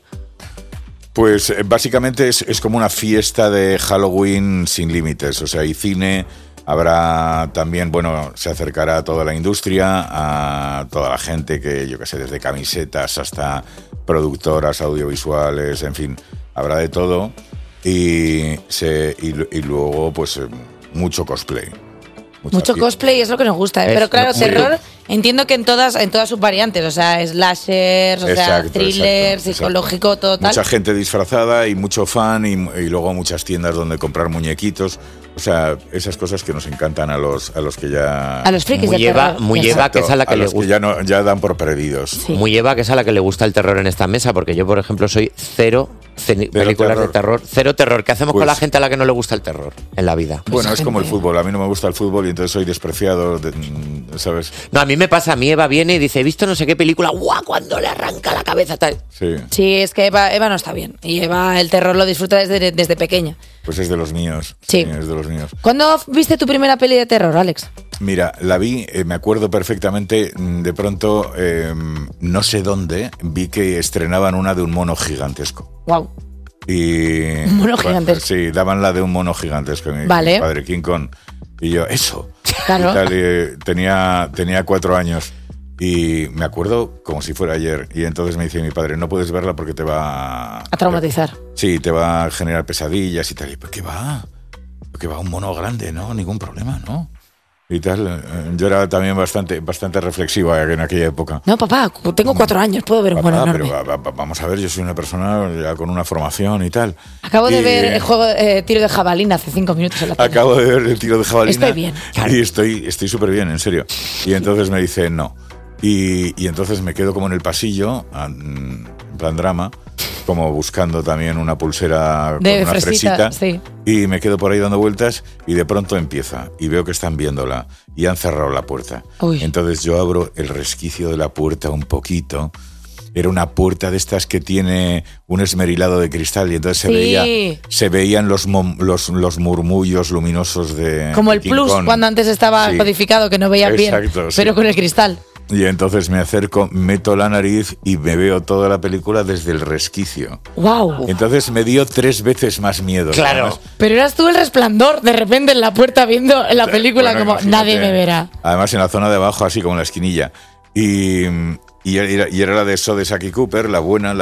Pues básicamente es como una fiesta de Halloween sin límites. O sea, hay cine, habrá también, se acercará a toda la industria, a toda la gente que, yo qué sé, desde camisetas hasta productoras audiovisuales, en fin, habrá de todo. Y luego, pues, mucho cosplay. Mucho cosplay es lo que nos gusta, pero claro, terror, entiendo que en todas sus variantes, o sea, slashers, thriller, psicológico, todo tal. Mucha gente disfrazada y mucho fan y luego muchas tiendas donde comprar muñequitos. O sea, esas cosas que nos encantan a los que ya... A los frikis de terror. Muy Eva, que es a la que le gusta. Que ya dan por perdidos. Sí. Muy Eva, que es a la que le gusta el terror en esta mesa, porque yo, por ejemplo, soy cero películas de terror. Cero terror. ¿Qué hacemos con la gente a la que no le gusta el terror en la vida? Bueno, es como el fútbol. A mí no me gusta el fútbol y entonces soy despreciado, ¿sabes? No, a mí me pasa. A mí Eva viene y dice, he visto no sé qué película, ¡guau! Cuando le arranca la cabeza tal. Sí, es que Eva no está bien. Y Eva el terror lo disfruta desde pequeña. Pues es de los míos. Sí. Es de los míos. ¿Cuándo viste tu primera peli de terror, Alex? Mira, la vi, me acuerdo perfectamente, de pronto, no sé dónde, vi que estrenaban una de un mono gigantesco. Wow. Y, un mono gigantesco. Sí, daban la de un mono gigantesco. Mi padre King Kong. Y yo, eso. Claro. Y tal, tenía 4 años. Y me acuerdo como si fuera ayer. Y entonces me dice mi padre, no puedes verla porque te va... A traumatizar. Sí, te va a generar pesadillas y tal. Y, ¿pero qué va? ¿Qué va? Un mono grande, ¿no? Ningún problema, ¿no? Y tal. Yo era también bastante reflexiva en aquella época. No, papá, tengo 4 años, puedo ver un mono enorme. Pero vamos a ver, yo soy una persona ya con una formación y tal. Acabo de ver el juego tiro de jabalina hace 5 minutos en la tele. Acabo de ver el tiro de jabalina. Estoy bien. Y estoy súper bien, en serio. Y entonces me dice no. Y entonces me quedo como en el pasillo, en plan drama, como buscando también una pulsera con una fresita. Sí. Y me quedo por ahí dando vueltas y de pronto empieza. Y veo que están viéndola y han cerrado la puerta. Uy. Entonces yo abro el resquicio de la puerta un poquito. Era una puerta de estas que tiene un esmerilado de cristal y entonces se veían los murmullos luminosos de como el King Plus Kong. Cuando antes estaba codificado, que no veías bien, pero con el cristal. Y entonces me acerco, meto la nariz y me veo toda la película desde el resquicio. ¡Wow! Entonces me dio 3 veces más miedo. Claro. Además, pero eras tú el Resplandor, de repente en la puerta viendo la película como nadie me verá. Además en la zona de abajo, así como en la esquinilla. Y era la de Saki Cooper, la buena,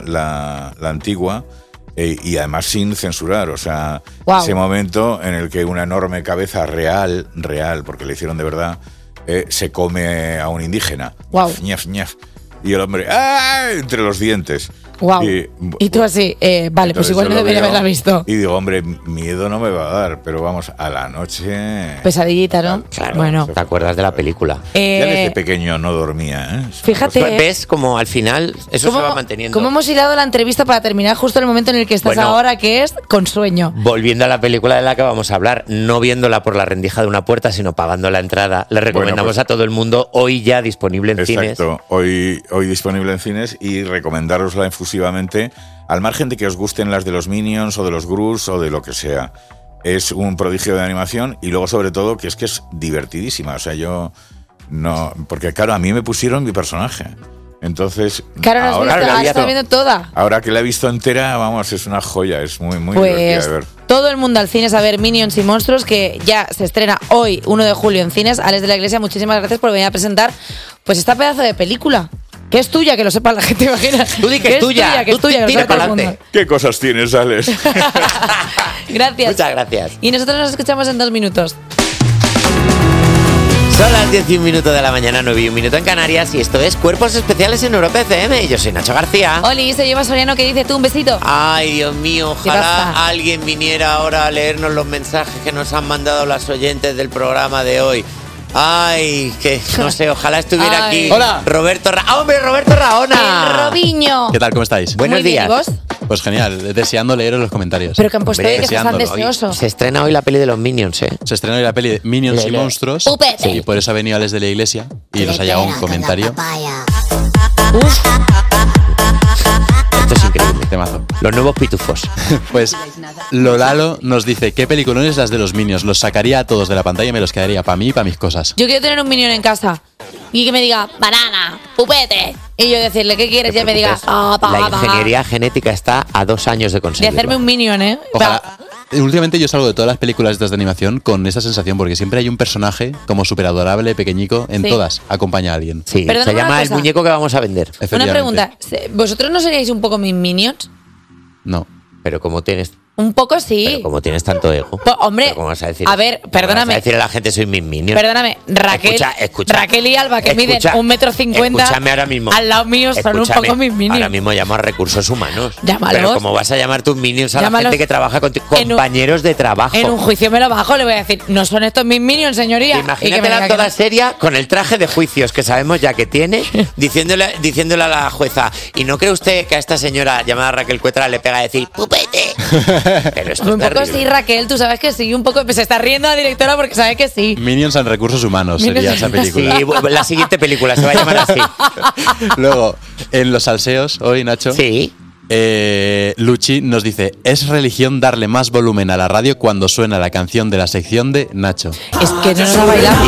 la antigua. Y además sin censurar, o sea, ese momento en el que una enorme cabeza real, porque le hicieron de verdad, se come a un indígena. Wow. Ñaf, ñaf. Y el hombre, ¡ah! Entre los dientes. Wow. Y tú así, vale, pues igual no debería haberla visto. Y digo, hombre, miedo no me va a dar, pero vamos, a la noche... Pesadillita, ¿no? Claro, bueno. ¿te acuerdas de la película? Ya desde pequeño no dormía, ¿eh? Fíjate. ¿Ves como al final eso se va manteniendo? ¿Cómo hemos hilado la entrevista para terminar justo en el momento en el que estás ahora, que es con sueño? Volviendo a la película de la que vamos a hablar, no viéndola por la rendija de una puerta, sino pagando la entrada, le recomendamos a todo el mundo, hoy ya disponible en cines. Exacto, hoy disponible en cines y recomendárosla efusivamente, al margen de que os gusten las de los Minions o de los Grus o de lo que sea. Es un prodigio de animación y luego sobre todo que es divertidísima. O sea, yo no... Porque claro, a mí me pusieron mi personaje. Entonces, claro, estás viendo toda. Ahora que la he visto entera, vamos, es una joya, es muy, muy pues, divertida de ver. Todo el mundo al cine a ver Minions y Monstruos, que ya se estrena hoy, 1 de julio en cines. Alex de la Iglesia, muchísimas gracias por venir a presentar pues esta pedazo de película. Que es tuya, que lo sepa la gente, imagina. Tú di que es tuya, que es tuya, tira para adelante. ¿Qué cosas tienes, Alex? Gracias. Muchas gracias. Y nosotros nos escuchamos en 2 minutos. Son las 10:01 de la mañana, 9:01 en Canarias, y esto es Cuerpos Especiales en Europa FM. Yo soy Nacho García. Oli, soy Eva Soriano, que dice tú, un besito. Ay, Dios mío, ojalá alguien viniera ahora a leernos los mensajes que nos han mandado las oyentes del programa de hoy. Ay, que no sé, ojalá estuviera aquí. Hola. Roberto ¡Hombre, Roberto Raona! El Robiño. ¿Qué tal? ¿Cómo estáis? Buenos días. ¿Y vos? Pues genial, deseando leeros los comentarios. Pero que han puesto hoy que estás tan deseoso. Se estrena hoy la peli de los Minions, ¿eh? Se estrena hoy la peli de Minions y Monstruos. Upete. Y por eso ha venido Alex de la Iglesia y nos ha llegado un comentario. Esto es increíble. Temazo. Los nuevos pitufos. Pues Lolalo nos dice, ¿qué peliculones las de los Minions? Los sacaría a todos de la pantalla y me los quedaría para mí y para mis cosas. Yo quiero tener un Minion en casa y que me diga, banana, pupete. Y yo decirle, ¿qué quieres? Y él me diga, la ingeniería genética está a 2 años de de conseguirlo. hacerme un Minion, ¿eh? Ojalá. Últimamente yo salgo de todas las películas estas de animación con esa sensación, porque siempre hay un personaje como súper adorable, pequeñico, en Sí. todas acompaña a alguien. Sí, Perdóname se llama una el cosa. muñeco que vamos a vender. Una pregunta, ¿vosotros no seríais un poco mis Minions? No. Pero como tienes... Un poco sí. Como tienes tanto ego. Hombre, ¿Cómo vas a decir? a ver, perdóname. Vas a decir a la gente soy mis Minions. Perdóname, Raquel, Raquel y Alba, que miden 1,50 m, Escúchame ahora mismo. al lado mío son un poco mis Minions. Ahora mismo llamo a recursos humanos. Llámalos. Pero ¿cómo vas a llamar tus Minions a la Llámalos gente que trabaja contigo? Compañeros de trabajo. En un juicio me lo bajo, le voy a decir, no son estos mis Minions, señoría. Imagínatela toda seria con el traje de juicios que sabemos ya que tiene, diciéndole a la jueza, ¿y no cree usted que a esta señora llamada Raquel Cuetra le pega a decir ¡pupete! Pero esto Un poco sí, Raquel, tú sabes que sí, un poco. Se está riendo la directora porque sabe que sí. Minions en recursos humanos sería esa película. Sí, la siguiente película se va a llamar así. Luego, en los salseos, hoy, Nacho. Sí. Luchi nos dice, es religión darle más volumen a la radio cuando suena la canción de la sección de Nacho. Es que no nos la bailamos.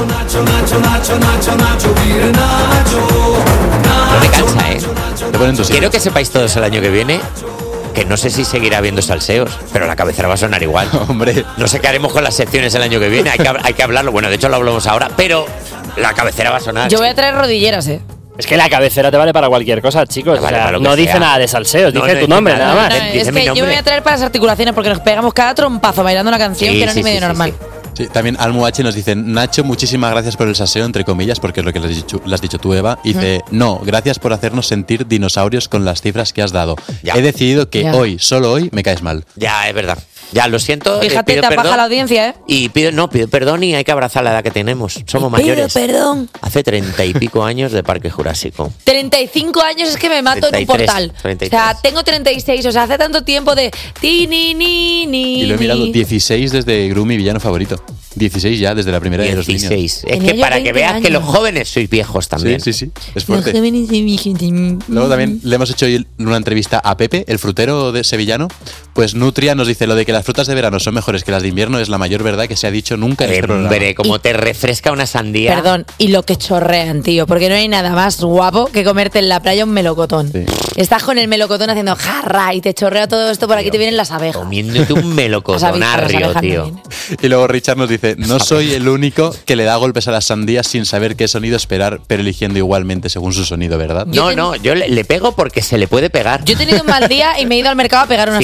No me cansa, ¿eh? Te pone entusiasmo. Quiero que sepáis todos el año que viene que no sé si seguirá habiendo salseos, pero la cabecera va a sonar igual. Hombre. No sé qué haremos con las secciones el año que viene, hay que hablarlo. Bueno, de hecho lo hablamos ahora, pero la cabecera va a sonar. Yo voy a traer rodilleras, ¿eh? Es que la cabecera te vale para cualquier cosa, chicos. Vale, O sea, para lo que no sea. dice nada de salseos, No, dice no tu dice nombre, nada. nada más. No, es que yo voy a traer para las articulaciones porque nos pegamos cada trompazo bailando una canción Sí, que no es sí, ni medio sí, normal. Sí, también Almu H nos dice, Nacho, muchísimas gracias por el salseo, entre comillas, porque es lo que le has dicho tú, Eva. Y dice, no, gracias por hacernos sentir dinosaurios con las cifras que has dado. Ya. He decidido que Ya. hoy, solo hoy, me caes mal. Ya, es verdad. Ya, lo siento. Fíjate, pido te apaga perdón. la audiencia, ¿eh? Y pido perdón y hay que abrazar la edad que tenemos. Somos mayores. Perdón. Hace 30 y pico años de Parque Jurásico. 35 años es que me mato en un 33, portal. 33. O sea, tengo 36, o sea, hace tanto tiempo de ti, ni. Y lo he mirado, 16 desde Gru, mi villano favorito. 16 ya, desde la primera de los 16. niños. Es que para que veas que los jóvenes sois viejos también. Sí, sí, sí. Es fuerte. Luego también le hemos hecho hoy una entrevista a Pepe, el frutero de sevillano. Pues Nutria nos dice, lo de que las frutas de verano son mejores que las de invierno es la mayor verdad que se ha dicho nunca en este programa. Hombre, como te refresca una sandía. Perdón, y lo que chorrean, tío, porque no hay nada más guapo que comerte en la playa un melocotón. Sí. Estás con el melocotón haciendo jarra y te chorrea todo esto, por aquí te vienen las abejas. Comiéndote un melocotón arrio, tío. Y luego Richard nos dice, no soy el único que le da golpes a las sandías sin saber qué sonido esperar, pero eligiendo igualmente según su sonido, ¿verdad? No, yo le pego porque se le puede pegar. Yo he tenido un mal día y me he ido al mercado a pegar una Sí, sandía. sí,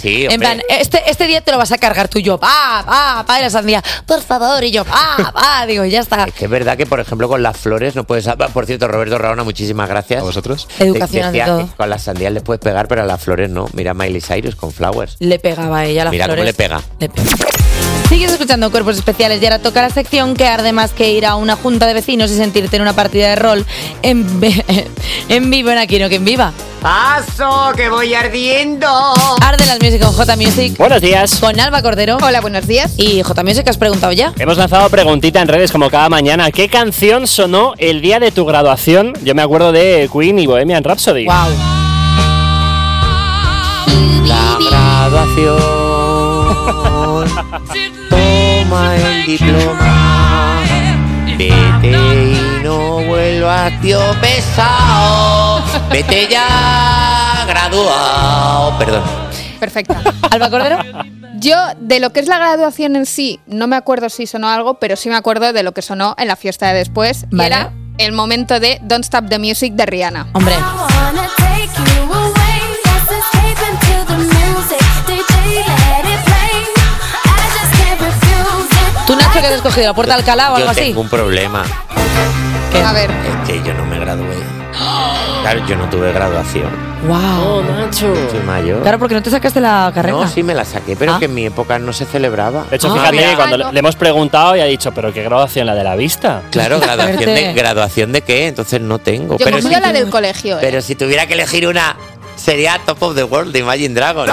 Sí, en plan, este día te lo vas a cargar tú y yo, pa, y la sandía, por favor, y yo, digo, ya está. Es que es verdad que, por ejemplo, con las flores no puedes... Por cierto, Roberto Raona, muchísimas gracias. ¿A vosotros? Educación Decía ante todo. que con las sandías les puedes pegar, pero a las flores no. Mira Miley Cyrus con Flowers. Le pegaba a ella las Mira flores. cómo le pega. Sigues escuchando Cuerpos Especiales y ahora toca la sección que arde más que ir a una junta de vecinos y sentirte en una partida de rol en vivo en Aquí no que en Viva. ¡Paso, que voy ardiendo! Arde las Music con J Music. Buenos días. Con Alba Cordero. Hola, buenos días. Y J Music, ¿has preguntado ya? Hemos lanzado preguntita en redes como cada mañana. ¿Qué canción sonó el día de tu graduación? Yo me acuerdo de Queen y Bohemian Rhapsody. Wow. La graduación. Toma el diploma. Vete y no vuelvas, tío pesado. Vete ya, graduado. Perdón. Perfecta. ¿Alba Cordero? Yo, de lo que es la graduación en sí, no me acuerdo si sonó algo, pero sí me acuerdo de lo que sonó en la fiesta de después. Vale. Y era el momento de Don't Stop the Music de Rihanna. Hombre. ¿Tú, Nacho, que has escogido? ¿La Puerta de Alcalá o algo Yo así? tengo un problema. A ver. Es que yo no me gradué. Claro, yo no tuve graduación. Wow. Nacho. Soy mayor. Claro, porque no te sacaste la carrera. No, sí me la saqué, pero Ah. que en mi época no se celebraba. De hecho, fíjate que cuando le hemos preguntado y ha dicho, ¿pero qué graduación? ¿La de la vista? Claro, ¿graduación de qué? Entonces no tengo. Yo pero cogí la del colegio. Pero si tuviera que elegir una, sería Top of the World de Imagine Dragons.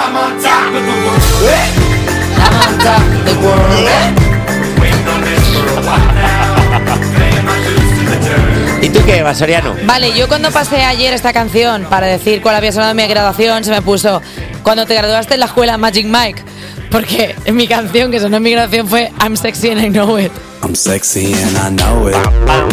¿Y tú qué, Vasoriano? Vale, yo cuando pasé ayer esta canción para decir cuál había sonado en mi graduación, se me puso cuando te graduaste en la escuela Magic Mike. Porque en mi canción que sonó en mi graduación fue I'm Sexy and I Know It. I'm sexy and I know it.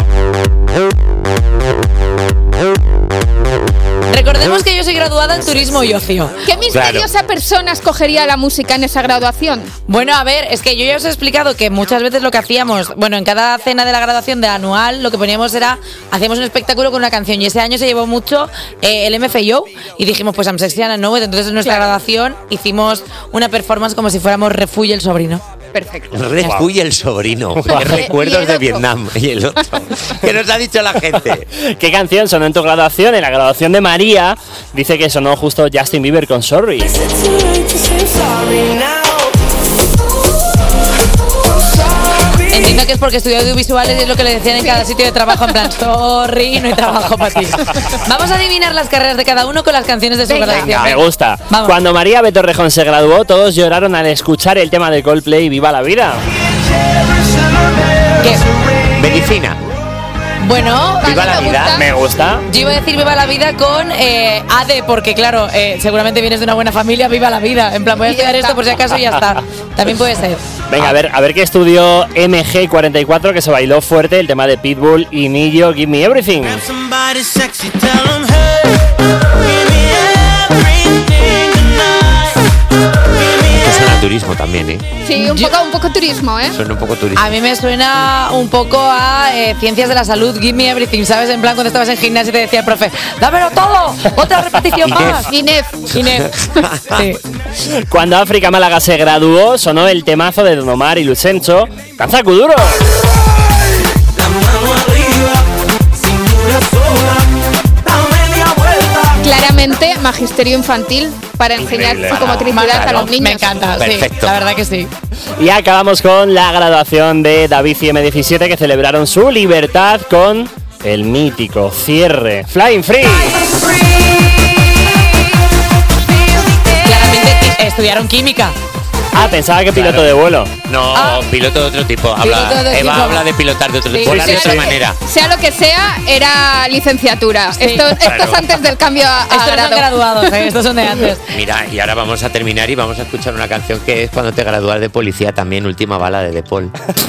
Recordemos que yo soy graduada en turismo y ocio. ¿Qué misteriosa persona escogería la música en esa graduación? Bueno, a ver, es que yo ya os he explicado que muchas veces lo que hacíamos, bueno, en cada cena de la graduación de anual, lo que poníamos era, hacíamos un espectáculo con una canción y ese año se llevó mucho el MFAO y dijimos, pues I'm Sexy and I Know It. Entonces en nuestra graduación hicimos una performance como si fuéramos Refu y el sobrino. Perfecto. Refu y el sobrino. Qué recuerdos de Vietnam. Y el otro. ¿Qué nos ha dicho la gente? ¿Qué canción sonó en tu graduación? En la graduación de María dice que sonó justo Justin Bieber con Sorry. Entiendo que es porque estudió audiovisuales y es lo que le decían en cada sitio de trabajo, en plan, sorry, no hay trabajo para ti. Vamos a adivinar las carreras de cada uno con las canciones de su graduación. Me gusta. Vamos. Cuando María B. Torrejón se graduó, todos lloraron al escuchar el tema de Coldplay Viva la Vida. Medicina. Bueno, Viva la vida. Me gusta. Yo iba a decir Viva la Vida con AD, porque claro, seguramente vienes de una buena familia, Viva la Vida. En plan, voy a estudiar esto por si acaso y ya está. También puede ser. Venga, a ver qué estudió MG44, que se bailó fuerte el tema de Pitbull y Nillo, Give Me Everything. Suena a turismo también, ¿eh? Sí, un poco turismo, ¿eh? Suena un poco turismo. A mí me suena un poco a ciencias de la salud, Give Me Everything, ¿sabes? En plan, cuando estabas en gimnasia y te decía el profe, dámelo todo, otra repetición más. Inef. Sí. Cuando África Málaga se graduó, sonó el temazo de Don Omar y Lucencho, Danza Kuduro. Claramente, magisterio infantil para enseñar Increíble. psicomotricidad a los niños. Me encanta, sí, Perfecto. la verdad que sí. Y acabamos con la graduación de David y M17, que celebraron su libertad con el mítico cierre Flying Free. Claramente estudiaron química. Ah, pensaba que piloto de vuelo. No, piloto de otro tipo. Piloto de Eva tipo. habla de pilotar de otro Sí, tipo. Volar de sí, otra sí. manera. Sea lo que sea, era licenciatura. Sí. Esto es antes del cambio a Estos son grado. graduados, estos son de antes. Mira, y ahora vamos a terminar y vamos a escuchar una canción que es cuando te gradúas de policía también, Última Bala de De Paul.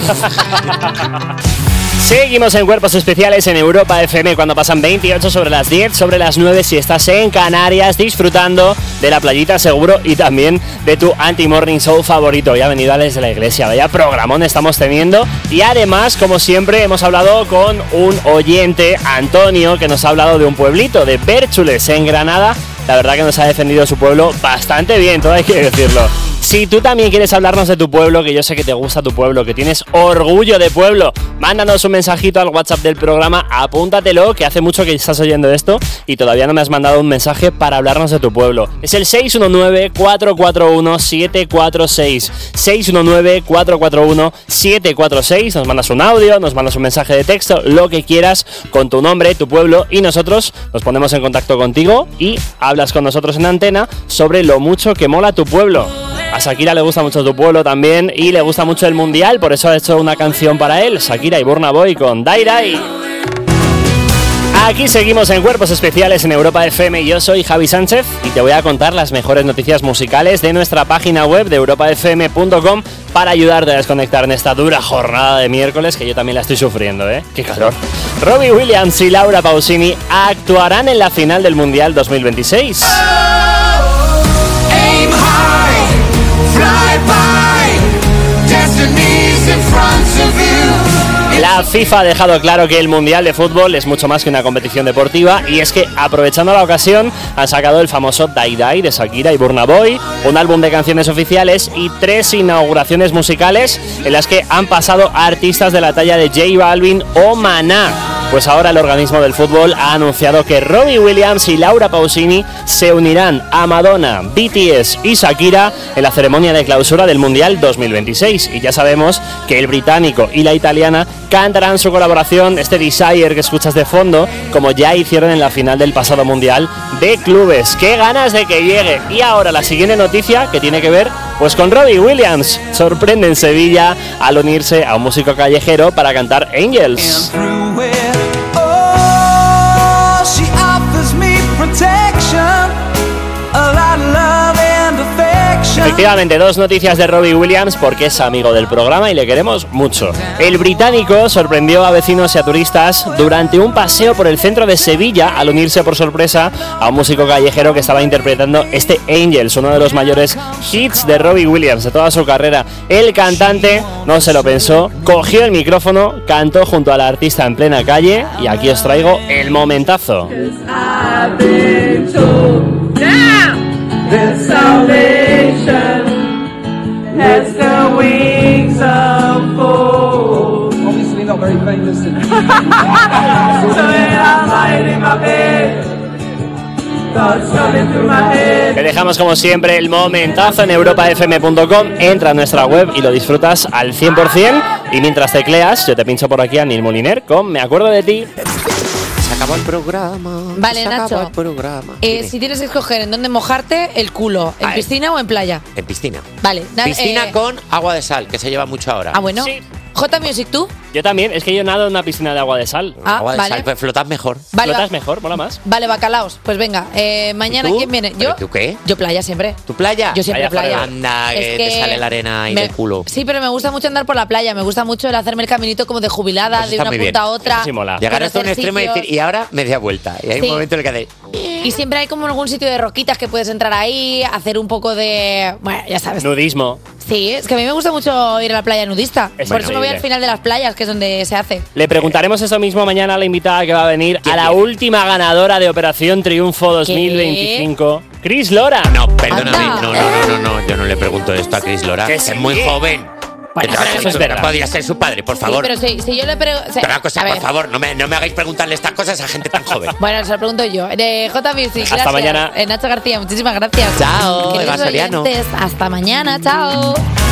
Seguimos en Cuerpos Especiales en Europa FM cuando pasan 28 sobre las 10, sobre las 9 si estás en Canarias disfrutando de la playita seguro y también de tu anti-morning show favorito. Ya ha venido Alex de la Iglesia, vaya programón estamos teniendo y además, como siempre, hemos hablado con un oyente, Antonio, que nos ha hablado de un pueblito de Bérchules en Granada la verdad que nos ha defendido su pueblo bastante bien, todo hay que decirlo. Si tú también quieres hablarnos de tu pueblo, que yo sé que te gusta tu pueblo, que tienes orgullo de pueblo, mándanos un mensajito al WhatsApp del programa, apúntatelo, que hace mucho que estás oyendo esto y todavía no me has mandado un mensaje para hablarnos de tu pueblo. Es el 619-441-746. 619-441-746. Nos mandas un audio, nos mandas un mensaje de texto, lo que quieras, con tu nombre, tu pueblo, y nosotros nos ponemos en contacto contigo y hablas con nosotros en antena sobre lo mucho que mola tu pueblo. A Shakira le gusta mucho tu pueblo también y le gusta mucho el mundial, por eso ha hecho una canción para él, Shakira y Burna Boy con Dai Dai. Aquí seguimos en Cuerpos Especiales en Europa FM. Yo soy Javi Sánchez y te voy a contar las mejores noticias musicales de nuestra página web de europafm.com para ayudarte a desconectar en esta dura jornada de miércoles, que yo también la estoy sufriendo, ¿eh? ¡Qué calor! Robbie Williams y Laura Pausini actuarán en la final del Mundial 2026. La FIFA ha dejado claro que el Mundial de Fútbol es mucho más que una competición deportiva, y es que, aprovechando la ocasión, han sacado el famoso Dai Dai de Shakira y Burna Boy, un álbum de canciones oficiales y 3 inauguraciones musicales en las que han pasado artistas de la talla de J Balvin o Maná. Pues ahora el organismo del fútbol ha anunciado que Robbie Williams y Laura Pausini se unirán a Madonna, BTS y Shakira en la ceremonia de clausura del Mundial 2026. Y ya sabemos que el británico y la italiana cantarán su colaboración, este Desire que escuchas de fondo, como ya hicieron en la final del pasado Mundial de Clubes. ¡Qué ganas de que llegue! Y ahora la siguiente noticia, que tiene que ver pues con Robbie Williams. Sorprende en Sevilla al unirse a un músico callejero para cantar Angels. Efectivamente, 2 noticias de Robbie Williams, porque es amigo del programa y le queremos mucho. El británico sorprendió a vecinos y a turistas durante un paseo por el centro de Sevilla al unirse por sorpresa a un músico callejero que estaba interpretando este Angels, uno de los mayores hits de Robbie Williams de toda su carrera. El cantante no se lo pensó, cogió el micrófono, cantó junto a la artista en plena calle y aquí os traigo el momentazo. This salvation has the wings of gold. Obviously not very famous. So I'm lying in my bed. Te dejamos como siempre el momentazo en europafm.com. Entra a nuestra web y lo disfrutas al 100%. Y mientras tecleas, yo te pincho por aquí a Neil Moliner con Me acuerdo de ti. Se acabó el programa. Vale, Nacho. Si tienes que escoger en dónde mojarte, el culo, ¿en piscina o en playa? En piscina. Vale. Piscina con agua de sal, que se lleva mucho ahora. Ah, bueno. Sí. J-Music, ¿tú? Yo también, es que yo nado en una piscina de agua de sal. Agua de sal, pues flotas mejor. Vale, flotas mejor, mola más. Vale, bacalaos. Pues venga, mañana ¿quién viene? ¿Yo? ¿Tú qué? Yo playa siempre. ¿Tu playa? Yo siempre playa. Anda, te sale la arena y del culo. Sí, pero me gusta mucho andar por la playa. Me gusta mucho el hacerme el caminito como de jubilada, pues de una punta a otra. Sí, mola. Llegar hasta un extremo y decir, y ahora media vuelta. Y hay un momento en el que hace... Y siempre hay como algún sitio de roquitas que puedes entrar ahí, hacer un poco de... Bueno, ya sabes. Nudismo. Sí, es que a mí me gusta mucho ir a la playa nudista. Por eso me voy al final de las playas, que es donde se hace. Le preguntaremos eso mismo mañana a la invitada que va a venir, a la última ganadora de Operación Triunfo 2025, Chris Lora. No, perdóname. No, yo no le pregunto esto a Chris Lora, que es muy joven. Bueno, eso es verdad. Podría ser su padre, por favor. Sí, pero si yo le pregunto... Pero una cosa, por favor, no me hagáis preguntarle estas cosas a gente tan joven. Bueno, se lo pregunto yo. J-Music, hasta gracias. mañana. Nacho García, muchísimas gracias. Chao, Eva Soriano. Hasta mañana, chao.